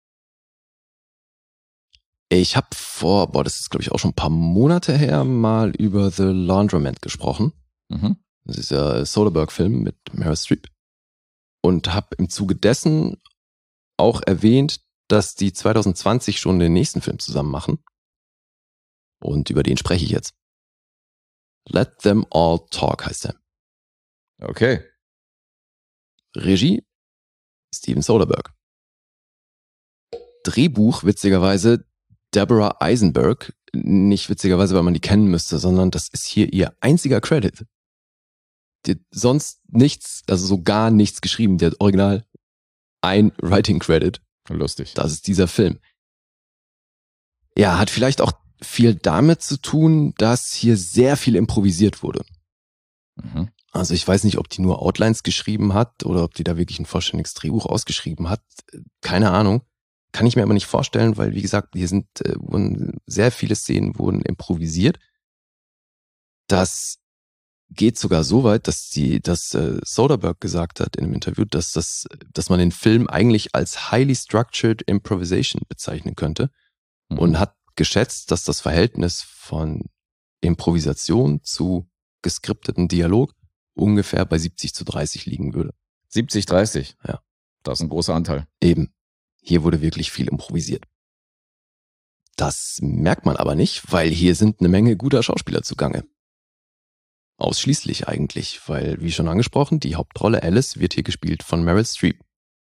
[SPEAKER 3] Ich habe vor, boah, das ist glaube ich auch schon ein paar Monate her, mal über The Laundromat gesprochen.
[SPEAKER 2] Mhm.
[SPEAKER 3] Das ist ja ein Soderbergh-Film mit Meryl Streep. Und habe im Zuge dessen auch erwähnt, dass die zwanzig zwanzig schon den nächsten Film zusammen machen. Und über den spreche ich jetzt. Let Them All Talk heißt er.
[SPEAKER 2] Okay.
[SPEAKER 3] Regie Steven Soderbergh. Drehbuch, witzigerweise, Deborah Eisenberg. Nicht witzigerweise, weil man die kennen müsste, sondern das ist hier ihr einziger Credit. Die hat sonst nichts, also so gar nichts geschrieben. Die hat original ein Writing Credit.
[SPEAKER 2] Lustig.
[SPEAKER 3] Das ist dieser Film. Ja, hat vielleicht auch viel damit zu tun, dass hier sehr viel improvisiert wurde.
[SPEAKER 2] Mhm.
[SPEAKER 3] Also ich weiß nicht, ob die nur Outlines geschrieben hat oder ob die da wirklich ein vollständiges Drehbuch ausgeschrieben hat. Keine Ahnung. Kann ich mir aber nicht vorstellen, weil wie gesagt, hier sind äh, wurden sehr viele Szenen wurden improvisiert. Das geht sogar so weit, dass die, dass äh, Soderbergh gesagt hat in einem Interview, dass das, dass man den Film eigentlich als highly structured improvisation bezeichnen könnte
[SPEAKER 2] Mhm.
[SPEAKER 3] und hat geschätzt, dass das Verhältnis von Improvisation zu geskripteten Dialog ungefähr bei siebzig zu dreißig liegen würde.
[SPEAKER 2] siebzig dreißig.
[SPEAKER 3] Ja.
[SPEAKER 2] Das ist ein großer Anteil.
[SPEAKER 3] Eben. Hier wurde wirklich viel improvisiert. Das merkt man aber nicht, weil hier sind eine Menge guter Schauspieler zugange. Ausschließlich eigentlich, weil, wie schon angesprochen, die Hauptrolle Alice wird hier gespielt von Meryl Streep.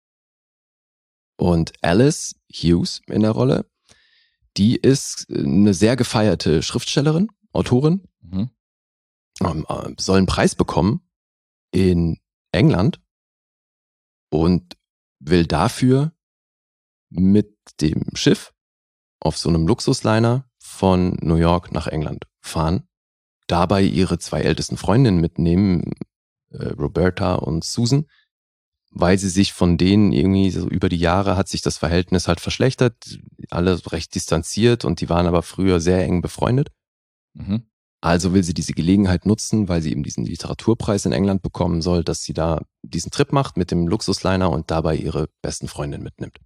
[SPEAKER 3] Und Alice Hughes in der Rolle, die ist eine sehr gefeierte Schriftstellerin, Autorin,
[SPEAKER 2] Mhm.
[SPEAKER 3] ähm, äh, soll einen Preis bekommen in England und will dafür mit dem Schiff auf so einem Luxusliner von New York nach England fahren, dabei ihre zwei ältesten Freundinnen mitnehmen, äh, Roberta und Susan, weil sie sich von denen irgendwie so über die Jahre hat sich das Verhältnis halt verschlechtert, alle recht distanziert und die waren aber früher sehr eng befreundet.
[SPEAKER 2] Mhm.
[SPEAKER 3] Also will sie diese Gelegenheit nutzen, weil sie eben diesen Literaturpreis in England bekommen soll, dass sie da diesen Trip macht mit dem Luxusliner und dabei ihre besten Freundinnen mitnimmt.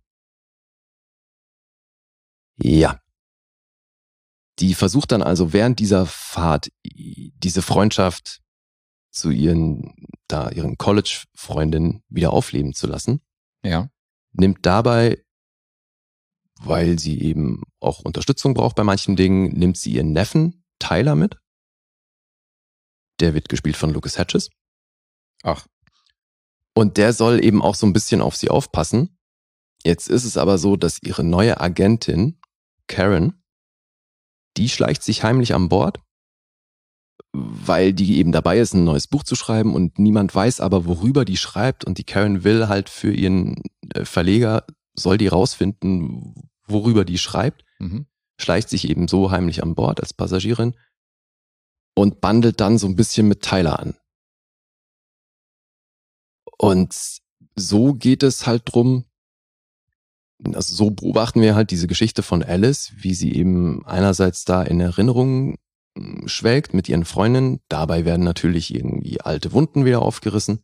[SPEAKER 3] Ja. Die versucht dann also während dieser Fahrt diese Freundschaft zu ihren, da ihren College-Freundinnen wieder aufleben zu lassen.
[SPEAKER 2] Ja.
[SPEAKER 3] Nimmt dabei weil sie eben auch Unterstützung braucht bei manchen Dingen, nimmt sie ihren Neffen Tyler mit. Der wird gespielt von Lucas Hedges.
[SPEAKER 2] Ach.
[SPEAKER 3] Und der soll eben auch so ein bisschen auf sie aufpassen. Jetzt ist es aber so, dass ihre neue Agentin, Karen, die schleicht sich heimlich an Bord, weil die eben dabei ist, ein neues Buch zu schreiben und niemand weiß aber, worüber die schreibt und die Karen will halt für ihren Verleger, soll die rausfinden, worüber die schreibt,
[SPEAKER 2] Mhm.
[SPEAKER 3] schleicht sich eben so heimlich an Bord als Passagierin und bandelt dann so ein bisschen mit Tyler an. Und so geht es halt drum, also so beobachten wir halt diese Geschichte von Alice, wie sie eben einerseits da in Erinnerungen schwelgt mit ihren Freundinnen. Dabei werden natürlich irgendwie alte Wunden wieder aufgerissen.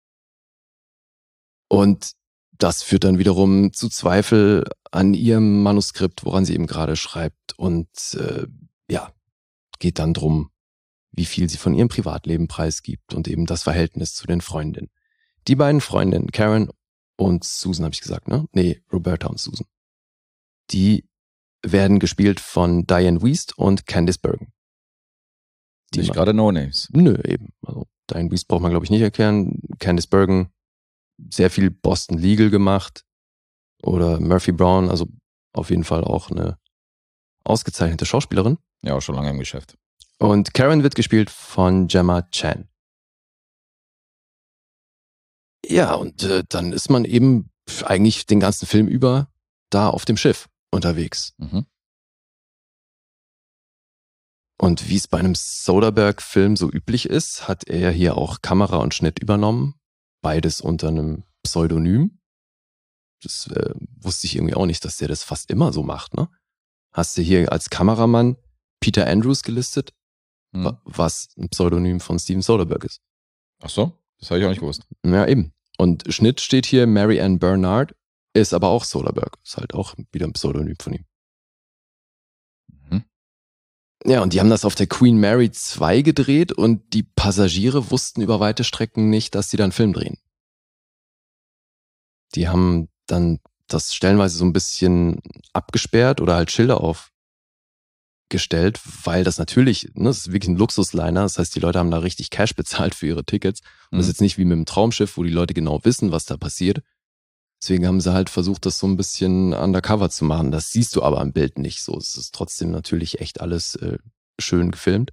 [SPEAKER 3] Und das führt dann wiederum zu Zweifel an ihrem Manuskript, woran sie eben gerade schreibt. Und äh, ja, geht dann drum, wie viel sie von ihrem Privatleben preisgibt und eben das Verhältnis zu den Freundinnen. Die beiden Freundinnen, Karen und Susan, habe ich gesagt, ne? Nee, Roberta und Susan. Die werden gespielt von Diane Wiest und Candice Bergen. Die
[SPEAKER 2] Nicht
[SPEAKER 3] man-
[SPEAKER 2] gerade No-Names.
[SPEAKER 3] Nö, eben. Also Diane Wiest braucht man, glaube ich, nicht erklären. Candice Bergen, sehr viel Boston Legal gemacht. Oder Murphy Brown, also auf jeden Fall auch eine ausgezeichnete Schauspielerin.
[SPEAKER 2] Ja, auch schon lange im Geschäft.
[SPEAKER 3] Und Karen wird gespielt von Gemma Chan. Ja, und äh, dann ist man eben eigentlich den ganzen Film über da auf dem Schiff unterwegs.
[SPEAKER 2] Mhm.
[SPEAKER 3] Und wie es bei einem Soderbergh-Film so üblich ist, hat er hier auch Kamera und Schnitt übernommen. Beides unter einem Pseudonym. Das äh, wusste ich irgendwie auch nicht, dass der das fast immer so macht, ne? Hast du hier als Kameramann Peter Andrews gelistet,
[SPEAKER 2] Mhm.
[SPEAKER 3] wa- was ein Pseudonym von Steven Soderbergh ist.
[SPEAKER 2] Ach so, das habe ich auch nicht gewusst.
[SPEAKER 3] Ja, eben. Und Schnitt steht hier Mary Ann Bernard, ist aber auch Soderbergh. Ist halt auch wieder ein Pseudonym von ihm.
[SPEAKER 2] Mhm.
[SPEAKER 3] Ja, und die haben das auf der Queen Mary zwei gedreht und die Passagiere wussten über weite Strecken nicht, dass sie dann Film drehen. Die haben dann das stellenweise so ein bisschen abgesperrt oder halt Schilder aufgestellt, weil das natürlich, ne, das ist wirklich ein Luxusliner, das heißt, die Leute haben da richtig Cash bezahlt für ihre Tickets. Und das ist
[SPEAKER 2] Mhm.
[SPEAKER 3] jetzt nicht wie mit dem Traumschiff, wo die Leute genau wissen, was da passiert. Deswegen haben sie halt versucht, das so ein bisschen undercover zu machen. Das siehst du aber im Bild nicht so. Es ist trotzdem natürlich echt alles äh, schön gefilmt.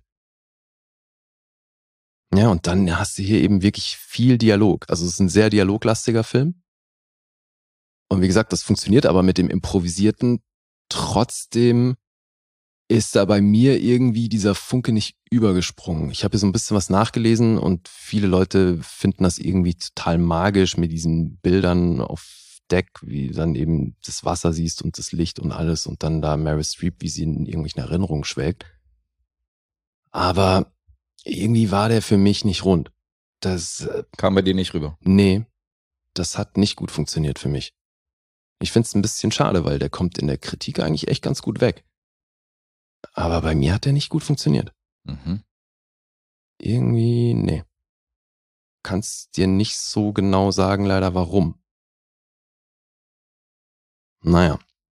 [SPEAKER 3] Ja, und dann hast du hier eben wirklich viel Dialog. Also es ist ein sehr dialoglastiger Film. Und wie gesagt, das funktioniert aber mit dem Improvisierten. Trotzdem ist da bei mir irgendwie dieser Funke nicht übergesprungen. Ich habe hier so ein bisschen was nachgelesen und viele Leute finden das irgendwie total magisch mit diesen Bildern auf Deck, wie du dann eben das Wasser siehst und das Licht und alles und dann da Meryl Streep, wie sie in irgendwelchen Erinnerungen schwelgt. Aber irgendwie war der für mich nicht rund. Das, äh,
[SPEAKER 2] Kam bei dir nicht rüber.
[SPEAKER 3] nee, das hat nicht gut funktioniert für mich. Ich finde es ein bisschen schade, weil der kommt in der Kritik eigentlich echt ganz gut weg. Aber bei mir hat der nicht gut funktioniert.
[SPEAKER 2] Mhm.
[SPEAKER 3] Irgendwie, nee. Kannst dir nicht so genau sagen, leider warum. Naja.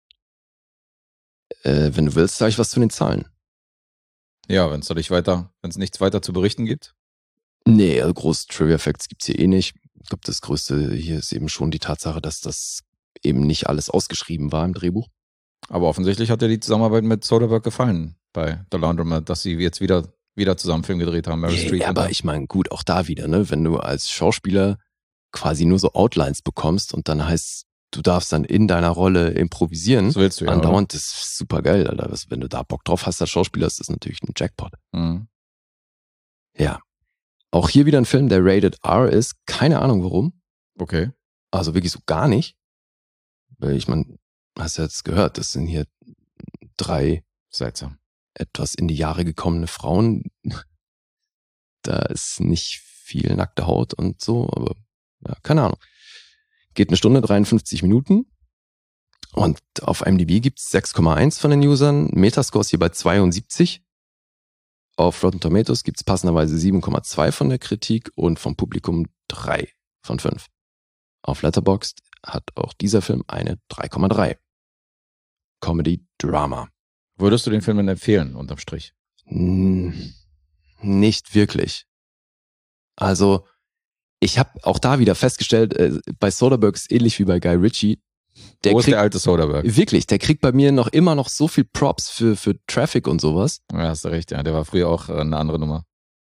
[SPEAKER 3] Äh, wenn du willst, sage ich was zu den Zahlen.
[SPEAKER 2] Ja, wenn es dadurch weiter, wenn es nichts weiter zu berichten gibt.
[SPEAKER 3] Nee, also große Trivia-Facts gibt's hier eh nicht. Ich glaube, das Größte hier ist eben schon die Tatsache, dass das eben nicht alles ausgeschrieben war im Drehbuch.
[SPEAKER 2] Aber offensichtlich hat dir die Zusammenarbeit mit Soderbergh gefallen bei The Laundromat, dass sie jetzt wieder, wieder zusammen Film gedreht haben. Meryl Streep
[SPEAKER 3] Ja,
[SPEAKER 2] und
[SPEAKER 3] aber
[SPEAKER 2] dann-
[SPEAKER 3] ich meine, gut, auch da wieder, ne? Wenn du als Schauspieler quasi nur so Outlines bekommst und dann heißt, du darfst dann in deiner Rolle improvisieren,
[SPEAKER 2] Das willst du ja, oder?
[SPEAKER 3] andauernd, das ist super geil, Alter. Was- Wenn du da Bock drauf hast als Schauspieler, ist das natürlich ein Jackpot.
[SPEAKER 2] Mhm.
[SPEAKER 3] Ja. Auch hier wieder ein Film, der rated R ist. Keine Ahnung warum.
[SPEAKER 2] Okay.
[SPEAKER 3] Also wirklich so gar nicht. Weil ich meine, hast ja jetzt gehört, das sind hier drei
[SPEAKER 2] Seltsam.
[SPEAKER 3] etwas in die Jahre gekommene Frauen. Da ist nicht viel nackte Haut und so, aber ja, keine Ahnung. Geht eine Stunde, dreiundfünfzig Minuten. Und auf IMDb gibt's sechs Komma eins von den Usern. Metascore ist hier bei zweiundsiebzig. Auf Rotten Tomatoes gibt's passenderweise sieben Komma zwei von der Kritik und vom Publikum drei von fünf. Auf Letterboxd hat auch dieser Film eine drei Komma drei. Comedy, Drama.
[SPEAKER 2] Würdest du den Film denn empfehlen, unterm Strich?
[SPEAKER 3] Hm, nicht wirklich. Also, ich habe auch da wieder festgestellt, äh, bei Soderbergh ist ähnlich wie bei Guy Ritchie. Der
[SPEAKER 2] Wo ist
[SPEAKER 3] kriegt,
[SPEAKER 2] der alte Soderbergh?
[SPEAKER 3] wirklich, der kriegt bei mir noch immer noch so viel Props für, für Traffic und sowas.
[SPEAKER 2] Ja, hast du recht, ja. Der war früher auch äh, eine andere Nummer.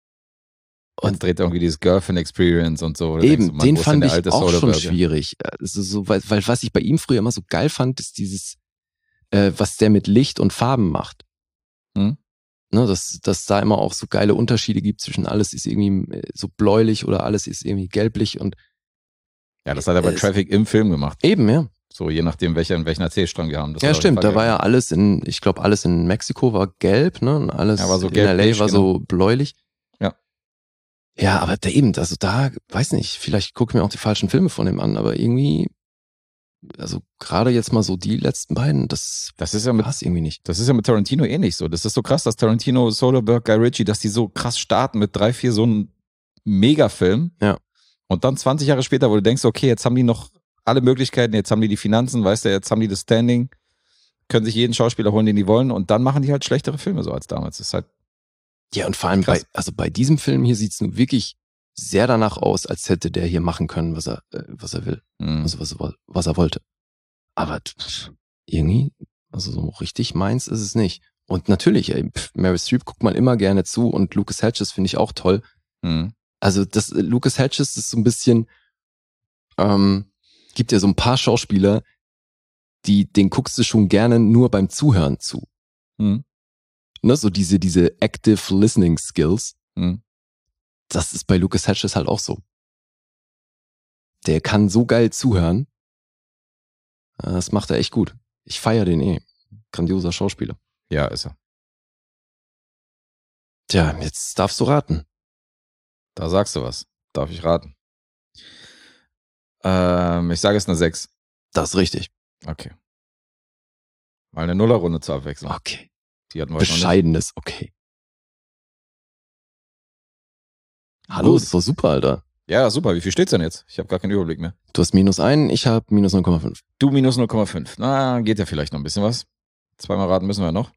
[SPEAKER 2] Und
[SPEAKER 3] Und
[SPEAKER 2] dreht irgendwie dieses Girlfriend Experience und so. Da
[SPEAKER 3] eben,
[SPEAKER 2] denkst du, Mann,
[SPEAKER 3] den
[SPEAKER 2] wo ist
[SPEAKER 3] fand
[SPEAKER 2] denn der
[SPEAKER 3] ich
[SPEAKER 2] alte
[SPEAKER 3] auch schon
[SPEAKER 2] Soderbergh?
[SPEAKER 3] schwierig. Also so, weil, weil was ich bei ihm früher immer so geil fand, ist dieses, äh, was der mit Licht und Farben macht.
[SPEAKER 2] Hm?
[SPEAKER 3] Ne, dass, dass da immer auch so geile Unterschiede gibt zwischen alles ist irgendwie äh, so bläulich oder alles ist irgendwie gelblich und
[SPEAKER 2] Ja, das hat er bei
[SPEAKER 3] äh,
[SPEAKER 2] Traffic im Film gemacht.
[SPEAKER 3] eben, ja.
[SPEAKER 2] So, je nachdem, welcher, in welchen Erzählstrang wir haben. Das
[SPEAKER 3] Ja,
[SPEAKER 2] hat auf jeden
[SPEAKER 3] stimmt,
[SPEAKER 2] Fall
[SPEAKER 3] da war
[SPEAKER 2] geil
[SPEAKER 3] ja alles in, ich glaube, alles in Mexiko war gelb, ne? Und alles
[SPEAKER 2] Ja, war so
[SPEAKER 3] in L A
[SPEAKER 2] gelb-beige,
[SPEAKER 3] war so bläulich.
[SPEAKER 2] Ja.
[SPEAKER 3] Ja, aber da eben, also da, weiß nicht, vielleicht gucke ich mir auch die falschen Filme von dem an, aber irgendwie, also gerade jetzt mal so die letzten beiden, das,
[SPEAKER 2] Das ist ja mit,
[SPEAKER 3] passt irgendwie nicht.
[SPEAKER 2] das ist ja mit Tarantino ähnlich so. Das ist so krass, dass Tarantino, Soderbergh, Guy Ritchie, dass die so krass starten mit drei, vier so einen Megafilm.
[SPEAKER 3] Ja.
[SPEAKER 2] Und dann zwanzig Jahre später, wo du denkst, okay, jetzt haben die noch alle Möglichkeiten, jetzt haben die die Finanzen, weißt du, jetzt haben die das Standing, können sich jeden Schauspieler holen, den die wollen, und dann machen die halt schlechtere Filme so als damals. Das ist halt,
[SPEAKER 3] Ja, und vor allem bei,
[SPEAKER 2] Krass.
[SPEAKER 3] also bei diesem Film hier sieht's nun wirklich sehr danach aus, als hätte der hier machen können, was er, äh, was er will.
[SPEAKER 2] mh.
[SPEAKER 3] Also was, er- was er wollte. Aber pff, irgendwie, also so richtig meins ist es nicht. Und natürlich, ey, pff, Meryl Streep guckt man immer gerne zu und Lucas Hedges finde ich auch toll.
[SPEAKER 2] Mh.
[SPEAKER 3] Also das äh, Lucas Hedges ist so ein bisschen, ähm, gibt ja so ein paar Schauspieler, die, den guckst du schon gerne nur beim Zuhören zu.
[SPEAKER 2] Mh.
[SPEAKER 3] Ne, so diese, diese active listening skills.
[SPEAKER 2] Mh.
[SPEAKER 3] Das ist bei Lucas Hedges halt auch so. Der kann so geil zuhören. Äh, Das macht er echt gut. Ich feiere den eh. Grandioser Schauspieler.
[SPEAKER 2] Ja, ist er.
[SPEAKER 3] Tja, jetzt darfst du raten.
[SPEAKER 2] Da sagst du was. Darf ich raten? Ähm, ich sage es eine sechs.
[SPEAKER 3] Das ist richtig.
[SPEAKER 2] Okay. Mal eine Nullerrunde zur Abwechslung.
[SPEAKER 3] Okay.
[SPEAKER 2] Die hatten wir heute noch nicht.
[SPEAKER 3] Bescheidenes, okay. Hallo,
[SPEAKER 2] Gut.
[SPEAKER 3] ist doch super, Alter.
[SPEAKER 2] Ja, super. Wie viel steht's denn jetzt? Ich habe gar keinen Überblick mehr.
[SPEAKER 3] Du hast minus ein, ich habe minus null Komma fünf.
[SPEAKER 2] Du minus null Komma fünf. Na, geht ja vielleicht noch ein bisschen was. Zweimal raten müssen wir noch.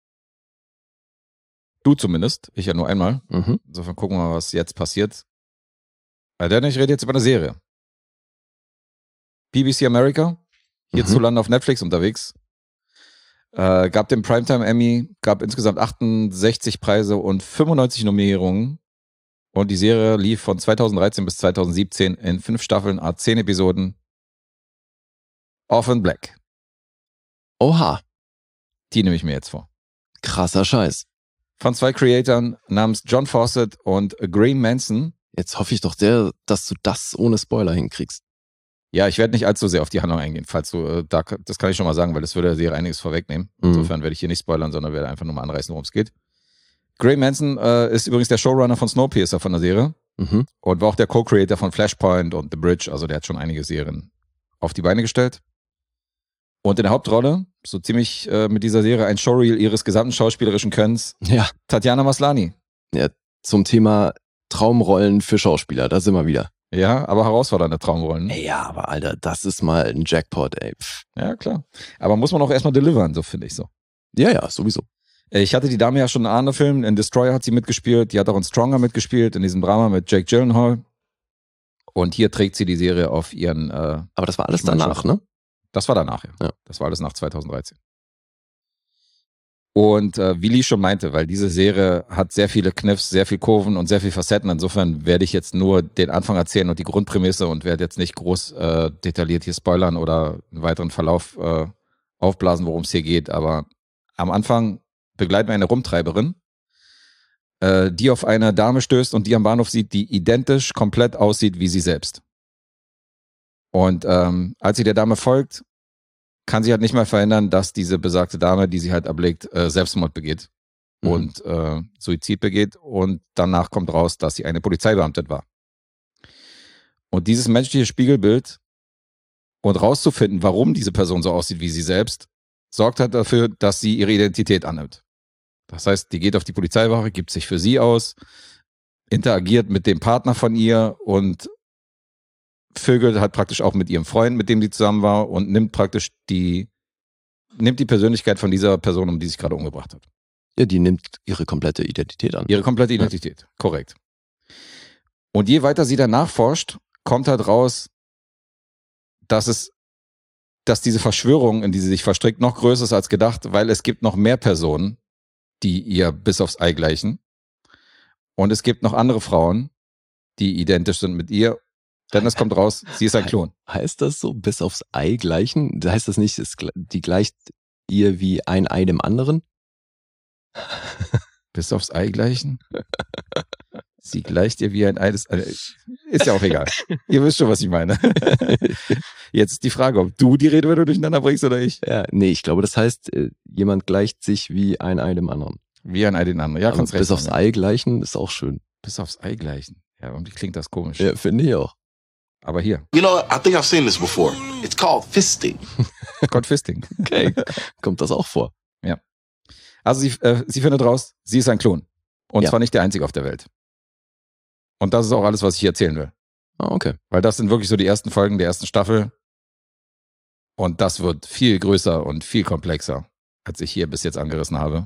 [SPEAKER 2] Du zumindest. Ich ja nur einmal.
[SPEAKER 3] Mhm.
[SPEAKER 2] Insofern gucken wir mal, was jetzt passiert. Denn ich rede jetzt über eine Serie. B B C America. Hierzulande auf Netflix unterwegs. Äh, gab den Primetime Emmy. Gab insgesamt achtundsechzig Preise und fünfundneunzig Nominierungen. Und die Serie lief von zweitausenddreizehn bis zweitausendsiebzehn in fünf Staffeln, a zehn Episoden. Orphan Black.
[SPEAKER 3] Oha,
[SPEAKER 2] Die nehme ich mir jetzt vor.
[SPEAKER 3] krasser Scheiß.
[SPEAKER 2] Von zwei Creatoren namens John Fawcett und Graham Manson.
[SPEAKER 3] Jetzt hoffe ich doch, der, dass du das ohne Spoiler hinkriegst.
[SPEAKER 2] Ja, ich werde nicht allzu sehr auf die Handlung eingehen, falls du, äh, da, das kann ich schon mal sagen, weil das würde der Serie einiges vorwegnehmen.
[SPEAKER 3] Mhm.
[SPEAKER 2] Insofern werde ich hier nicht spoilern, sondern werde einfach nur mal anreißen, worum es geht. Graham Manson äh, ist übrigens der Showrunner von Snowpiercer von der Serie
[SPEAKER 3] Mhm.
[SPEAKER 2] und war auch der Co-Creator von Flashpoint und The Bridge, also der hat schon einige Serien auf die Beine gestellt. Und in der Hauptrolle, so ziemlich äh, mit dieser Serie ein Showreel ihres gesamten schauspielerischen Könnens,
[SPEAKER 3] Ja,
[SPEAKER 2] Tatjana Maslany.
[SPEAKER 3] zum Thema Traumrollen für Schauspieler, da sind wir wieder.
[SPEAKER 2] Ja, aber herausfordernde Traumrollen.
[SPEAKER 3] Ey, ja, aber Alter, das ist mal ein Jackpot, ey. Pff.
[SPEAKER 2] Ja, klar. Aber muss man auch erstmal delivern, so finde ich so.
[SPEAKER 3] Ja, ja, sowieso.
[SPEAKER 2] Ich hatte die Dame ja schon in anderen Filmen. In Destroyer hat sie mitgespielt. Die hat auch in Stronger mitgespielt, in diesem Drama mit Jake Gyllenhaal. Und hier trägt sie die Serie auf ihren... Äh,
[SPEAKER 3] Aber das war alles
[SPEAKER 2] Ich mein
[SPEAKER 3] danach,
[SPEAKER 2] schon.
[SPEAKER 3] ne?
[SPEAKER 2] das war danach, ja.
[SPEAKER 3] Ja.
[SPEAKER 2] Das war alles nach zweitausenddreizehn. Und äh, wie Lee schon meinte, weil diese Serie hat sehr viele Kniffs, sehr viel Kurven und sehr viele Facetten. Insofern werde ich jetzt nur den Anfang erzählen und die Grundprämisse und werde jetzt nicht groß äh, detailliert hier spoilern oder einen weiteren Verlauf äh, aufblasen, worum es hier geht. Aber am Anfang begleiten wir eine Rumtreiberin, äh, die auf eine Dame stößt und die am Bahnhof sieht, die identisch komplett aussieht wie sie selbst. Und ähm, als sie der Dame folgt, kann sie halt nicht mehr verhindern, dass diese besagte Dame, die sie halt erblickt, äh, Selbstmord begeht
[SPEAKER 3] Mhm.
[SPEAKER 2] und äh, Suizid begeht. Und danach kommt raus, dass sie eine Polizeibeamtin war. Und dieses menschliche Spiegelbild und rauszufinden, warum diese Person so aussieht wie sie selbst, sorgt halt dafür, dass sie ihre Identität annimmt. Das heißt, die geht auf die Polizeiwache, gibt sich für sie aus, interagiert mit dem Partner von ihr und vögelt halt praktisch auch mit ihrem Freund, mit dem sie zusammen war und nimmt praktisch die nimmt die Persönlichkeit von dieser Person, um die sich gerade umgebracht hat.
[SPEAKER 3] Ja, die nimmt ihre komplette Identität an.
[SPEAKER 2] Ihre komplette Identität, ja. Korrekt. Und je weiter sie dann nachforscht, kommt halt raus, dass es, dass diese Verschwörung, in die sie sich verstrickt, noch größer ist als gedacht, weil es gibt noch mehr Personen, die ihr bis aufs Ei gleichen. Und es gibt noch andere Frauen, die identisch sind mit ihr. Denn es kommt raus, sie ist ein Klon.
[SPEAKER 3] Heißt das so, bis aufs Ei gleichen? Heißt das nicht, es, die gleicht ihr wie ein Ei dem anderen?
[SPEAKER 2] Bis aufs Ei gleichen? Sie gleicht ihr wie ein Ei des... Ist ja auch egal. Ihr wisst schon, was ich meine. Jetzt ist die Frage, ob du die Redewendung durcheinander bringst oder ich.
[SPEAKER 3] Ja, nee, ich glaube, das heißt, jemand gleicht sich wie ein Ei dem anderen.
[SPEAKER 2] Wie ein Ei dem anderen, ja, kannst recht.
[SPEAKER 3] Bis aufs Ei gleichen ist auch schön.
[SPEAKER 2] Bis aufs Ei gleichen. Ja, irgendwie klingt das komisch.
[SPEAKER 3] Ja, finde ich auch.
[SPEAKER 2] Aber hier.
[SPEAKER 8] You know, I think I've seen this before. It's called fisting.
[SPEAKER 2] Called fisting.
[SPEAKER 3] Okay, kommt das auch vor?
[SPEAKER 2] Ja. Also sie, äh, sie findet raus, sie ist ein Klon. Und
[SPEAKER 3] Ja.
[SPEAKER 2] zwar nicht der einzige auf der Welt. Und das ist auch alles, was ich hier erzählen will.
[SPEAKER 3] Ah, okay.
[SPEAKER 2] Weil das sind wirklich so die ersten Folgen der ersten Staffel. Und das wird viel größer und viel komplexer, als ich hier bis jetzt angerissen habe.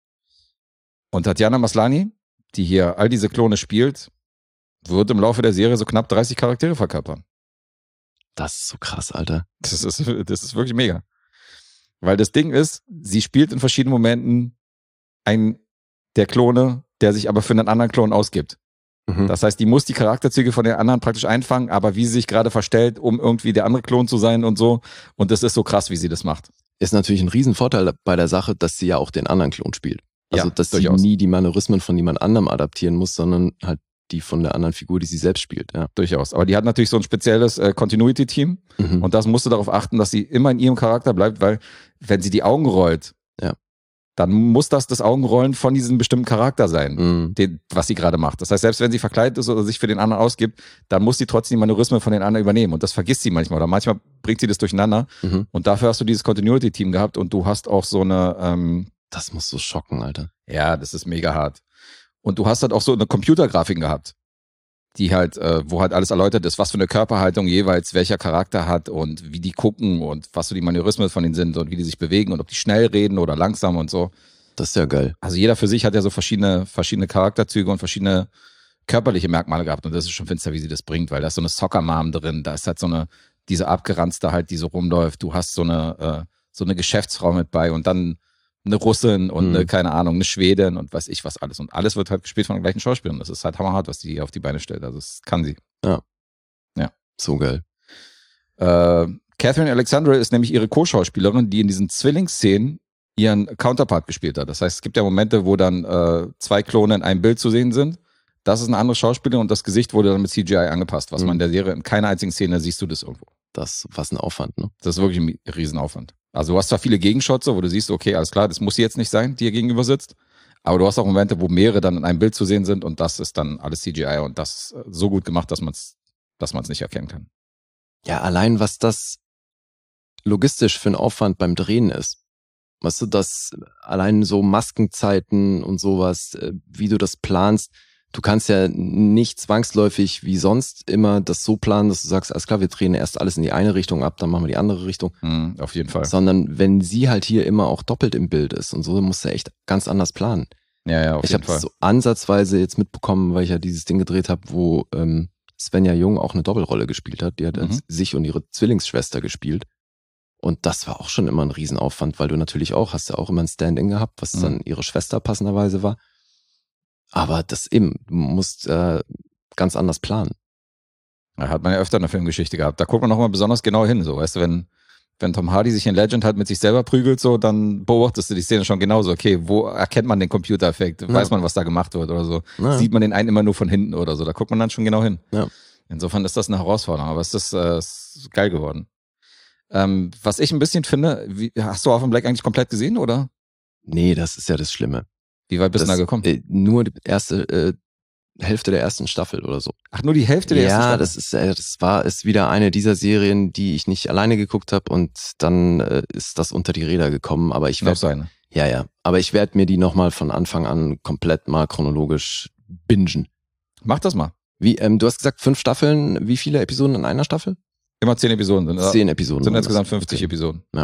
[SPEAKER 2] Und Tatjana Maslany, die hier all diese Klone spielt, wird im Laufe der Serie so knapp dreißig Charaktere verkörpern.
[SPEAKER 3] Das ist so krass, Alter.
[SPEAKER 2] Das ist, das ist wirklich mega. Weil das Ding ist, sie spielt in verschiedenen Momenten einen der Klone, der sich aber für einen anderen Klon ausgibt.
[SPEAKER 3] Mhm.
[SPEAKER 2] Das heißt, die muss die Charakterzüge von den anderen praktisch einfangen, aber wie sie sich gerade verstellt, um irgendwie der andere Klon zu sein und so. Und das ist so krass, wie sie das macht.
[SPEAKER 3] Ist natürlich ein Riesenvorteil bei der Sache, dass sie ja auch den anderen Klon spielt. Also,
[SPEAKER 2] Ja,
[SPEAKER 3] dass sie
[SPEAKER 2] durchaus.
[SPEAKER 3] nie die Mannerismen von jemand anderem adaptieren muss, sondern halt die von der anderen Figur, die sie selbst spielt. Ja.
[SPEAKER 2] Durchaus. Aber die hat natürlich so ein spezielles äh, Continuity-Team.
[SPEAKER 3] Mhm.
[SPEAKER 2] Und das musste darauf achten, dass sie immer in ihrem Charakter bleibt, weil wenn sie die Augen rollt,
[SPEAKER 3] Ja.
[SPEAKER 2] dann muss das das Augenrollen von diesem bestimmten Charakter sein,
[SPEAKER 3] Mhm.
[SPEAKER 2] den, was sie gerade macht. Das heißt, selbst wenn sie verkleidet ist oder sich für den anderen ausgibt, dann muss sie trotzdem die Manörismen von den anderen übernehmen. Und das vergisst sie manchmal. Oder manchmal bringt sie das durcheinander.
[SPEAKER 3] Mhm.
[SPEAKER 2] Und dafür hast du dieses Continuity-Team gehabt und du hast auch so eine, ähm,
[SPEAKER 3] Das muss so schocken, Alter.
[SPEAKER 2] ja, das ist mega hart. Und du hast halt auch so eine Computergrafik gehabt, die halt, äh, wo halt alles erläutert ist, was für eine Körperhaltung jeweils welcher Charakter hat und wie die gucken und was so die Manörismen von denen sind und wie die sich bewegen und ob die schnell reden oder langsam und so.
[SPEAKER 3] Das ist ja geil.
[SPEAKER 2] Also jeder für sich hat ja so verschiedene, verschiedene Charakterzüge und verschiedene körperliche Merkmale gehabt und das ist schon finster, wie sie das bringt, weil da ist so eine Soccer-Mom drin, da ist halt so eine, diese Abgeranzte halt, die so rumläuft, du hast so eine, äh, so eine Geschäftsfrau mit bei und dann eine Russin und
[SPEAKER 3] Mhm.
[SPEAKER 2] eine, keine Ahnung, eine Schwedin und weiß ich was alles. Und alles wird halt gespielt von den gleichen Schauspielern. Das ist halt hammerhart, was die hier auf die Beine stellt. Also das kann sie.
[SPEAKER 3] So geil.
[SPEAKER 2] Äh, Catherine Alexandra ist nämlich ihre Co-Schauspielerin, die in diesen Zwillingsszenen ihren Counterpart gespielt hat. Das heißt, es gibt ja Momente, wo dann äh, zwei Klone in einem Bild zu sehen sind. Das ist eine andere Schauspielerin und das Gesicht wurde dann mit C G I angepasst, was
[SPEAKER 3] Mhm.
[SPEAKER 2] man in der Serie in keiner einzigen Szene siehst du das irgendwo.
[SPEAKER 3] Das, was ein Aufwand, ne?
[SPEAKER 2] Das ist wirklich ein Riesenaufwand. Also du hast zwar viele Gegenshots, wo du siehst, okay, alles klar, das muss sie jetzt nicht sein, die ihr gegenüber sitzt. Aber du hast auch Momente, wo mehrere dann in einem Bild zu sehen sind und das ist dann alles C G I und das ist so gut gemacht, dass man es dass man es nicht erkennen kann.
[SPEAKER 3] Ja, allein was das logistisch für ein Aufwand beim Drehen ist. Weißt du, dass allein so Maskenzeiten und sowas, äh, wie du das planst, du kannst ja nicht zwangsläufig wie sonst immer das so planen, dass du sagst, alles klar, wir drehen erst alles in die eine Richtung ab, dann machen wir die andere Richtung.
[SPEAKER 2] Mhm, auf jeden Fall.
[SPEAKER 3] Sondern wenn sie halt hier immer auch doppelt im Bild ist und so, musst du echt ganz anders planen.
[SPEAKER 2] Ja, ja, auf
[SPEAKER 3] Ich
[SPEAKER 2] jeden
[SPEAKER 3] habe
[SPEAKER 2] Fall.
[SPEAKER 3] das so ansatzweise jetzt mitbekommen, weil ich ja dieses Ding gedreht habe, wo ähm, Svenja Jung auch eine Doppelrolle gespielt hat. Die hat
[SPEAKER 2] Mhm.
[SPEAKER 3] als sich und ihre Zwillingsschwester gespielt. Und das war auch schon immer ein Riesenaufwand, weil du natürlich auch, hast ja auch immer ein Stand-in gehabt, was
[SPEAKER 2] Mhm.
[SPEAKER 3] dann ihre Schwester passenderweise war. Aber das eben, du musst äh, ganz anders planen.
[SPEAKER 2] Ja, hat man ja öfter in der Filmgeschichte gehabt. Da guckt man nochmal besonders genau hin, so, weißt du, wenn, wenn Tom Hardy sich in Legend halt mit sich selber prügelt, so, dann beobachtest du die Szene schon genauso. Okay, wo erkennt man den Computereffekt?
[SPEAKER 3] Ja.
[SPEAKER 2] Weiß man, was da gemacht wird oder so?
[SPEAKER 3] Ja.
[SPEAKER 2] Sieht man den einen immer nur von hinten oder so? Da guckt man dann schon genau hin.
[SPEAKER 3] Ja.
[SPEAKER 2] Insofern ist das eine Herausforderung, aber es ist, äh, ist geil geworden. Ähm, was ich ein bisschen finde, wie, hast du Orphan Black eigentlich komplett gesehen, oder?
[SPEAKER 3] Nee, das ist ja das Schlimme.
[SPEAKER 2] Wie weit bist du
[SPEAKER 3] das,
[SPEAKER 2] da gekommen?
[SPEAKER 3] Äh, nur die erste äh, Hälfte der ersten Staffel oder so.
[SPEAKER 2] Ach, nur die Hälfte der ersten
[SPEAKER 3] Ja,
[SPEAKER 2] Staffel?
[SPEAKER 3] das ist, äh, das war, ist wieder eine dieser Serien, die ich nicht alleine geguckt habe und dann äh, ist das unter die Räder gekommen. Aber ich
[SPEAKER 2] Noch
[SPEAKER 3] werde,
[SPEAKER 2] so eine.
[SPEAKER 3] ja, ja, aber ich werde mir die nochmal von Anfang an komplett mal chronologisch bingen.
[SPEAKER 2] Mach das mal.
[SPEAKER 3] Wie, ähm, du hast gesagt fünf Staffeln, wie viele Episoden in einer Staffel?
[SPEAKER 2] Immer zehn Episoden sind.
[SPEAKER 3] Zehn Episoden.
[SPEAKER 2] Sind
[SPEAKER 3] waren
[SPEAKER 2] insgesamt
[SPEAKER 3] das.
[SPEAKER 2] fünfzig
[SPEAKER 3] Okay.
[SPEAKER 2] Episoden.
[SPEAKER 3] Ja.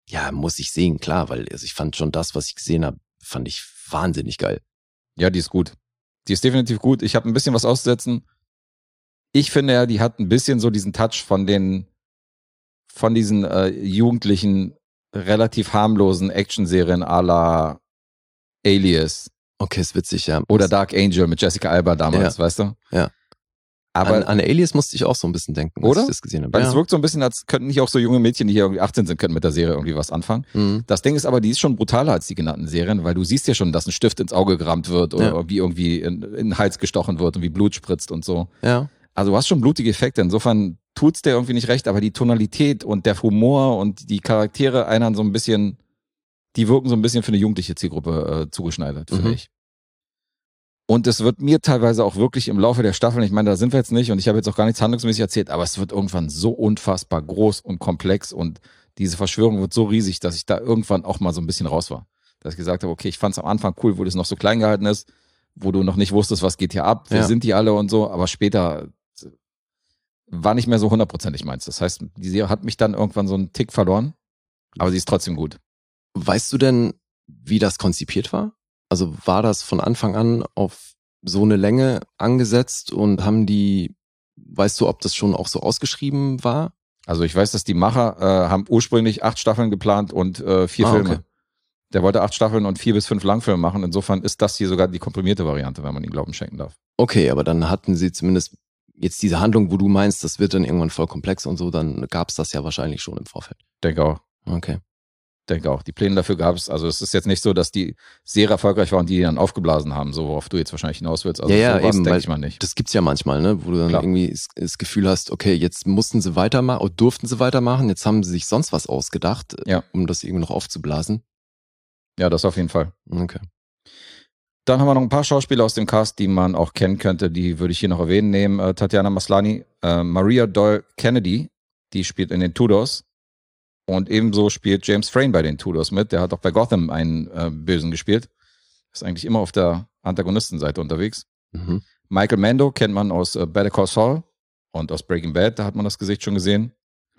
[SPEAKER 3] Ja, muss ich sehen, klar, weil also ich fand schon das, was ich gesehen habe, fand ich wahnsinnig geil.
[SPEAKER 2] Ja, die ist gut. Die ist definitiv gut. Ich habe ein bisschen was auszusetzen. Ich finde ja, die hat ein bisschen so diesen Touch von den, von diesen äh, jugendlichen, relativ harmlosen Actionserien à la Alias.
[SPEAKER 3] Okay, ist witzig, ja.
[SPEAKER 2] Oder Dark Angel mit Jessica Alba damals,
[SPEAKER 3] ja.
[SPEAKER 2] weißt du?
[SPEAKER 3] Ja.
[SPEAKER 2] Aber
[SPEAKER 3] an, an Alias musste ich auch so ein bisschen denken, als
[SPEAKER 2] oder?
[SPEAKER 3] ich das gesehen habe.
[SPEAKER 2] Weil
[SPEAKER 3] ja.
[SPEAKER 2] es wirkt so ein bisschen, als könnten nicht auch so junge Mädchen, die hier irgendwie achtzehn sind, könnten mit der Serie irgendwie was anfangen.
[SPEAKER 3] Mhm.
[SPEAKER 2] Das Ding ist aber, die ist schon brutaler als die genannten Serien, weil du siehst ja schon, dass ein Stift ins Auge gerammt wird oder
[SPEAKER 3] ja.
[SPEAKER 2] wie irgendwie in, in den Hals gestochen wird und wie Blut spritzt und so.
[SPEAKER 3] Ja.
[SPEAKER 2] Also du hast schon blutige Effekte. Insofern tut's dir irgendwie nicht recht, aber die Tonalität und der Humor und die Charaktere einer so ein bisschen, die wirken so ein bisschen für eine jugendliche Zielgruppe äh, zugeschneidert, finde
[SPEAKER 3] Mhm.
[SPEAKER 2] ich. Und es wird mir teilweise auch wirklich im Laufe der Staffeln, ich meine, da sind wir jetzt nicht und ich habe jetzt auch gar nichts handlungsmäßig erzählt, aber es wird irgendwann so unfassbar groß und komplex und diese Verschwörung wird so riesig, dass ich da irgendwann auch mal so ein bisschen raus war. Dass ich gesagt habe, okay, ich fand es am Anfang cool, wo das noch so klein gehalten ist, wo du noch nicht wusstest, was geht hier ab, wer
[SPEAKER 3] Ja.
[SPEAKER 2] sind die alle und so, aber später war nicht mehr so hundertprozentig meins. Das heißt, die Serie hat mich dann irgendwann so einen Tick verloren, aber sie ist trotzdem gut.
[SPEAKER 3] Weißt du denn, wie das konzipiert war? Also war das von Anfang an auf so eine Länge angesetzt und haben die, weißt du, ob das schon auch so ausgeschrieben war?
[SPEAKER 2] Also ich weiß, dass die Macher äh, haben ursprünglich acht Staffeln geplant und äh, vier
[SPEAKER 3] Ah,
[SPEAKER 2] Filme.
[SPEAKER 3] okay.
[SPEAKER 2] Der wollte acht Staffeln und vier bis fünf Langfilme machen. Insofern ist das hier sogar die komprimierte Variante, wenn man ihm Glauben schenken darf.
[SPEAKER 3] Okay, aber dann hatten sie zumindest jetzt diese Handlung, wo du meinst, das wird dann irgendwann voll komplex und so, dann gab es das ja wahrscheinlich schon im Vorfeld.
[SPEAKER 2] Denke auch.
[SPEAKER 3] Okay.
[SPEAKER 2] Denke auch. Die Pläne dafür gab es. Also es ist jetzt nicht so, dass die sehr erfolgreich war und die, die dann aufgeblasen haben, so worauf du jetzt wahrscheinlich hinaus willst. Also
[SPEAKER 3] ja, ja,
[SPEAKER 2] sowas
[SPEAKER 3] eben,
[SPEAKER 2] denke
[SPEAKER 3] weil
[SPEAKER 2] ich mal nicht.
[SPEAKER 3] das gibt's ja manchmal, ne, wo du dann
[SPEAKER 2] Klar.
[SPEAKER 3] irgendwie das, das Gefühl hast, okay, jetzt mussten sie weitermachen oder durften sie weitermachen, jetzt haben sie sich sonst was ausgedacht,
[SPEAKER 2] Ja.
[SPEAKER 3] um das irgendwie noch aufzublasen.
[SPEAKER 2] Ja, das auf jeden Fall.
[SPEAKER 3] Okay.
[SPEAKER 2] Dann haben wir noch ein paar Schauspieler aus dem Cast, die man auch kennen könnte, die würde ich hier noch erwähnen. Nehmen äh, Tatiana Maslany, äh, Maria Doyle Kennedy, die spielt in den Tudors. Und ebenso spielt James Frain bei den Tudors mit. Der hat auch bei Gotham einen äh, Bösen gespielt. Ist eigentlich immer auf der Antagonistenseite unterwegs.
[SPEAKER 3] Mhm.
[SPEAKER 2] Michael Mando kennt man aus äh, Better Call Saul und aus Breaking Bad. Da hat man das Gesicht schon gesehen.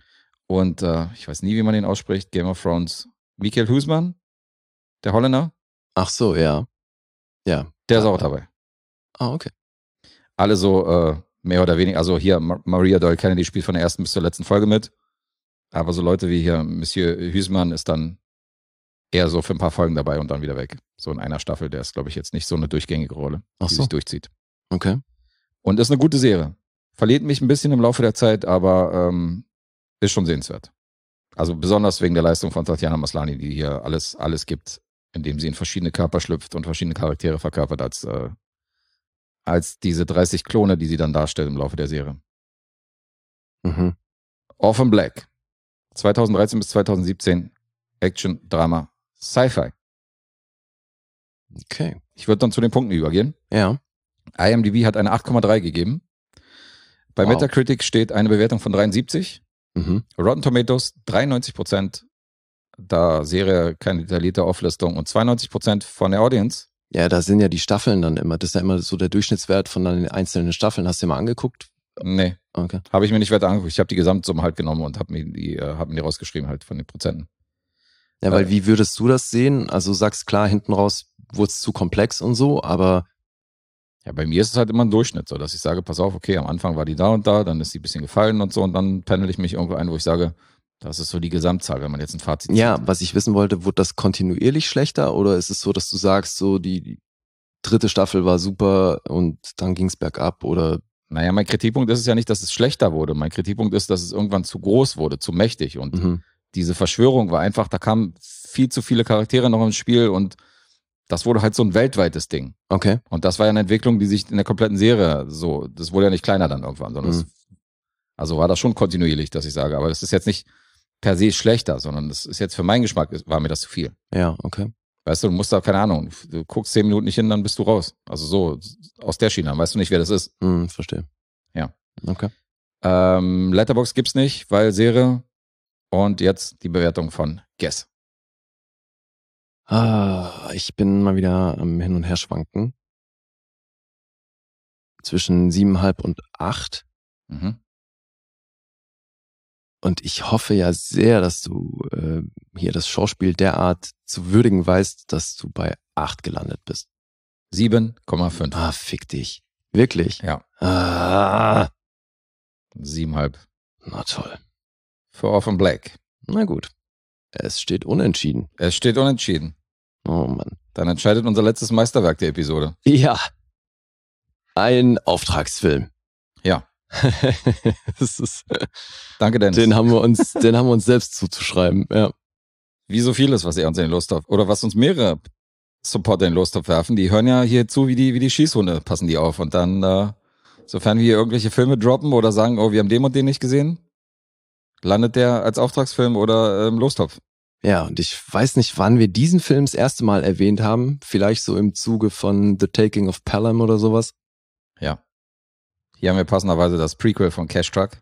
[SPEAKER 2] Und äh, ich weiß nie, wie man den ausspricht. Game of Thrones. Michael Huisman, der Holländer,
[SPEAKER 3] Ach so, ja. Ja.
[SPEAKER 2] der ist
[SPEAKER 3] Ja,
[SPEAKER 2] auch
[SPEAKER 3] ja.
[SPEAKER 2] dabei.
[SPEAKER 3] Ah, okay.
[SPEAKER 2] Alle so äh, mehr oder weniger. Also hier, Ma- Maria Doyle Kennedy spielt von der ersten bis zur letzten Folge mit. Aber so Leute wie hier Monsieur Huisman ist dann eher so für ein paar Folgen dabei und dann wieder weg. So in einer Staffel, der ist, glaube ich, jetzt nicht so eine durchgängige Rolle, die
[SPEAKER 3] Ach so.
[SPEAKER 2] sich durchzieht.
[SPEAKER 3] Okay.
[SPEAKER 2] Und ist eine gute Serie. Verliert mich ein bisschen im Laufe der Zeit, aber ähm, ist schon sehenswert. Also besonders wegen der Leistung von Tatiana Maslany, die hier alles, alles gibt, indem sie in verschiedene Körper schlüpft und verschiedene Charaktere verkörpert als, äh, als diese dreißig Klone, die sie dann darstellt im Laufe der Serie.
[SPEAKER 3] Mhm.
[SPEAKER 2] Orphan Black. zweitausenddreizehn bis zweitausendsiebzehn. Action, Drama, Sci-Fi.
[SPEAKER 3] Okay.
[SPEAKER 2] Ich würde dann zu den Punkten übergehen.
[SPEAKER 3] Ja.
[SPEAKER 2] IMDb hat eine acht Komma drei gegeben. Bei
[SPEAKER 3] Wow.
[SPEAKER 2] Metacritic steht eine Bewertung von dreiundsiebzig.
[SPEAKER 3] Mhm.
[SPEAKER 2] Rotten Tomatoes dreiundneunzig Prozent. Da Serie keine detaillierte Auflistung und zweiundneunzig Prozent von der Audience.
[SPEAKER 3] Ja, da sind ja die Staffeln dann immer. Das ist ja immer so der Durchschnittswert von den einzelnen Staffeln. Hast du dir mal angeguckt?
[SPEAKER 2] Nee,
[SPEAKER 3] Okay.
[SPEAKER 2] habe ich mir nicht weiter angeguckt. Ich habe die Gesamtsumme halt genommen und habe mir die, äh, hab mir die rausgeschrieben halt von den Prozenten.
[SPEAKER 3] Ja, weil
[SPEAKER 2] Äh,
[SPEAKER 3] wie würdest du das sehen? Also sagst klar, hinten raus wurde es zu komplex und so, aber
[SPEAKER 2] Ja, bei mir ist es halt immer ein Durchschnitt, so dass ich sage, pass auf, okay, am Anfang war die da und da, dann ist die ein bisschen gefallen und so und dann pendel ich mich irgendwo ein, wo ich sage, das ist so die Gesamtzahl, wenn man jetzt ein Fazit
[SPEAKER 3] ja,
[SPEAKER 2] zieht.
[SPEAKER 3] was ich wissen wollte, wurde das kontinuierlich schlechter oder ist es so, dass du sagst, so die, die dritte Staffel war super und dann ging es bergab oder
[SPEAKER 2] Naja, mein Kritikpunkt ist es ja nicht, dass es schlechter wurde. Mein Kritikpunkt ist, dass es irgendwann zu groß wurde, zu mächtig und
[SPEAKER 3] mhm.
[SPEAKER 2] diese Verschwörung war einfach, da kamen viel zu viele Charaktere noch ins Spiel und das wurde halt so ein weltweites Ding.
[SPEAKER 3] Okay.
[SPEAKER 2] Und das war ja eine Entwicklung, die sich in der kompletten Serie so, das wurde ja nicht kleiner dann irgendwann, sondern
[SPEAKER 3] Mhm.
[SPEAKER 2] es, also war das schon kontinuierlich, dass ich sage, aber das ist jetzt nicht per se schlechter, sondern das ist jetzt für meinen Geschmack, war mir das zu viel.
[SPEAKER 3] Ja, okay.
[SPEAKER 2] Weißt du, du musst da, keine Ahnung, du guckst zehn Minuten nicht hin, dann bist du raus. Also so, aus der Schiene, dann weißt du nicht, wer das ist.
[SPEAKER 3] Hm, verstehe.
[SPEAKER 2] Ja.
[SPEAKER 3] Okay.
[SPEAKER 2] Ähm, Letterboxd gibt's nicht, weil Serie. Und jetzt die Bewertung von Guess.
[SPEAKER 3] Ah, ich bin mal wieder am Hin- und Herschwanken. Zwischen siebeneinhalb und acht.
[SPEAKER 2] Mhm.
[SPEAKER 3] Und ich hoffe ja sehr, dass du äh, hier das Schauspiel derart zu würdigen weißt, dass du bei acht gelandet bist.
[SPEAKER 2] sieben Komma fünf.
[SPEAKER 3] Ah, fick dich. Wirklich?
[SPEAKER 2] Ja.
[SPEAKER 3] Ah,
[SPEAKER 2] Siebenhalb.
[SPEAKER 3] na toll.
[SPEAKER 2] Für Orphan Black.
[SPEAKER 3] Na gut. Es steht unentschieden.
[SPEAKER 2] Es steht unentschieden.
[SPEAKER 3] Oh Mann.
[SPEAKER 2] Dann entscheidet unser letztes Meisterwerk der Episode.
[SPEAKER 3] Ja. Ein Auftragsfilm.
[SPEAKER 2] Ja.
[SPEAKER 3] das ist,
[SPEAKER 2] Danke, Dennis.
[SPEAKER 3] den haben wir uns, den haben wir uns selbst zuzuschreiben. Ja.
[SPEAKER 2] Wie so vieles, was ihr uns in den Lostopf, oder was uns mehrere Supporter in den Lostopf werfen, die hören ja hier zu, wie die, wie die Schießhunde passen die auf. Und dann, äh, sofern wir hier irgendwelche Filme droppen oder sagen, oh, wir haben den und den nicht gesehen, landet der als Auftragsfilm oder im Lostopf.
[SPEAKER 3] Ja, und ich weiß nicht, wann wir diesen Film das erste Mal erwähnt haben. Vielleicht so im Zuge von The Taking of Pelham oder sowas.
[SPEAKER 2] Ja. Hier haben wir passenderweise das Prequel von Cash Truck.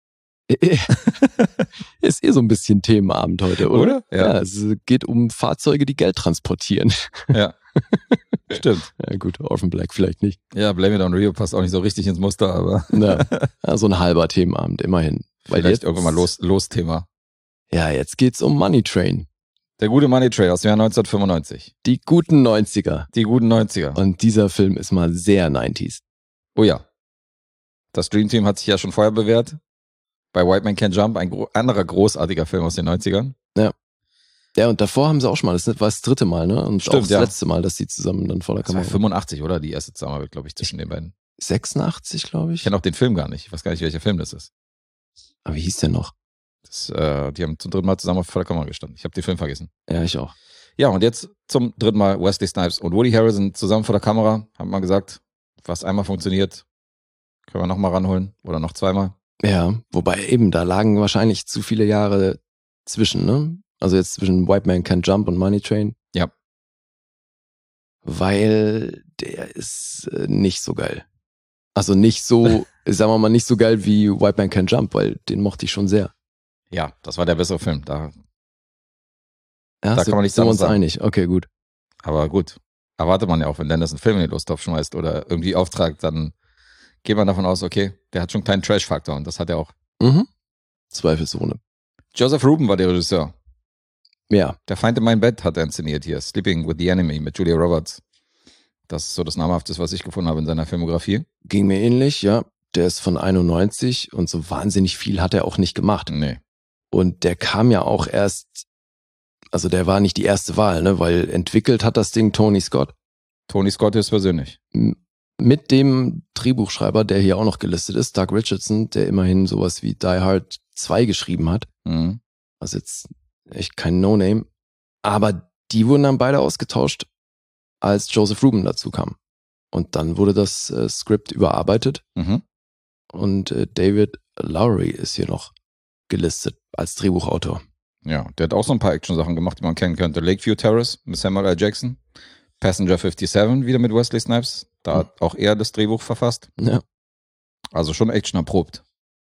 [SPEAKER 3] Ist eh so ein bisschen Themenabend heute, oder?
[SPEAKER 2] Oder? Ja.
[SPEAKER 3] Ja, es geht um Fahrzeuge, die Geld transportieren.
[SPEAKER 2] Ja. Stimmt.
[SPEAKER 3] Ja gut, Orphan Black vielleicht nicht.
[SPEAKER 2] Ja, Blame It on Rio passt auch nicht so richtig ins Muster, aber
[SPEAKER 3] Ja, ja, so ein halber Themenabend, immerhin. Weil
[SPEAKER 2] vielleicht
[SPEAKER 3] jetzt,
[SPEAKER 2] irgendwann mal los, los Thema.
[SPEAKER 3] Ja, jetzt geht's um Money Train.
[SPEAKER 2] Der gute Money Train aus dem Jahr neunzehnhundertfünfundneunzig.
[SPEAKER 3] Die guten neunziger.
[SPEAKER 2] Die guten neunziger.
[SPEAKER 3] Und dieser Film ist mal sehr neunziger.
[SPEAKER 2] Oh ja. Das Dream Team hat sich ja schon vorher bewährt. Bei White Man Can't Jump, ein gro- anderer großartiger Film aus den neunzigern.
[SPEAKER 3] Ja, und davor haben sie auch schon mal, das war das dritte Mal, ne? Und
[SPEAKER 2] Stimmt,
[SPEAKER 3] auch das
[SPEAKER 2] ja.
[SPEAKER 3] letzte Mal, dass sie zusammen dann vor der
[SPEAKER 2] Das war
[SPEAKER 3] Kamera.
[SPEAKER 2] fünfundachtzig, oder? Die erste Zusammenarbeit, glaube ich, zwischen den beiden.
[SPEAKER 3] sechsundachtzig, glaube
[SPEAKER 2] Ich
[SPEAKER 3] ich.
[SPEAKER 2] kenne auch den Film gar nicht. Ich weiß gar nicht, welcher Film das ist.
[SPEAKER 3] Aber wie hieß der noch?
[SPEAKER 2] Das, äh, die haben zum dritten Mal zusammen vor der Kamera gestanden. Ich habe den Film vergessen.
[SPEAKER 3] Ja, ich auch.
[SPEAKER 2] Ja, und jetzt zum dritten Mal Wesley Snipes und Woody Harrelson zusammen vor der Kamera. Haben wir gesagt, was einmal funktioniert, können wir nochmal ranholen. Oder noch zweimal.
[SPEAKER 3] Ja, wobei eben, da lagen wahrscheinlich zu viele Jahre zwischen, ne? Also jetzt zwischen White Man Can't Jump und Money Train.
[SPEAKER 2] Ja.
[SPEAKER 3] Weil der ist äh, nicht so geil. Also nicht so, sagen wir mal, nicht so geil wie White Man Can't Jump, weil den mochte ich schon sehr.
[SPEAKER 2] Ja, das war der bessere Film. Da,
[SPEAKER 3] Ja,
[SPEAKER 2] Da
[SPEAKER 3] so,
[SPEAKER 2] kann man nichts
[SPEAKER 3] sind wir
[SPEAKER 2] anderes
[SPEAKER 3] uns
[SPEAKER 2] sagen.
[SPEAKER 3] einig. Okay, gut.
[SPEAKER 2] aber gut. Erwartet man ja auch, wenn Dennis einen Film in den Lostopf schmeißt oder irgendwie auftragt, dann geht man davon aus, okay, der hat schon einen kleinen Trash-Faktor und das hat er auch.
[SPEAKER 3] Mhm. Zweifelsohne.
[SPEAKER 2] Joseph Ruben war der Regisseur.
[SPEAKER 3] Ja.
[SPEAKER 2] Der Feind in meinem Bett hat er inszeniert hier. Sleeping with the Enemy mit Julia Roberts. Das ist so das Namhafteste, was ich gefunden habe in seiner Filmografie.
[SPEAKER 3] Ging mir ähnlich, ja. Der ist von einundneunzig und so wahnsinnig viel hat er auch nicht gemacht.
[SPEAKER 2] Nee.
[SPEAKER 3] Und der kam ja auch erst, also der war nicht die erste Wahl, ne, weil entwickelt hat das Ding Tony Scott.
[SPEAKER 2] Tony Scott ist persönlich.
[SPEAKER 3] M- Mit dem Drehbuchschreiber, der hier auch noch gelistet ist, Doug Richardson, der immerhin sowas wie Die Hard zwei geschrieben hat.
[SPEAKER 2] Mhm.
[SPEAKER 3] Also jetzt echt kein No-Name. Aber die wurden dann beide ausgetauscht, als Joseph Ruben dazu kam. Und dann wurde das äh, Skript überarbeitet
[SPEAKER 2] Mhm.
[SPEAKER 3] und äh, David Lowery ist hier noch gelistet als Drehbuchautor.
[SPEAKER 2] Ja, der hat auch so ein paar Action-Sachen gemacht, die man kennen könnte. Lakeview Terrace mit Samuel L. Jackson. Passenger fünfundfünfzig wieder mit Wesley Snipes. Da hat auch er das Drehbuch verfasst.
[SPEAKER 3] Ja.
[SPEAKER 2] Also schon Action erprobt.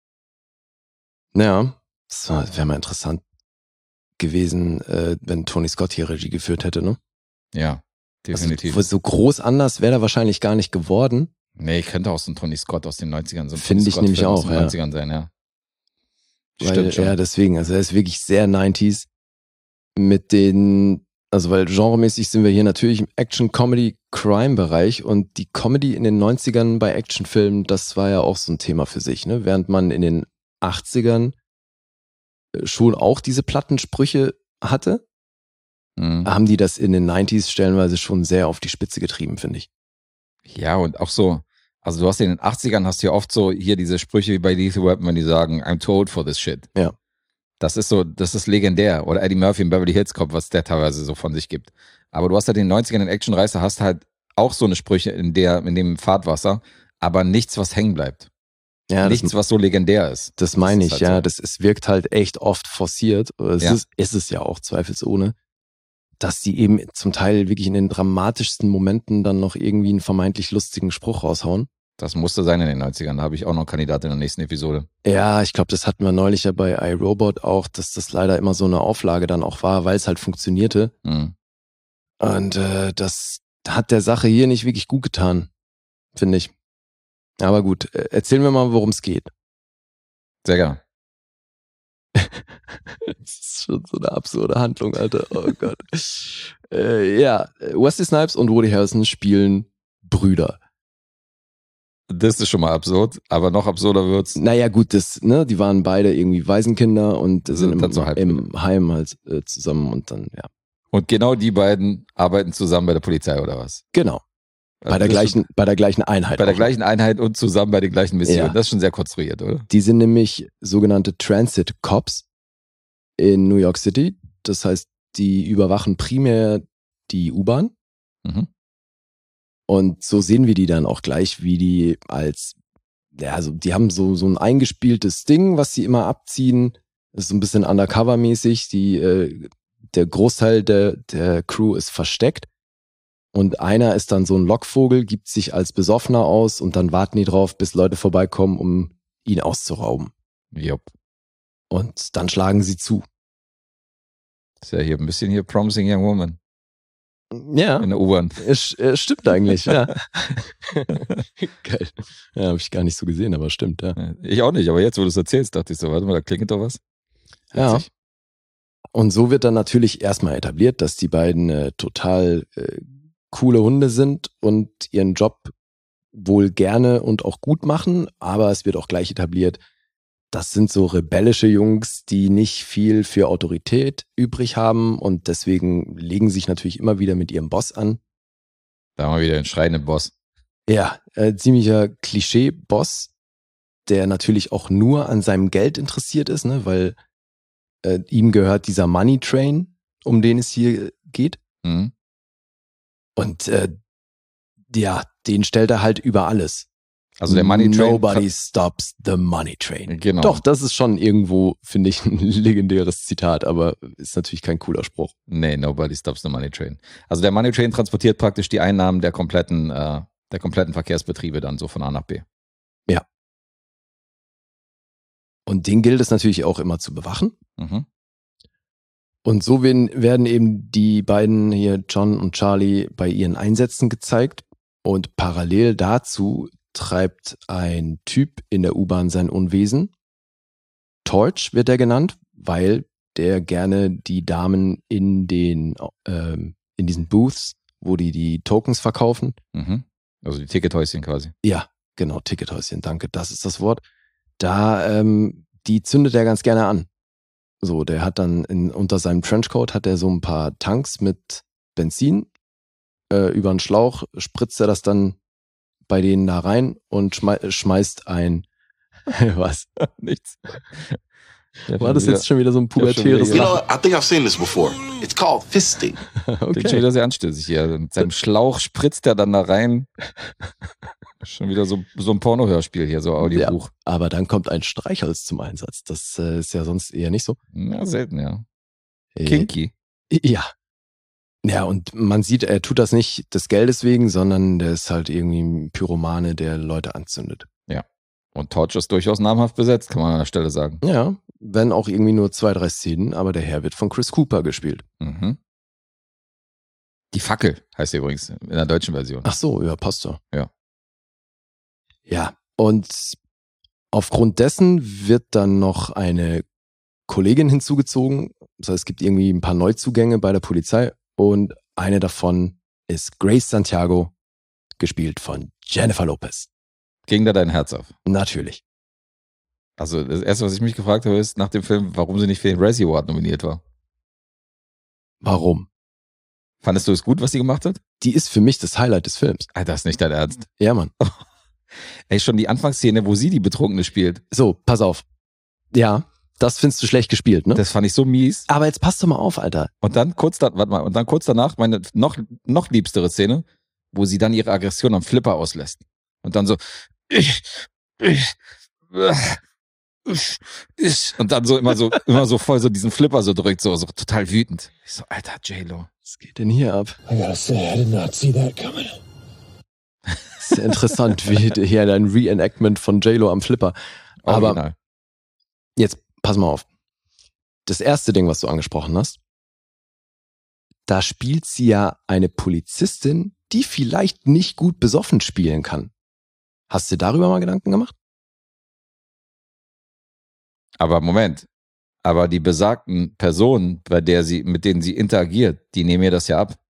[SPEAKER 3] Naja, das wäre mal interessant gewesen, äh, wenn Tony Scott hier Regie geführt hätte, ne?
[SPEAKER 2] Ja, definitiv.
[SPEAKER 3] Also, so groß anders wäre er wahrscheinlich gar nicht geworden.
[SPEAKER 2] Nee, könnte auch so ein Tony Scott aus den neunzigern, so ein
[SPEAKER 3] Finde
[SPEAKER 2] Tony
[SPEAKER 3] ich nämlich
[SPEAKER 2] Scott-Film aus
[SPEAKER 3] auch,
[SPEAKER 2] den
[SPEAKER 3] ja.
[SPEAKER 2] neunzigern sein, ja.
[SPEAKER 3] Weil,
[SPEAKER 2] Stimmt schon.
[SPEAKER 3] Ja, deswegen, also er ist wirklich sehr neunziger mit den, also weil genremäßig sind wir hier natürlich im Action-Comedy-Crime-Bereich und die Comedy in den neunzigern bei Actionfilmen, das war ja auch so ein Thema für sich, ne? Während man in den achtzigern schon auch diese Plattensprüche hatte,
[SPEAKER 2] Mhm.
[SPEAKER 3] haben die das in den neunzigern stellenweise schon sehr auf die Spitze getrieben, finde ich.
[SPEAKER 2] Ja, und auch so, also du hast in den achtzigern hast du ja oft so hier diese Sprüche wie bei Lethal Weapon, wenn die sagen, I'm too old for this shit.
[SPEAKER 3] Ja.
[SPEAKER 2] Das ist so, das ist legendär. Oder Eddie Murphy in Beverly Hills Cop, was der teilweise so von sich gibt. Aber du hast halt in den neunzigern in Actionreißer hast halt auch so eine Sprüche in der, in dem Fahrtwasser, aber nichts, was hängen bleibt.
[SPEAKER 3] Ja,
[SPEAKER 2] nichts,
[SPEAKER 3] das,
[SPEAKER 2] was so legendär ist.
[SPEAKER 3] das meine
[SPEAKER 2] ist
[SPEAKER 3] ich,
[SPEAKER 2] halt
[SPEAKER 3] ja.
[SPEAKER 2] so.
[SPEAKER 3] Das, es wirkt halt echt oft forciert. Es
[SPEAKER 2] Ja.
[SPEAKER 3] ist, ist es ja auch zweifelsohne, dass die eben zum Teil wirklich in den dramatischsten Momenten dann noch irgendwie einen vermeintlich lustigen Spruch raushauen.
[SPEAKER 2] Das musste sein in den neunzigern. Da habe ich auch noch einen Kandidat in der nächsten Episode.
[SPEAKER 3] Ja, ich glaube, das hatten wir neulich ja bei iRobot auch, dass das leider immer so eine Auflage dann auch war, weil es halt funktionierte.
[SPEAKER 2] Mhm.
[SPEAKER 3] Und äh, das hat der Sache hier nicht wirklich gut getan, finde ich. Aber gut, äh, erzählen wir mal, worum es geht.
[SPEAKER 2] Sehr gerne.
[SPEAKER 3] Das ist schon so eine absurde Handlung, Alter. Oh Gott. Äh, ja, Wesley Snipes und Woody Harrelson spielen Brüder.
[SPEAKER 2] Das ist schon mal absurd, aber noch absurder wird's.
[SPEAKER 3] Naja, gut, das, ne, die waren beide irgendwie Waisenkinder und sind im,
[SPEAKER 2] dann so halb-
[SPEAKER 3] im Heim halt äh, zusammen und dann, ja.
[SPEAKER 2] Und genau die beiden arbeiten zusammen bei der Polizei, oder was?
[SPEAKER 3] Genau. Bei
[SPEAKER 2] Also
[SPEAKER 3] der
[SPEAKER 2] das
[SPEAKER 3] gleichen, bei der gleichen Einheit.
[SPEAKER 2] ist, bei der
[SPEAKER 3] auch.
[SPEAKER 2] gleichen Einheit und zusammen bei den gleichen Missionen.
[SPEAKER 3] Ja.
[SPEAKER 2] Das ist schon sehr konstruiert, oder?
[SPEAKER 3] Die sind nämlich sogenannte Transit Cops in New York City. Das heißt, die überwachen primär die U-Bahn.
[SPEAKER 2] Mhm.
[SPEAKER 3] Und so sehen wir die dann auch gleich, wie die als, ja, also die haben so, so ein eingespieltes Ding, was sie immer abziehen. Das ist so ein bisschen undercover-mäßig. Die, äh, der Großteil der, der Crew ist versteckt. Und einer ist dann so ein Lockvogel, gibt sich als Besoffener aus und dann warten die drauf, bis Leute vorbeikommen, um ihn auszurauben.
[SPEAKER 2] Jupp.
[SPEAKER 3] Und dann schlagen sie zu.
[SPEAKER 2] Ist ja hier ein bisschen hier Promising Young Woman
[SPEAKER 3] Ja,
[SPEAKER 2] in der U-Bahn.
[SPEAKER 3] es, es stimmt eigentlich, ja. Geil. Ja, habe ich gar nicht so gesehen, aber stimmt, ja.
[SPEAKER 2] Ich auch nicht, aber jetzt, wo du es erzählst, dachte ich so, warte mal, da klingelt doch was.
[SPEAKER 3] Ja.
[SPEAKER 2] Witzig.
[SPEAKER 3] Und so wird dann natürlich erstmal etabliert, dass die beiden äh, total äh, coole Hunde sind und ihren Job wohl gerne und auch gut machen, aber es wird auch gleich etabliert, das sind so rebellische Jungs, die nicht viel für Autorität übrig haben und deswegen legen sich natürlich immer wieder mit ihrem Boss an.
[SPEAKER 2] Da haben wir wieder den schreienden Boss.
[SPEAKER 3] Ja, äh, ziemlicher Klischee-Boss, der natürlich auch nur an seinem Geld interessiert ist, ne, weil äh, ihm gehört dieser Money Train, um den es hier geht.
[SPEAKER 2] Mhm.
[SPEAKER 3] Und äh, ja, den stellt er halt über alles.
[SPEAKER 2] Also der Money Train.
[SPEAKER 3] Nobody stops the Money Train.
[SPEAKER 2] Genau.
[SPEAKER 3] Doch, das ist schon irgendwo, finde ich, ein legendäres Zitat, aber ist natürlich kein cooler Spruch.
[SPEAKER 2] Nee, nobody stops the Money Train. Also der Money Train transportiert praktisch die Einnahmen der kompletten, äh, der kompletten Verkehrsbetriebe dann so von A nach B.
[SPEAKER 3] Ja. Und den gilt es natürlich auch immer zu bewachen.
[SPEAKER 2] Mhm.
[SPEAKER 3] Und so werden, werden eben die beiden hier, John und Charlie, bei ihren Einsätzen gezeigt. Und parallel dazu treibt ein Typ in der U-Bahn sein Unwesen. Torch wird er genannt, weil der gerne die Damen in den ähm, in diesen Booths, wo die die Tokens verkaufen.
[SPEAKER 2] Mhm. Also die Tickethäuschen quasi.
[SPEAKER 3] Ja, genau, Tickethäuschen, danke, das ist das Wort. Da, ähm, die zündet er ganz gerne an. So, der hat dann in, unter seinem Trenchcoat hat er so ein paar Tanks mit Benzin. Äh, über einen Schlauch spritzt er das dann bei denen da rein und schmei- schmeißt ein, was?
[SPEAKER 2] Nichts.
[SPEAKER 3] War das jetzt schon wieder so ein
[SPEAKER 2] schon wieder-
[SPEAKER 3] pubertäres
[SPEAKER 8] You know,
[SPEAKER 3] Lachen?
[SPEAKER 8] I think I've seen this before. It's called fisting.
[SPEAKER 2] Klingt schon
[SPEAKER 3] Okay.
[SPEAKER 2] wieder sehr anstößig hier. Mit seinem Schlauch spritzt er dann da rein. Schon wieder so, so ein Pornohörspiel hier, so Audiobuch.
[SPEAKER 3] Aber dann kommt ein Streichholz zum Einsatz. Das äh, ist ja sonst eher nicht so.
[SPEAKER 2] Ja, selten, ja.
[SPEAKER 3] Äh,
[SPEAKER 2] Kinky.
[SPEAKER 3] Ja. Ja, und man sieht, er tut das nicht des Geldes wegen, sondern der ist halt irgendwie ein Pyromane, der Leute anzündet.
[SPEAKER 2] Und Torch ist durchaus namhaft besetzt, kann man an der Stelle sagen.
[SPEAKER 3] Ja, wenn auch irgendwie nur zwei, drei Szenen, aber der Herr wird von Chris Cooper gespielt.
[SPEAKER 2] Mhm. Die Fackel heißt er übrigens in der deutschen Version.
[SPEAKER 3] Ach so, ja, passt doch.
[SPEAKER 2] Ja.
[SPEAKER 3] Ja, und aufgrund dessen wird dann noch eine Kollegin hinzugezogen. Das heißt, es gibt irgendwie ein paar Neuzugänge bei der Polizei und eine davon ist Grace Santiago, gespielt von Jennifer Lopez.
[SPEAKER 2] Ging da dein Herz auf?
[SPEAKER 3] Natürlich.
[SPEAKER 2] Also das Erste, was ich mich gefragt habe, ist nach dem Film, warum sie nicht für den Razzie Award nominiert war.
[SPEAKER 3] Warum?
[SPEAKER 2] Fandest du es gut, was sie gemacht hat?
[SPEAKER 3] Die ist für mich das Highlight des Films.
[SPEAKER 2] Alter, das ist nicht dein Ernst.
[SPEAKER 3] Ja, Mann.
[SPEAKER 2] Ey, schon die Anfangsszene, wo sie die Betrunkene spielt,
[SPEAKER 3] So, pass auf. Ja, das findest du schlecht gespielt, ne?
[SPEAKER 2] das fand ich so mies.
[SPEAKER 3] Aber jetzt passt doch mal auf, Alter.
[SPEAKER 2] Und dann kurz da, warte mal, und dann kurz danach meine noch, noch liebstere Szene, wo sie dann ihre Aggression am Flipper auslässt. Und dann so, ich, ich, ich, ich. Und dann so immer so, immer so voll so diesen Flipper so drückt, so, so total wütend. Ich so, Alter, J-Lo.
[SPEAKER 3] Was geht denn hier ab?
[SPEAKER 9] I gotta say, I did not see that coming.
[SPEAKER 3] Ist ja interessant, wie hier ein Reenactment von J-Lo am Flipper. Aber
[SPEAKER 2] Original.
[SPEAKER 3] jetzt pass mal auf. Das erste Ding, was du angesprochen hast, da spielt sie ja eine Polizistin, die vielleicht nicht gut besoffen spielen kann. Hast du dir darüber mal Gedanken gemacht?
[SPEAKER 2] Aber Moment. Aber die besagten Personen, bei der sie, mit denen sie interagiert, die nehmen ihr das ja ab.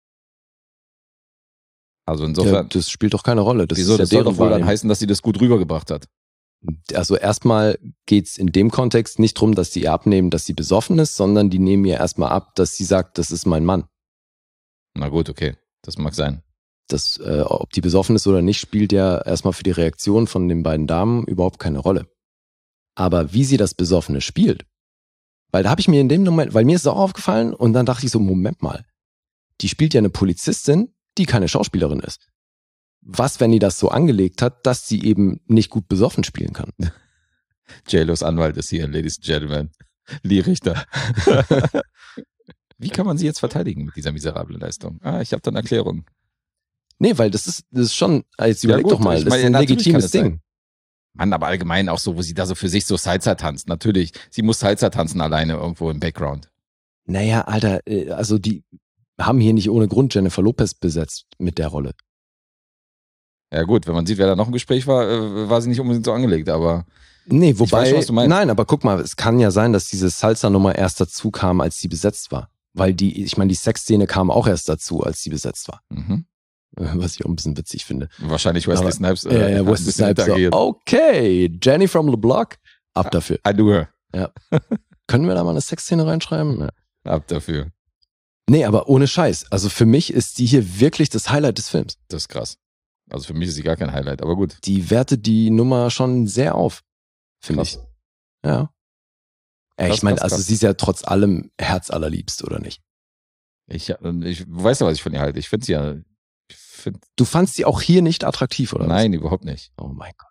[SPEAKER 2] Also insofern.
[SPEAKER 3] Ja, das spielt doch keine Rolle. Das
[SPEAKER 2] wieso?
[SPEAKER 3] ist ja
[SPEAKER 2] Das soll
[SPEAKER 3] deren
[SPEAKER 2] doch wohl dann
[SPEAKER 3] Wahrnehmung.
[SPEAKER 2] heißen, dass sie das gut rübergebracht hat.
[SPEAKER 3] Also erstmal geht's in dem Kontext nicht drum, dass die ihr abnehmen, dass sie besoffen ist, sondern die nehmen ihr erstmal ab, dass sie sagt, das ist mein Mann.
[SPEAKER 2] Na gut, okay. Das mag sein.
[SPEAKER 3] Das, äh, ob die besoffen ist oder nicht, spielt ja erstmal für die Reaktion von den beiden Damen überhaupt keine Rolle. Aber wie sie das Besoffene spielt, weil da habe ich mir in dem Moment, weil mir ist es auch aufgefallen und dann dachte ich so, Moment mal, die spielt ja eine Polizistin, die keine Schauspielerin ist. Was, wenn die das so angelegt hat, dass sie eben nicht gut besoffen spielen kann?
[SPEAKER 2] J-Los Anwalt ist hier, Ladies and Gentlemen. Lee Richter. Wie kann man sie jetzt verteidigen mit dieser miserablen Leistung? Ah, ich habe da eine Erklärung.
[SPEAKER 3] Nee, weil das ist, das ist schon, jetzt
[SPEAKER 2] Ja,
[SPEAKER 3] überleg
[SPEAKER 2] gut,
[SPEAKER 3] doch mal,
[SPEAKER 2] ich
[SPEAKER 3] das
[SPEAKER 2] meine,
[SPEAKER 3] ist ein
[SPEAKER 2] natürlich
[SPEAKER 3] legitimes
[SPEAKER 2] kann es sein.
[SPEAKER 3] Ding.
[SPEAKER 2] Mann, aber allgemein auch so, wo sie da so für sich so Salsa tanzt. Natürlich, sie muss Salsa tanzen alleine irgendwo im Background.
[SPEAKER 3] Naja, Alter, äh, also die haben hier nicht ohne Grund Jennifer Lopez besetzt mit der Rolle.
[SPEAKER 2] Ja gut, wenn man sieht, wer da noch im Gespräch war, äh, war sie nicht unbedingt so angelegt, aber
[SPEAKER 3] Nee, wobei,
[SPEAKER 2] ich weiß schon, was du meinst.
[SPEAKER 3] nein, aber guck mal, es kann ja sein, dass diese Salsa-Nummer erst dazu kam, als sie besetzt war. Weil die, ich meine, die Sexszene kam auch erst dazu, als sie besetzt war.
[SPEAKER 2] Mhm.
[SPEAKER 3] Was ich auch ein bisschen witzig finde.
[SPEAKER 2] Wahrscheinlich Wesley
[SPEAKER 3] Aber-
[SPEAKER 2] Snipes.
[SPEAKER 3] Ja, ja,
[SPEAKER 2] hat ein
[SPEAKER 3] Wesley
[SPEAKER 2] bisschen
[SPEAKER 3] Snipes so,
[SPEAKER 2] interagiert.
[SPEAKER 3] okay, Jenny from the Block, ab dafür.
[SPEAKER 2] I do her.
[SPEAKER 3] Können wir da mal eine Sexszene reinschreiben? Ja.
[SPEAKER 2] Ab dafür.
[SPEAKER 3] Nee, aber ohne Scheiß. Also für mich ist die hier wirklich das Highlight des Films.
[SPEAKER 2] Das ist krass. Also für mich ist sie gar kein Highlight, aber gut.
[SPEAKER 3] Die wertet die Nummer schon sehr auf, finde ich.
[SPEAKER 2] Krass.
[SPEAKER 3] Ja. Ey,
[SPEAKER 2] Krass,
[SPEAKER 3] ich meine,
[SPEAKER 2] krass,
[SPEAKER 3] also
[SPEAKER 2] krass.
[SPEAKER 3] sie ist ja trotz allem herzallerliebst, oder nicht?
[SPEAKER 2] Ich, ich weiß ja, was ich von ihr halte. Ich finde sie ja. Ich find,
[SPEAKER 3] Du fandst sie auch hier nicht attraktiv, oder?
[SPEAKER 2] nein, überhaupt nicht.
[SPEAKER 3] Was? Oh mein Gott.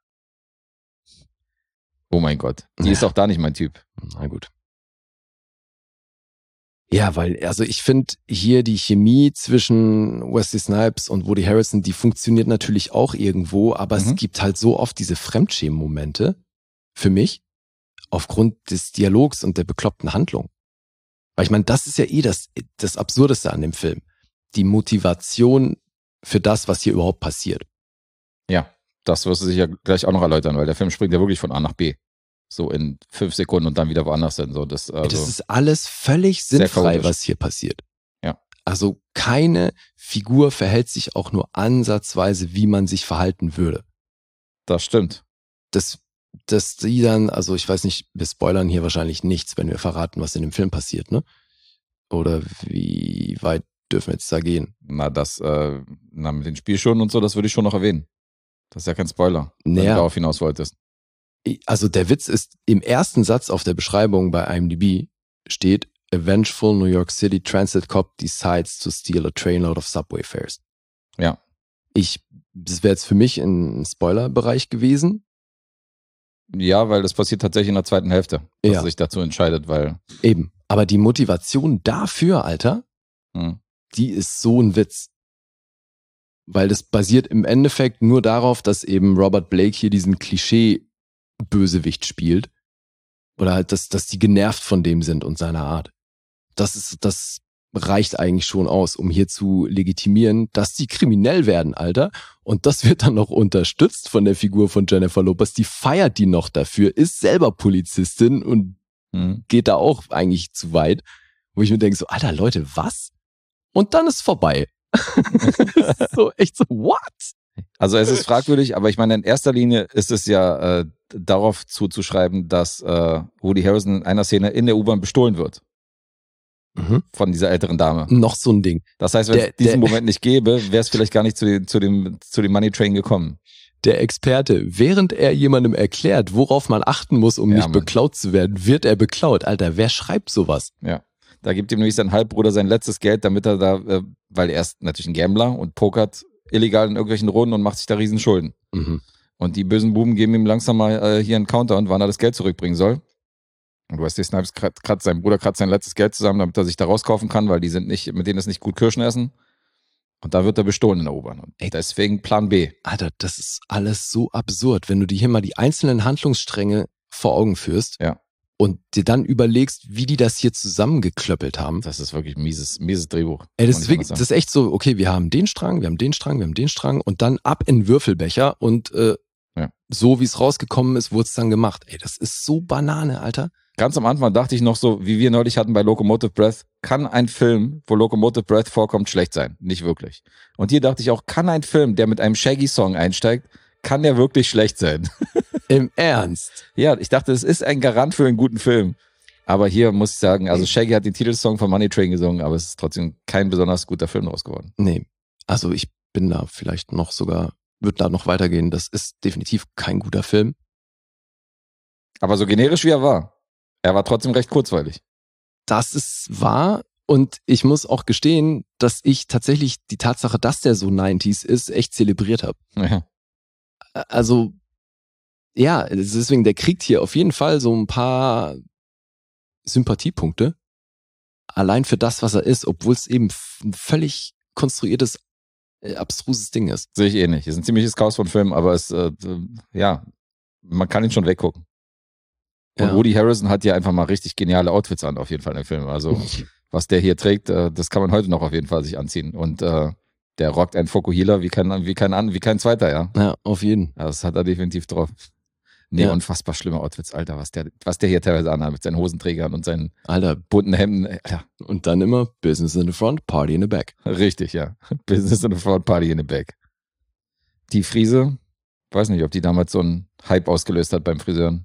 [SPEAKER 2] Oh mein Gott. Die
[SPEAKER 3] Ja.
[SPEAKER 2] ist auch da nicht mein Typ.
[SPEAKER 3] Na gut. Ja, weil, also ich finde hier die Chemie zwischen Wesley Snipes und Woody Harrelson, die funktioniert natürlich auch irgendwo, aber
[SPEAKER 2] Mhm.
[SPEAKER 3] es gibt halt so oft diese Fremdschämen-Momente für mich aufgrund des Dialogs und der bekloppten Handlung. Weil ich meine, das ist ja eh das, das Absurdeste an dem Film. Die Motivation für das, was hier überhaupt passiert.
[SPEAKER 2] Ja, das wirst du sicher gleich auch noch erläutern, weil der Film springt ja wirklich von A nach B. So in fünf Sekunden und dann wieder woanders hin. So, das, also,
[SPEAKER 3] Das ist alles völlig
[SPEAKER 2] Sehr
[SPEAKER 3] sinnfrei,
[SPEAKER 2] chaotisch.
[SPEAKER 3] was hier passiert.
[SPEAKER 2] Ja.
[SPEAKER 3] Also keine Figur verhält sich auch nur ansatzweise, wie man sich verhalten würde.
[SPEAKER 2] das stimmt.
[SPEAKER 3] Das, dass die dann, also ich weiß nicht, wir spoilern hier wahrscheinlich nichts, wenn wir verraten, was in dem Film passiert, ne? Oder wie weit dürfen wir jetzt da gehen?
[SPEAKER 2] Na, das, äh, na, mit den Spielschuhen und so, das würde ich schon noch erwähnen. Das ist ja kein Spoiler, wenn
[SPEAKER 3] Naja.
[SPEAKER 2] du darauf hinaus wolltest.
[SPEAKER 3] Also der Witz ist, im ersten Satz auf der Beschreibung bei I M D B steht, a vengeful New York City Transit Cop decides to steal a trainload of subway fares.
[SPEAKER 2] Ja.
[SPEAKER 3] Ich, das wäre jetzt für mich ein Spoilerbereich gewesen.
[SPEAKER 2] Ja, weil das passiert tatsächlich in der zweiten Hälfte, dass
[SPEAKER 3] Ja.
[SPEAKER 2] er sich dazu entscheidet, weil,
[SPEAKER 3] Eben. Aber die Motivation dafür, Alter,
[SPEAKER 2] hm,
[SPEAKER 3] die ist so ein Witz. Weil das basiert im Endeffekt nur darauf, dass eben Robert Blake hier diesen Klischee-Bösewicht spielt. Oder halt, dass, dass die genervt von dem sind und seiner Art. Das ist, das reicht eigentlich schon aus, um hier zu legitimieren, dass die kriminell werden, Alter. Und das wird dann noch unterstützt von der Figur von Jennifer Lopez. Die feiert die noch dafür, ist selber Polizistin und
[SPEAKER 2] hm.
[SPEAKER 3] geht da auch eigentlich zu weit. Wo ich mir denke so, Alter, Leute, was? Und dann ist vorbei. So, echt so, what?
[SPEAKER 2] Also es ist fragwürdig, aber ich meine, in erster Linie ist es ja äh, darauf zuzuschreiben, dass äh, Woody Harrelson in einer Szene in der U-Bahn bestohlen wird
[SPEAKER 3] Mhm.
[SPEAKER 2] von dieser älteren Dame.
[SPEAKER 3] Noch so ein Ding.
[SPEAKER 2] Das heißt, wenn
[SPEAKER 3] Der-
[SPEAKER 2] es diesen
[SPEAKER 3] der-
[SPEAKER 2] Moment nicht gäbe, wäre es vielleicht gar nicht zu, den, zu, dem, zu dem Money Train gekommen.
[SPEAKER 3] Der Experte, während er jemandem erklärt, worauf man achten muss, um
[SPEAKER 2] Ja,
[SPEAKER 3] nicht
[SPEAKER 2] Mann.
[SPEAKER 3] beklaut zu werden, wird er beklaut. Alter, wer schreibt sowas?
[SPEAKER 2] Ja. Da gibt ihm nämlich sein Halbbruder sein letztes Geld, damit er da, äh, weil er ist natürlich ein Gambler und pokert illegal in irgendwelchen Runden und macht sich da riesen Schulden.
[SPEAKER 3] Mhm.
[SPEAKER 2] Und die bösen Buben geben ihm langsam mal äh, hier einen Counter und wann er das Geld zurückbringen soll. Und Wesley Snipes kratzt, kratzt, sein Bruder kratzt sein letztes Geld zusammen, damit er sich da rauskaufen kann, weil die sind nicht, mit denen ist nicht gut Kirschen essen. Und da wird er bestohlen in der U-Bahn. Und
[SPEAKER 3] Ey.
[SPEAKER 2] deswegen Plan B.
[SPEAKER 3] Alter, das ist alles so absurd, wenn du dir hier mal die einzelnen Handlungsstränge vor Augen führst
[SPEAKER 2] Ja.
[SPEAKER 3] und dir dann überlegst, wie die das hier zusammengeklöppelt haben.
[SPEAKER 2] Das ist wirklich ein mieses, mieses Drehbuch.
[SPEAKER 3] Ey, das
[SPEAKER 2] Muss
[SPEAKER 3] ist,
[SPEAKER 2] ich
[SPEAKER 3] wirklich,
[SPEAKER 2] mal
[SPEAKER 3] das ist echt so, okay, wir haben den Strang, wir haben den Strang, wir haben den Strang und dann ab in den Würfelbecher und äh,
[SPEAKER 2] Ja.
[SPEAKER 3] so wie es rausgekommen ist, wurde es dann gemacht. Ey, das ist so Banane, Alter.
[SPEAKER 2] Ganz am Anfang dachte ich noch so, wie wir neulich hatten bei Locomotive Breath, kann ein Film, wo Locomotive Breath vorkommt, schlecht sein? Nicht wirklich. Und hier dachte ich auch, kann ein Film, der mit einem Shaggy-Song einsteigt, kann der wirklich schlecht sein?
[SPEAKER 3] Im Ernst?
[SPEAKER 2] Ja, ich dachte, es ist ein Garant für einen guten Film. Aber hier muss ich sagen, also Shaggy hat den Titelsong von Money Train gesungen, aber es ist trotzdem kein besonders guter Film draus geworden.
[SPEAKER 3] Nee, also ich bin da vielleicht noch sogar, wird da noch weitergehen. Das ist definitiv kein guter Film.
[SPEAKER 2] Aber so generisch wie er war, er war trotzdem recht kurzweilig.
[SPEAKER 3] Das ist wahr und ich muss auch gestehen, dass ich tatsächlich die Tatsache, dass der so neunziger ist, echt zelebriert habe.
[SPEAKER 2] Ja.
[SPEAKER 3] Also, ja, deswegen, der kriegt hier auf jeden Fall so ein paar Sympathiepunkte. Allein für das, was er ist, obwohl es eben ein völlig konstruiertes, äh, abstruses Ding ist.
[SPEAKER 2] Sehe ich eh nicht. Es ist ein ziemliches Chaos von Film, aber es, äh, ja, man kann ihn schon weggucken. Und
[SPEAKER 3] Ja.
[SPEAKER 2] Woody Harrelson hat ja einfach mal richtig geniale Outfits an, auf jeden Fall im Film. Also, was der hier trägt, äh, das kann man heute noch auf jeden Fall sich anziehen. Und äh, der rockt einen Fokuhila wie kein, wie kein, an, wie kein zweiter, ja.
[SPEAKER 3] Ja, auf jeden.
[SPEAKER 2] Ja, das hat er definitiv drauf. Nee,
[SPEAKER 3] Ja.
[SPEAKER 2] unfassbar schlimme Outfits, Alter, was der, was der hier teilweise anhat mit seinen Hosenträgern und seinen
[SPEAKER 3] Alter,
[SPEAKER 2] bunten Hemden. Ja,
[SPEAKER 3] und dann immer Business in the front, Party in the back.
[SPEAKER 2] richtig, ja. Business in the front, Party in the back. Die Frise, weiß nicht, ob die damals so einen Hype ausgelöst hat beim Friseuren.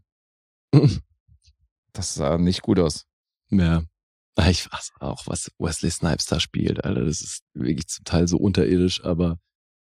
[SPEAKER 2] Das sah nicht gut aus.
[SPEAKER 3] Ja. Ich weiß auch, was Wesley Snipes da spielt, Alter. Das ist wirklich zum Teil so unterirdisch, aber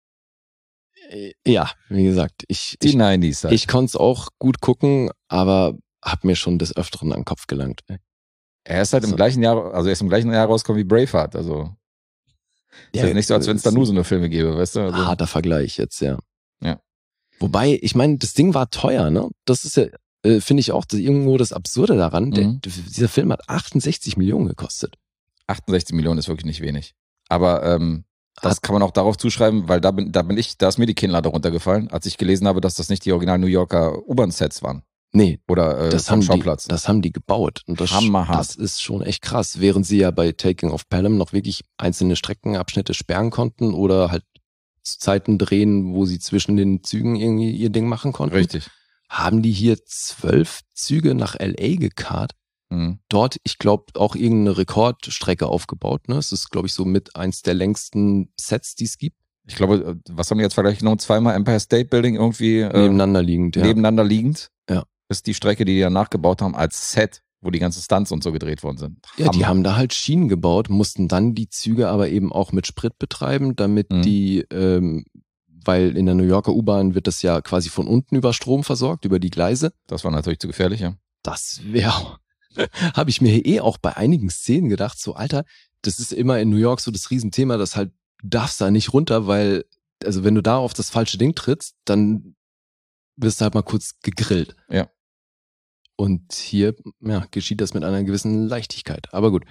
[SPEAKER 3] äh, ja, wie gesagt, ich,
[SPEAKER 2] Die
[SPEAKER 3] ich,
[SPEAKER 2] neunziger halt.
[SPEAKER 3] ich konnte es auch gut gucken, aber hab mir schon des Öfteren an den Kopf gelangt. Ey.
[SPEAKER 2] Er ist halt im
[SPEAKER 3] So.
[SPEAKER 2] gleichen Jahr, also er ist im gleichen Jahr rausgekommen wie Braveheart. Also ist
[SPEAKER 3] Ja,
[SPEAKER 2] jetzt nicht so, als wenn es da
[SPEAKER 3] ist
[SPEAKER 2] nur so eine Filme gäbe, weißt du?
[SPEAKER 3] ein
[SPEAKER 2] Also,
[SPEAKER 3] harter Vergleich jetzt, ja.
[SPEAKER 2] Ja.
[SPEAKER 3] Wobei, ich meine, das Ding war teuer, ne? Das ist ja, äh, finde ich auch das, irgendwo das Absurde daran. Der,
[SPEAKER 2] Mhm.
[SPEAKER 3] dieser Film hat achtundsechzig Millionen gekostet.
[SPEAKER 2] achtundsechzig Millionen ist wirklich nicht wenig. Aber ähm, das kann man auch darauf zuschreiben, weil da bin, da bin ich, da ist mir die Kinnlade runtergefallen, als ich gelesen habe, dass das nicht die original New Yorker U-Bahn-Sets waren.
[SPEAKER 3] Nee,
[SPEAKER 2] Oder äh,
[SPEAKER 3] das
[SPEAKER 2] vom
[SPEAKER 3] haben, die,
[SPEAKER 2] Schauplatz.
[SPEAKER 3] das haben die gebaut. Und das,
[SPEAKER 2] Hammerhart.
[SPEAKER 3] das ist schon echt krass. Während sie ja bei Taking of Pelham noch wirklich einzelne Streckenabschnitte sperren konnten oder halt zu Zeiten drehen, wo sie zwischen den Zügen irgendwie ihr Ding machen konnten.
[SPEAKER 2] Richtig.
[SPEAKER 3] Haben die hier zwölf Züge nach L A gekarrt.
[SPEAKER 2] Mhm.
[SPEAKER 3] Dort, ich glaube, auch irgendeine Rekordstrecke aufgebaut. Ne? Es ist, glaube ich, so mit eins der längsten Sets, die es gibt.
[SPEAKER 2] Ich glaube, was haben die jetzt vergleicht genommen? Zweimal Empire State Building irgendwie äh,
[SPEAKER 3] Nebeneinander liegend, ja.
[SPEAKER 2] nebeneinander liegend.
[SPEAKER 3] Ja.
[SPEAKER 2] Ist die Strecke, die die ja nachgebaut haben als Set, wo die ganzen Stunts und so gedreht worden sind.
[SPEAKER 3] Ja, die
[SPEAKER 2] Hammer.
[SPEAKER 3] haben da halt Schienen gebaut, mussten dann die Züge aber eben auch mit Sprit betreiben, damit
[SPEAKER 2] Mhm.
[SPEAKER 3] die, ähm, weil in der New Yorker U-Bahn wird das ja quasi von unten über Strom versorgt, über die Gleise.
[SPEAKER 2] Das war natürlich zu gefährlich, ja.
[SPEAKER 3] Das wäre, habe ich mir eh auch bei einigen Szenen gedacht, so Alter, das ist immer in New York so das Riesenthema, dass halt, du darfst da nicht runter, weil, also wenn du da auf das falsche Ding trittst, dann wirst du halt mal kurz gegrillt.
[SPEAKER 2] Ja.
[SPEAKER 3] Und hier, ja, geschieht das mit einer gewissen Leichtigkeit. Aber gut.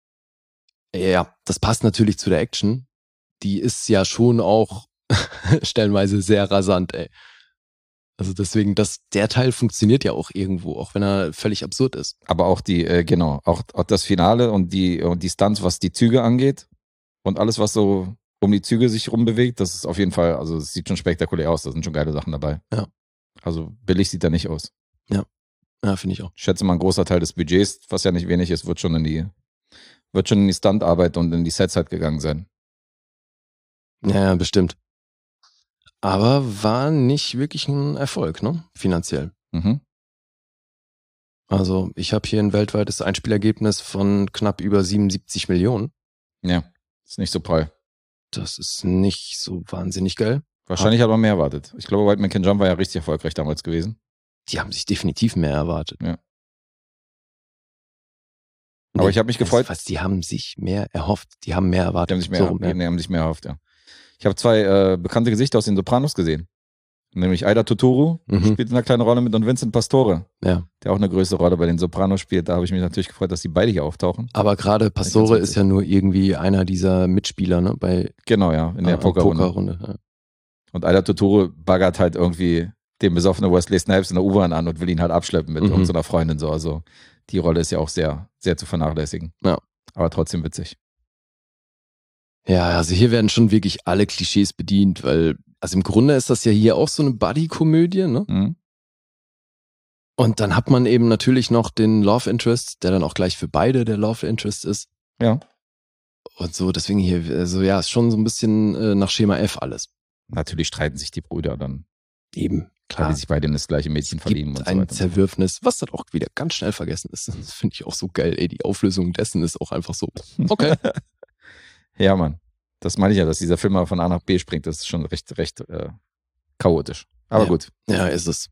[SPEAKER 3] Ja, das passt natürlich zu der Action. Die ist ja schon auch stellenweise sehr rasant, ey. Also deswegen, das, der Teil funktioniert ja auch irgendwo, auch wenn er völlig absurd ist.
[SPEAKER 2] Aber auch die, äh, genau, auch, auch das Finale und die, und die Stunts, was die Züge angeht und alles, was so um die Züge sich rumbewegt, das ist auf jeden Fall, also es sieht schon spektakulär aus, da sind schon geile Sachen dabei.
[SPEAKER 3] Ja.
[SPEAKER 2] Also billig sieht er nicht aus.
[SPEAKER 3] Ja, finde ich auch.
[SPEAKER 2] Ich schätze mal, ein großer Teil des Budgets, was ja nicht wenig ist, wird schon in die, wird schon in die Stuntarbeit und in die Sets halt gegangen sein.
[SPEAKER 3] Ja, ja, bestimmt. Aber war nicht wirklich ein Erfolg, ne? Finanziell.
[SPEAKER 2] Mhm.
[SPEAKER 3] Also ich habe hier ein weltweites Einspielergebnis von knapp über siebenundsiebzig Millionen.
[SPEAKER 2] Ja, ist nicht so prall.
[SPEAKER 3] Das ist nicht so wahnsinnig geil.
[SPEAKER 2] Wahrscheinlich hat man mehr erwartet. Ich glaube, White Man Can Jump war ja richtig erfolgreich damals gewesen.
[SPEAKER 3] Die haben sich definitiv mehr erwartet.
[SPEAKER 2] Ja. Aber ich habe mich gefreut.
[SPEAKER 3] Was, die haben sich mehr erhofft. Die haben mehr
[SPEAKER 2] Die
[SPEAKER 3] erwartet.
[SPEAKER 2] haben sich mehr,
[SPEAKER 3] So rum, ja.
[SPEAKER 2] die haben sich mehr erhofft, ja. Ich habe zwei äh, bekannte Gesichter aus den Sopranos gesehen. Nämlich Aida Turturro
[SPEAKER 3] Mhm.
[SPEAKER 2] spielt eine kleine Rolle mit und Vincent Pastore,
[SPEAKER 3] Ja.
[SPEAKER 2] der auch eine größere Rolle bei den Sopranos spielt. Da habe ich mich natürlich gefreut, dass die beide hier auftauchen.
[SPEAKER 3] Aber gerade Pastore
[SPEAKER 2] ganz
[SPEAKER 3] ist ja nur irgendwie einer dieser Mitspieler, ne? Bei
[SPEAKER 2] Genau, ja, in der
[SPEAKER 3] äh,
[SPEAKER 2] Pokerrunde.
[SPEAKER 3] Pokerrunde. Ja.
[SPEAKER 2] Und Aida Turturro baggert halt irgendwie den besoffenen Wesley Snipes in der U-Bahn an und will ihn halt abschleppen mit
[SPEAKER 3] Mhm.
[SPEAKER 2] irgendeiner Freundin so. Also die Rolle ist ja auch sehr, sehr zu vernachlässigen.
[SPEAKER 3] Ja.
[SPEAKER 2] Aber trotzdem witzig.
[SPEAKER 3] Ja, also hier werden schon wirklich alle Klischees bedient, weil, also im Grunde ist das ja hier auch so eine Buddy-Komödie, ne?
[SPEAKER 2] Mhm.
[SPEAKER 3] Und dann hat man eben natürlich noch den Love Interest, der dann auch gleich für beide der Love Interest ist.
[SPEAKER 2] Ja.
[SPEAKER 3] Und so, deswegen hier, also ja, ist schon so ein bisschen äh, nach Schema F alles.
[SPEAKER 2] Natürlich streiten sich die Brüder dann,
[SPEAKER 3] Eben,
[SPEAKER 2] weil die sich beide in das gleiche Mädchen verlieben
[SPEAKER 3] Gibt
[SPEAKER 2] und so
[SPEAKER 3] ein
[SPEAKER 2] weiter.
[SPEAKER 3] Zerwürfnis, was dann auch wieder ganz schnell vergessen ist. Das finde ich auch so geil, ey. Die Auflösung dessen ist auch einfach so, okay.
[SPEAKER 2] Ja, Mann. Das meine ich ja, dass dieser Film mal von A nach B springt. Das ist schon recht, recht äh, chaotisch. Aber
[SPEAKER 3] Ja.
[SPEAKER 2] gut.
[SPEAKER 3] Ja, ist es.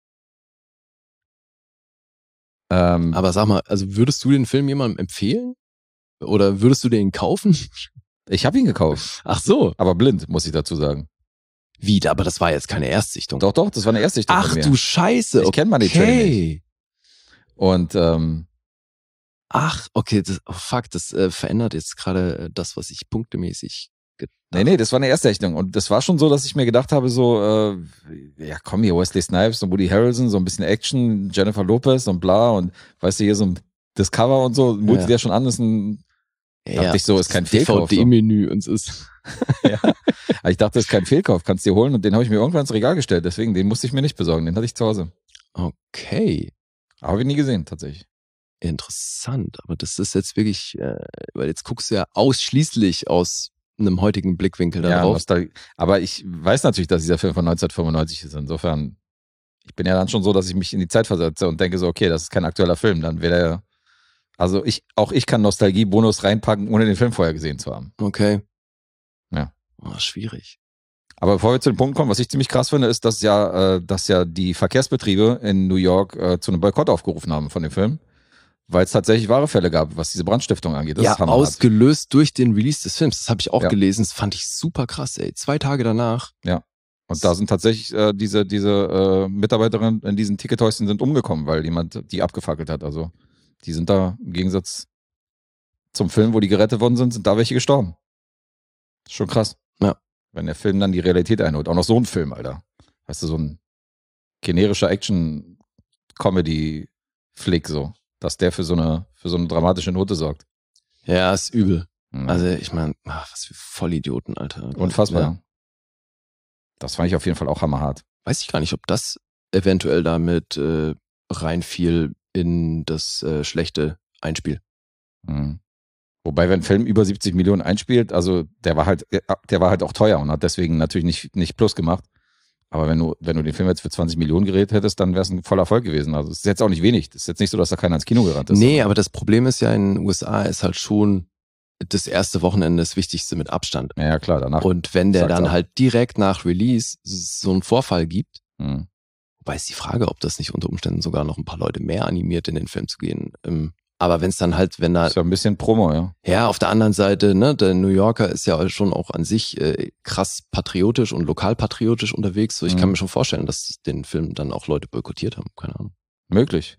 [SPEAKER 2] Ähm,
[SPEAKER 3] Aber sag mal, also würdest du den Film jemandem empfehlen? Oder würdest du den kaufen?
[SPEAKER 2] ich habe ihn gekauft.
[SPEAKER 3] Ach so.
[SPEAKER 2] Aber blind, muss ich dazu sagen.
[SPEAKER 3] Wie, aber das war jetzt keine Erstsichtung.
[SPEAKER 2] Doch, doch, das war eine Erstsichtung
[SPEAKER 3] Ach
[SPEAKER 2] von mir.
[SPEAKER 3] du Scheiße.
[SPEAKER 2] Ich kenn Money Train
[SPEAKER 3] Okay.
[SPEAKER 2] Und ähm,
[SPEAKER 3] Ach, okay, das, oh fuck, das äh, verändert jetzt gerade äh, das, was ich punktemäßig gedacht
[SPEAKER 2] nee, nee, das war eine Erstsichtung. Und das war schon so, dass ich mir gedacht habe, so, äh, ja komm hier, Wesley Snipes und Woody Harrelson, so ein bisschen Action, Jennifer Lopez und bla und weißt du, hier so ein das Cover und so, mutet
[SPEAKER 3] Ja.
[SPEAKER 2] der schon an, ist ein,
[SPEAKER 3] Ja,
[SPEAKER 2] dachte ich so, ist kein
[SPEAKER 3] das
[SPEAKER 2] Fehlkauf. So.
[SPEAKER 3] D V D-Menü und so ist.
[SPEAKER 2] Ja. Aber ich dachte, das ist kein Fehlkauf, kannst dir holen und den habe ich mir irgendwann ins Regal gestellt, deswegen, den musste ich mir nicht besorgen, den hatte ich zu Hause.
[SPEAKER 3] Okay.
[SPEAKER 2] Aber habe ich nie gesehen, tatsächlich.
[SPEAKER 3] Interessant, aber das ist jetzt wirklich, äh, weil jetzt guckst du ja ausschließlich aus einem heutigen Blickwinkel
[SPEAKER 2] Ja,
[SPEAKER 3] darauf.
[SPEAKER 2] Nostalgie. Aber ich weiß natürlich, dass dieser Film von neunzehnhundertfünfundneunzig ist. Insofern, ich bin ja dann schon so, dass ich mich in die Zeit versetze und denke so, okay, das ist kein aktueller Film. Dann wäre der, also ich, auch ich kann Nostalgie-Bonus reinpacken, ohne den Film vorher gesehen zu haben.
[SPEAKER 3] Okay.
[SPEAKER 2] Ja.
[SPEAKER 3] Oh, schwierig.
[SPEAKER 2] Aber bevor wir zu dem Punkt kommen, was ich ziemlich krass finde, ist, dass ja, äh, dass ja die Verkehrsbetriebe in New York äh, zu einem Boykott aufgerufen haben von dem Film. Weil es tatsächlich wahre Fälle gab, was diese Brandstiftung angeht. Das
[SPEAKER 3] Ja,
[SPEAKER 2] ist hammerhart.
[SPEAKER 3] ausgelöst durch den Release des Films. Das habe ich auch
[SPEAKER 2] Ja.
[SPEAKER 3] gelesen. Das fand ich super krass, ey. Zwei Tage danach.
[SPEAKER 2] Ja. Und da sind tatsächlich äh, diese, diese äh, Mitarbeiterinnen in diesen Tickethäuschen sind umgekommen, weil jemand die abgefackelt hat. Also die sind da im Gegensatz zum Film, wo die gerettet worden sind, sind da welche gestorben. Ist schon krass.
[SPEAKER 3] Ja.
[SPEAKER 2] Wenn der Film dann die Realität einholt. Auch noch so ein Film, Alter. Weißt du, so ein generischer Action-Comedy-Flick so. Dass der für so eine, für so eine dramatische Note sorgt.
[SPEAKER 3] Ja, ist übel.
[SPEAKER 2] Mhm.
[SPEAKER 3] Also ich meine, was für Vollidioten, Alter.
[SPEAKER 2] Unfassbar.
[SPEAKER 3] Ja.
[SPEAKER 2] Das fand ich auf jeden Fall auch hammerhart.
[SPEAKER 3] Weiß ich gar nicht, ob das eventuell damit äh, reinfiel in das äh, schlechte Einspiel.
[SPEAKER 2] Mhm. Wobei, wenn ein Film über siebzig Millionen einspielt, also der war halt, der war halt auch teuer und hat deswegen natürlich nicht, nicht plus gemacht. Aber wenn du, wenn du den Film jetzt für zwanzig Millionen geredet hättest, dann wäre es ein voller Erfolg gewesen. Also es ist jetzt auch nicht wenig. Es ist jetzt nicht so, dass da keiner ins Kino gerannt ist.
[SPEAKER 3] Nee, aber das Problem ist ja, in den U S A ist halt schon das erste Wochenende das Wichtigste mit Abstand.
[SPEAKER 2] Ja, ja klar, danach.
[SPEAKER 3] Und wenn der
[SPEAKER 2] sagt's
[SPEAKER 3] dann
[SPEAKER 2] auch.
[SPEAKER 3] halt direkt nach Release so einen Vorfall gibt,
[SPEAKER 2] Mhm.
[SPEAKER 3] wobei ist die Frage, ob das nicht unter Umständen sogar noch ein paar Leute mehr animiert, in den Film zu gehen. Ähm, aber wenn es dann halt, wenn da,
[SPEAKER 2] Ist ja ein bisschen Promo, ja.
[SPEAKER 3] ja, auf der anderen Seite, ne, der New Yorker ist ja schon auch an sich äh, krass patriotisch und lokalpatriotisch unterwegs. So, ich
[SPEAKER 2] Mhm.
[SPEAKER 3] kann mir schon vorstellen, dass den Film dann auch Leute boykottiert haben. Keine Ahnung.
[SPEAKER 2] Möglich.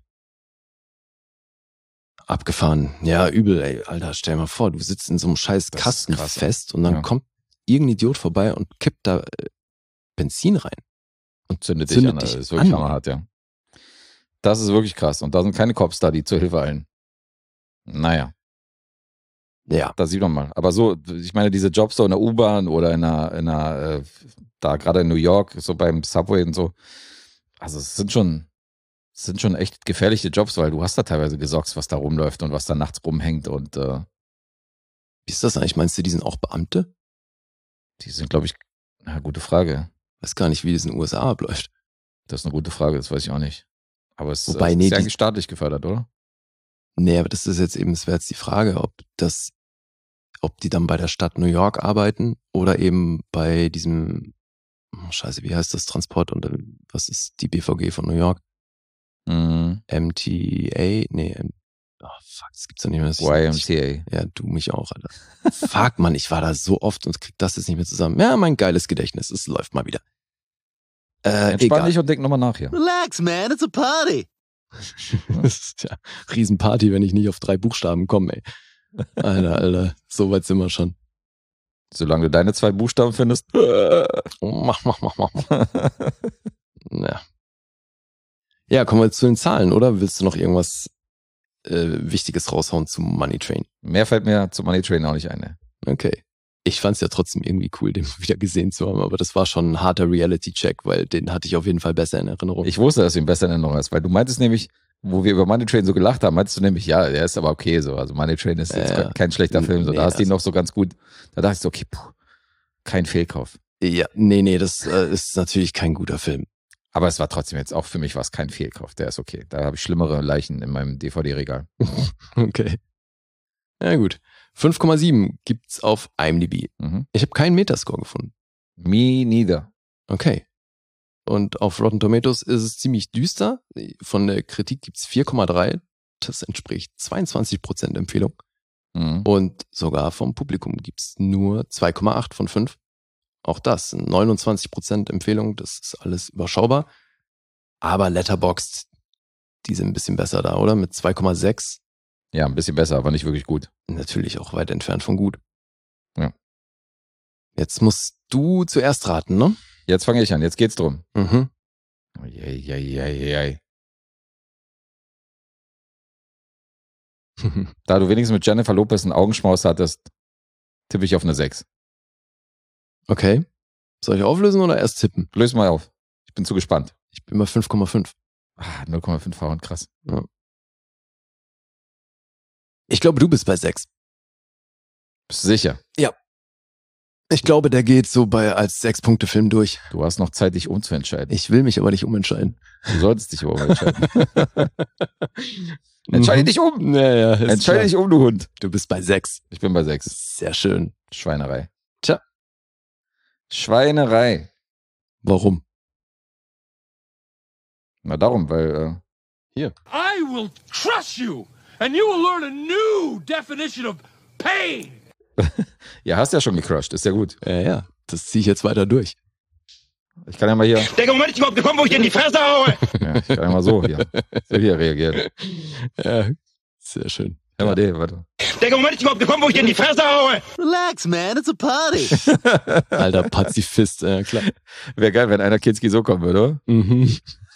[SPEAKER 3] Abgefahren. Ja, übel, ey. Alter, stell dir mal vor, du sitzt in so einem scheiß
[SPEAKER 2] Das ist
[SPEAKER 3] Kasten
[SPEAKER 2] krass.
[SPEAKER 3] fest und dann
[SPEAKER 2] Ja.
[SPEAKER 3] kommt irgendein Idiot vorbei und kippt da äh, Benzin rein.
[SPEAKER 2] Und zündet,
[SPEAKER 3] Zündet
[SPEAKER 2] dich an.
[SPEAKER 3] dich
[SPEAKER 2] Das ist wirklich
[SPEAKER 3] an.
[SPEAKER 2] hammerhart, ja. Das ist wirklich krass. Und da sind keine Cops da, die zur Hilfe eilen. Naja,
[SPEAKER 3] Ja.
[SPEAKER 2] da sieht man mal. Aber so, ich meine, diese Jobs so in der U-Bahn oder in einer, in einer äh, da gerade in New York, so beim Subway und so, also es sind schon, es sind schon echt gefährliche Jobs, weil du hast da teilweise Gesocks, was da rumläuft und was da nachts rumhängt und äh,
[SPEAKER 3] Wie ist das eigentlich? Meinst du, die sind auch Beamte?
[SPEAKER 2] die sind, glaube ich, na, gute Frage.
[SPEAKER 3] Weiß gar nicht, wie das in den U S A abläuft.
[SPEAKER 2] Das ist eine gute Frage, das weiß ich auch nicht. Aber es
[SPEAKER 3] Wobei,
[SPEAKER 2] äh,
[SPEAKER 3] nee,
[SPEAKER 2] ist ja
[SPEAKER 3] die-
[SPEAKER 2] eigentlich staatlich gefördert, oder?
[SPEAKER 3] Nee, aber das ist jetzt eben, das wäre jetzt die Frage, ob das, ob die dann bei der Stadt New York arbeiten oder eben bei diesem, oh, scheiße, wie heißt das, Transport und äh, was ist die B V G von New York?
[SPEAKER 2] Mhm.
[SPEAKER 3] M T A? Nee, M- oh, fuck, das gibt's doch nicht mehr. Das
[SPEAKER 2] Y M C A.
[SPEAKER 3] Ja, du mich auch, Alter. Fuck, Mann, ich war da so oft und krieg das jetzt nicht mehr zusammen. Ja, mein geiles Gedächtnis, es läuft mal wieder. Äh,
[SPEAKER 2] Entspann
[SPEAKER 3] egal.
[SPEAKER 2] dich und denk nochmal nach hier.
[SPEAKER 10] Relax, man. It's a party.
[SPEAKER 3] Das ist ja Riesenparty, wenn ich nicht auf drei Buchstaben komme, ey. Alter, Alter, so weit sind wir schon.
[SPEAKER 2] Solange du deine zwei Buchstaben findest.
[SPEAKER 3] Mach, mach, mach, mach. Ja. Ja, kommen wir zu den Zahlen, oder? Willst du noch irgendwas äh, Wichtiges raushauen zum Money Train?
[SPEAKER 2] Mehr fällt mir zu Money Train auch nicht ein. Ne?
[SPEAKER 3] Okay. Ich fand es ja trotzdem irgendwie cool, den wieder gesehen zu haben, aber das war schon ein harter Reality-Check, weil den hatte ich auf jeden Fall besser in Erinnerung.
[SPEAKER 2] Ich wusste, dass du ihn besser in Erinnerung hast, weil du meintest nämlich, wo wir über Money Train so gelacht haben, meintest du nämlich, ja, der ist aber okay so. Also Money Train ist jetzt
[SPEAKER 3] äh,
[SPEAKER 2] kein schlechter Film. So.
[SPEAKER 3] Nee,
[SPEAKER 2] da hast du ihn
[SPEAKER 3] also
[SPEAKER 2] noch so ganz gut. Da dachte ich so, okay, puh, kein Fehlkauf.
[SPEAKER 3] Ja, nee, nee, das äh, ist natürlich kein guter Film.
[SPEAKER 2] Aber es war trotzdem jetzt, auch für mich war es kein Fehlkauf. Der ist okay. Da habe ich schlimmere Leichen in meinem D V D-Regal.
[SPEAKER 3] Okay. Ja gut. fünf Komma sieben gibt's auf IMDb.
[SPEAKER 2] Mhm.
[SPEAKER 3] Ich habe keinen Metascore gefunden.
[SPEAKER 2] Me neither.
[SPEAKER 3] Okay. Und auf Rotten Tomatoes ist es ziemlich düster. Von der Kritik gibt's vier Komma drei. Das entspricht zweiundzwanzig Prozent Empfehlung.
[SPEAKER 2] Mhm.
[SPEAKER 3] Und sogar vom Publikum gibt's nur zwei Komma acht von fünf. Auch das, neunundzwanzig Prozent Empfehlung, das ist alles überschaubar. Aber Letterboxd, die sind ein bisschen besser da, oder? Mit zwei Komma sechs.
[SPEAKER 2] Ja, ein bisschen besser, aber nicht wirklich gut.
[SPEAKER 3] Natürlich auch weit entfernt von gut.
[SPEAKER 2] Ja.
[SPEAKER 3] Jetzt musst du zuerst raten, ne?
[SPEAKER 2] Jetzt fange ich an, jetzt geht's drum.
[SPEAKER 3] Mhm.
[SPEAKER 2] Eieieiei. Da du wenigstens mit Jennifer Lopez einen Augenschmaus hattest, tippe ich auf eine sechs.
[SPEAKER 3] Okay. Soll ich auflösen oder erst tippen?
[SPEAKER 2] Löse mal auf. Ich bin zu gespannt.
[SPEAKER 3] Ich bin bei fünf Komma fünf.
[SPEAKER 2] Ah, null Komma fünf Frauen, krass.
[SPEAKER 3] Ja. Ich glaube, du bist bei sechs.
[SPEAKER 2] Bist du sicher?
[SPEAKER 3] Ja. Ich glaube, der geht so bei als Sechs-Punkte-Film durch.
[SPEAKER 2] Du hast noch Zeit, dich umzuentscheiden.
[SPEAKER 3] Ich will mich aber nicht umentscheiden.
[SPEAKER 2] Du solltest dich aber umentscheiden. Entscheide dich um.
[SPEAKER 3] Ja, ja,
[SPEAKER 2] Entscheide
[SPEAKER 3] klar.
[SPEAKER 2] dich um, du Hund.
[SPEAKER 3] Du bist bei sechs.
[SPEAKER 2] Ich bin bei sechs.
[SPEAKER 3] Sehr schön.
[SPEAKER 2] Schweinerei.
[SPEAKER 3] Tja.
[SPEAKER 2] Schweinerei.
[SPEAKER 3] Warum?
[SPEAKER 2] Na darum, weil äh,
[SPEAKER 3] hier.
[SPEAKER 11] I will crush you and you will learn a new definition of pain.
[SPEAKER 2] ja, hast ja schon gecrushed, ist ja gut.
[SPEAKER 3] Ja, ja, das ziehe ich jetzt weiter durch.
[SPEAKER 2] Ich kann ja mal hier...
[SPEAKER 11] Der Moment ist überhaupt gekommen, wo ich dir in die Fresse haue.
[SPEAKER 2] ja, ich kann ja mal so hier, so hier reagieren.
[SPEAKER 3] Ja, sehr schön.
[SPEAKER 2] Hör mal den, warte.
[SPEAKER 11] Der Moment ist überhaupt gekommen, wo ich dir in die Fresse haue.
[SPEAKER 10] Relax, man, it's a party.
[SPEAKER 3] Alter Pazifist, ja klar.
[SPEAKER 2] Wäre geil, wenn einer Kinski so kommen würde, oder?
[SPEAKER 3] Mhm.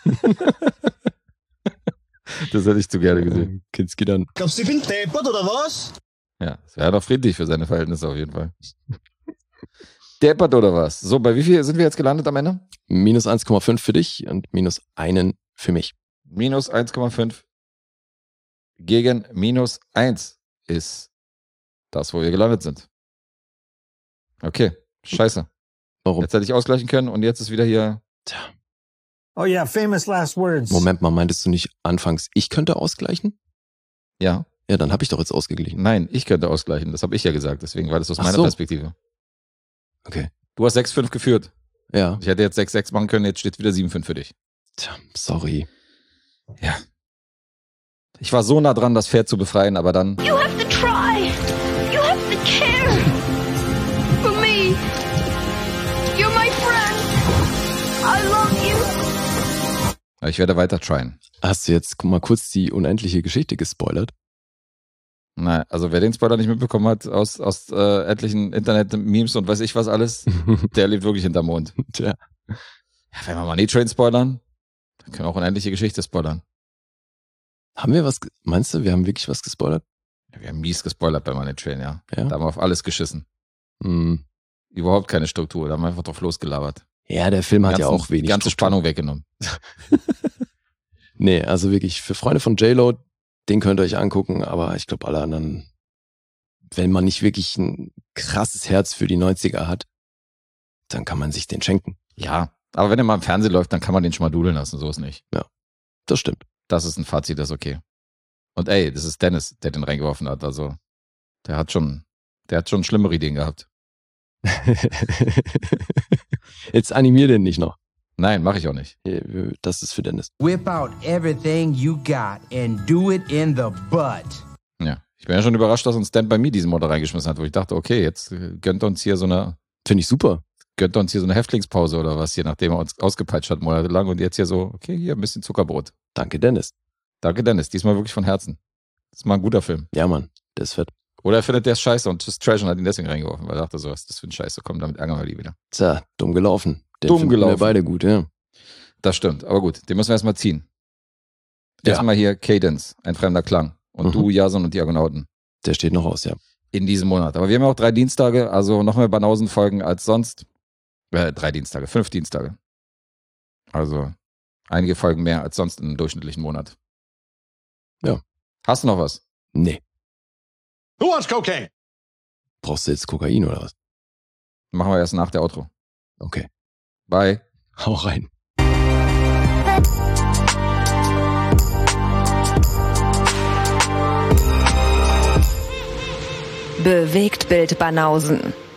[SPEAKER 2] Das hätte ich zu gerne gesehen.
[SPEAKER 3] Kinski dann.
[SPEAKER 10] Glaubst du, ich bin deppert oder was?
[SPEAKER 2] Ja, es wäre doch friedlich für seine Verhältnisse auf jeden Fall. Deppert oder was? So, bei wie viel sind wir jetzt gelandet am Ende?
[SPEAKER 3] Minus eins Komma fünf für dich und minus einen für mich.
[SPEAKER 2] Minus eins Komma fünf gegen minus eins ist das, wo wir gelandet sind. Okay, scheiße.
[SPEAKER 3] Warum?
[SPEAKER 2] Jetzt hätte ich ausgleichen können und jetzt ist wieder hier...
[SPEAKER 3] Tja.
[SPEAKER 12] Oh yeah, famous last words.
[SPEAKER 3] Moment mal, meintest du nicht anfangs, ich könnte ausgleichen?
[SPEAKER 2] Ja.
[SPEAKER 3] Ja, dann habe ich doch jetzt ausgeglichen.
[SPEAKER 2] Nein, ich könnte ausgleichen. Das habe ich ja gesagt. Deswegen war das aus
[SPEAKER 3] Ach
[SPEAKER 2] meiner
[SPEAKER 3] so.
[SPEAKER 2] Perspektive.
[SPEAKER 3] Okay.
[SPEAKER 2] Du hast sechs fünf geführt.
[SPEAKER 3] Ja.
[SPEAKER 2] Ich hätte jetzt sechs sechs machen können. Jetzt steht wieder sieben fünf für dich.
[SPEAKER 3] Tja, sorry.
[SPEAKER 2] Ja. Ich war so nah dran, das Pferd zu befreien, aber dann...
[SPEAKER 13] You have to try. You have to care. For me. You're my friend. I love you.
[SPEAKER 2] Ich werde weiter tryen.
[SPEAKER 3] Hast du jetzt mal kurz die unendliche Geschichte gespoilert?
[SPEAKER 2] Nein, also wer den Spoiler nicht mitbekommen hat aus, aus äh, etlichen Internet-Memes und weiß ich was alles, der lebt wirklich hinterm Mond.
[SPEAKER 3] Tja.
[SPEAKER 2] Ja, wenn wir Money Train spoilern, dann können wir auch unendliche Geschichte spoilern.
[SPEAKER 3] Haben wir was, meinst du, wir haben wirklich was gespoilert?
[SPEAKER 2] Ja, wir haben mies gespoilert bei Money Train, ja.
[SPEAKER 3] Ja?
[SPEAKER 2] Da haben wir auf alles geschissen.
[SPEAKER 3] Mhm.
[SPEAKER 2] Überhaupt keine Struktur, da haben wir einfach drauf losgelabert.
[SPEAKER 3] Ja, der Film hat
[SPEAKER 2] ganzen,
[SPEAKER 3] ja auch wenig
[SPEAKER 2] Die ganze
[SPEAKER 3] Struktur.
[SPEAKER 2] Spannung weggenommen.
[SPEAKER 3] Nee, also wirklich, für Freunde von J-Lo, den könnt ihr euch angucken, aber ich glaube, alle anderen, wenn man nicht wirklich ein krasses Herz für die neunziger hat, dann kann man sich den schenken.
[SPEAKER 2] Ja, aber wenn er mal im Fernsehen läuft, dann kann man den schon mal dudeln lassen, so ist nicht.
[SPEAKER 3] Ja, das stimmt.
[SPEAKER 2] Das ist ein Fazit, das ist okay. Und ey, das ist Dennis, der den reingeworfen hat, also der hat schon, der hat schon schlimmere Ideen gehabt.
[SPEAKER 3] Jetzt animier den nicht noch.
[SPEAKER 2] Nein, mache ich auch nicht.
[SPEAKER 3] Das ist für Dennis.
[SPEAKER 14] Whip out everything you got and do it in the butt.
[SPEAKER 2] Ja, ich bin ja schon überrascht, dass uns Stand By Me diesen Mod reingeschmissen hat, wo ich dachte, okay, jetzt gönnt er uns hier so eine...
[SPEAKER 3] Finde ich super.
[SPEAKER 2] Gönnt er uns hier so eine Häftlingspause oder was, je nachdem er uns ausgepeitscht hat monatelang und jetzt hier so, okay, hier ein bisschen Zuckerbrot.
[SPEAKER 3] Danke, Dennis.
[SPEAKER 2] Danke, Dennis. Diesmal wirklich von Herzen. Das ist mal ein guter Film.
[SPEAKER 3] Ja, Mann, der ist fett.
[SPEAKER 2] Oder er findet, der ist scheiße und ist Trash und hat ihn deswegen reingeworfen, weil er dachte so, was ist das für ein Scheiße, komm, damit ärgern wir die wieder.
[SPEAKER 3] Tja, dumm gelaufen. Den
[SPEAKER 2] dumm
[SPEAKER 3] finden
[SPEAKER 2] gelaufen.
[SPEAKER 3] wir beide gut, ja.
[SPEAKER 2] Das stimmt, aber gut, den müssen wir erstmal ziehen.
[SPEAKER 3] Ja.
[SPEAKER 2] Erstmal hier Cadence, ein fremder Klang. Und
[SPEAKER 3] Mhm.
[SPEAKER 2] du, Jason und die Argonauten.
[SPEAKER 3] Der steht noch aus, ja.
[SPEAKER 2] in diesem Monat. Aber wir haben ja auch drei Dienstage, also noch mehr Banausen-Folgen als sonst. Äh, drei Dienstage, fünf Dienstage. Also einige Folgen mehr als sonst im durchschnittlichen Monat.
[SPEAKER 3] Ja.
[SPEAKER 2] Hast du noch was?
[SPEAKER 3] Nee.
[SPEAKER 10] Who wants cocaine?
[SPEAKER 3] Brauchst du jetzt Kokain oder was?
[SPEAKER 2] Machen wir erst nach der Outro.
[SPEAKER 3] Okay.
[SPEAKER 2] Bye.
[SPEAKER 3] Hau rein.
[SPEAKER 1] Bewegtbild Banausen.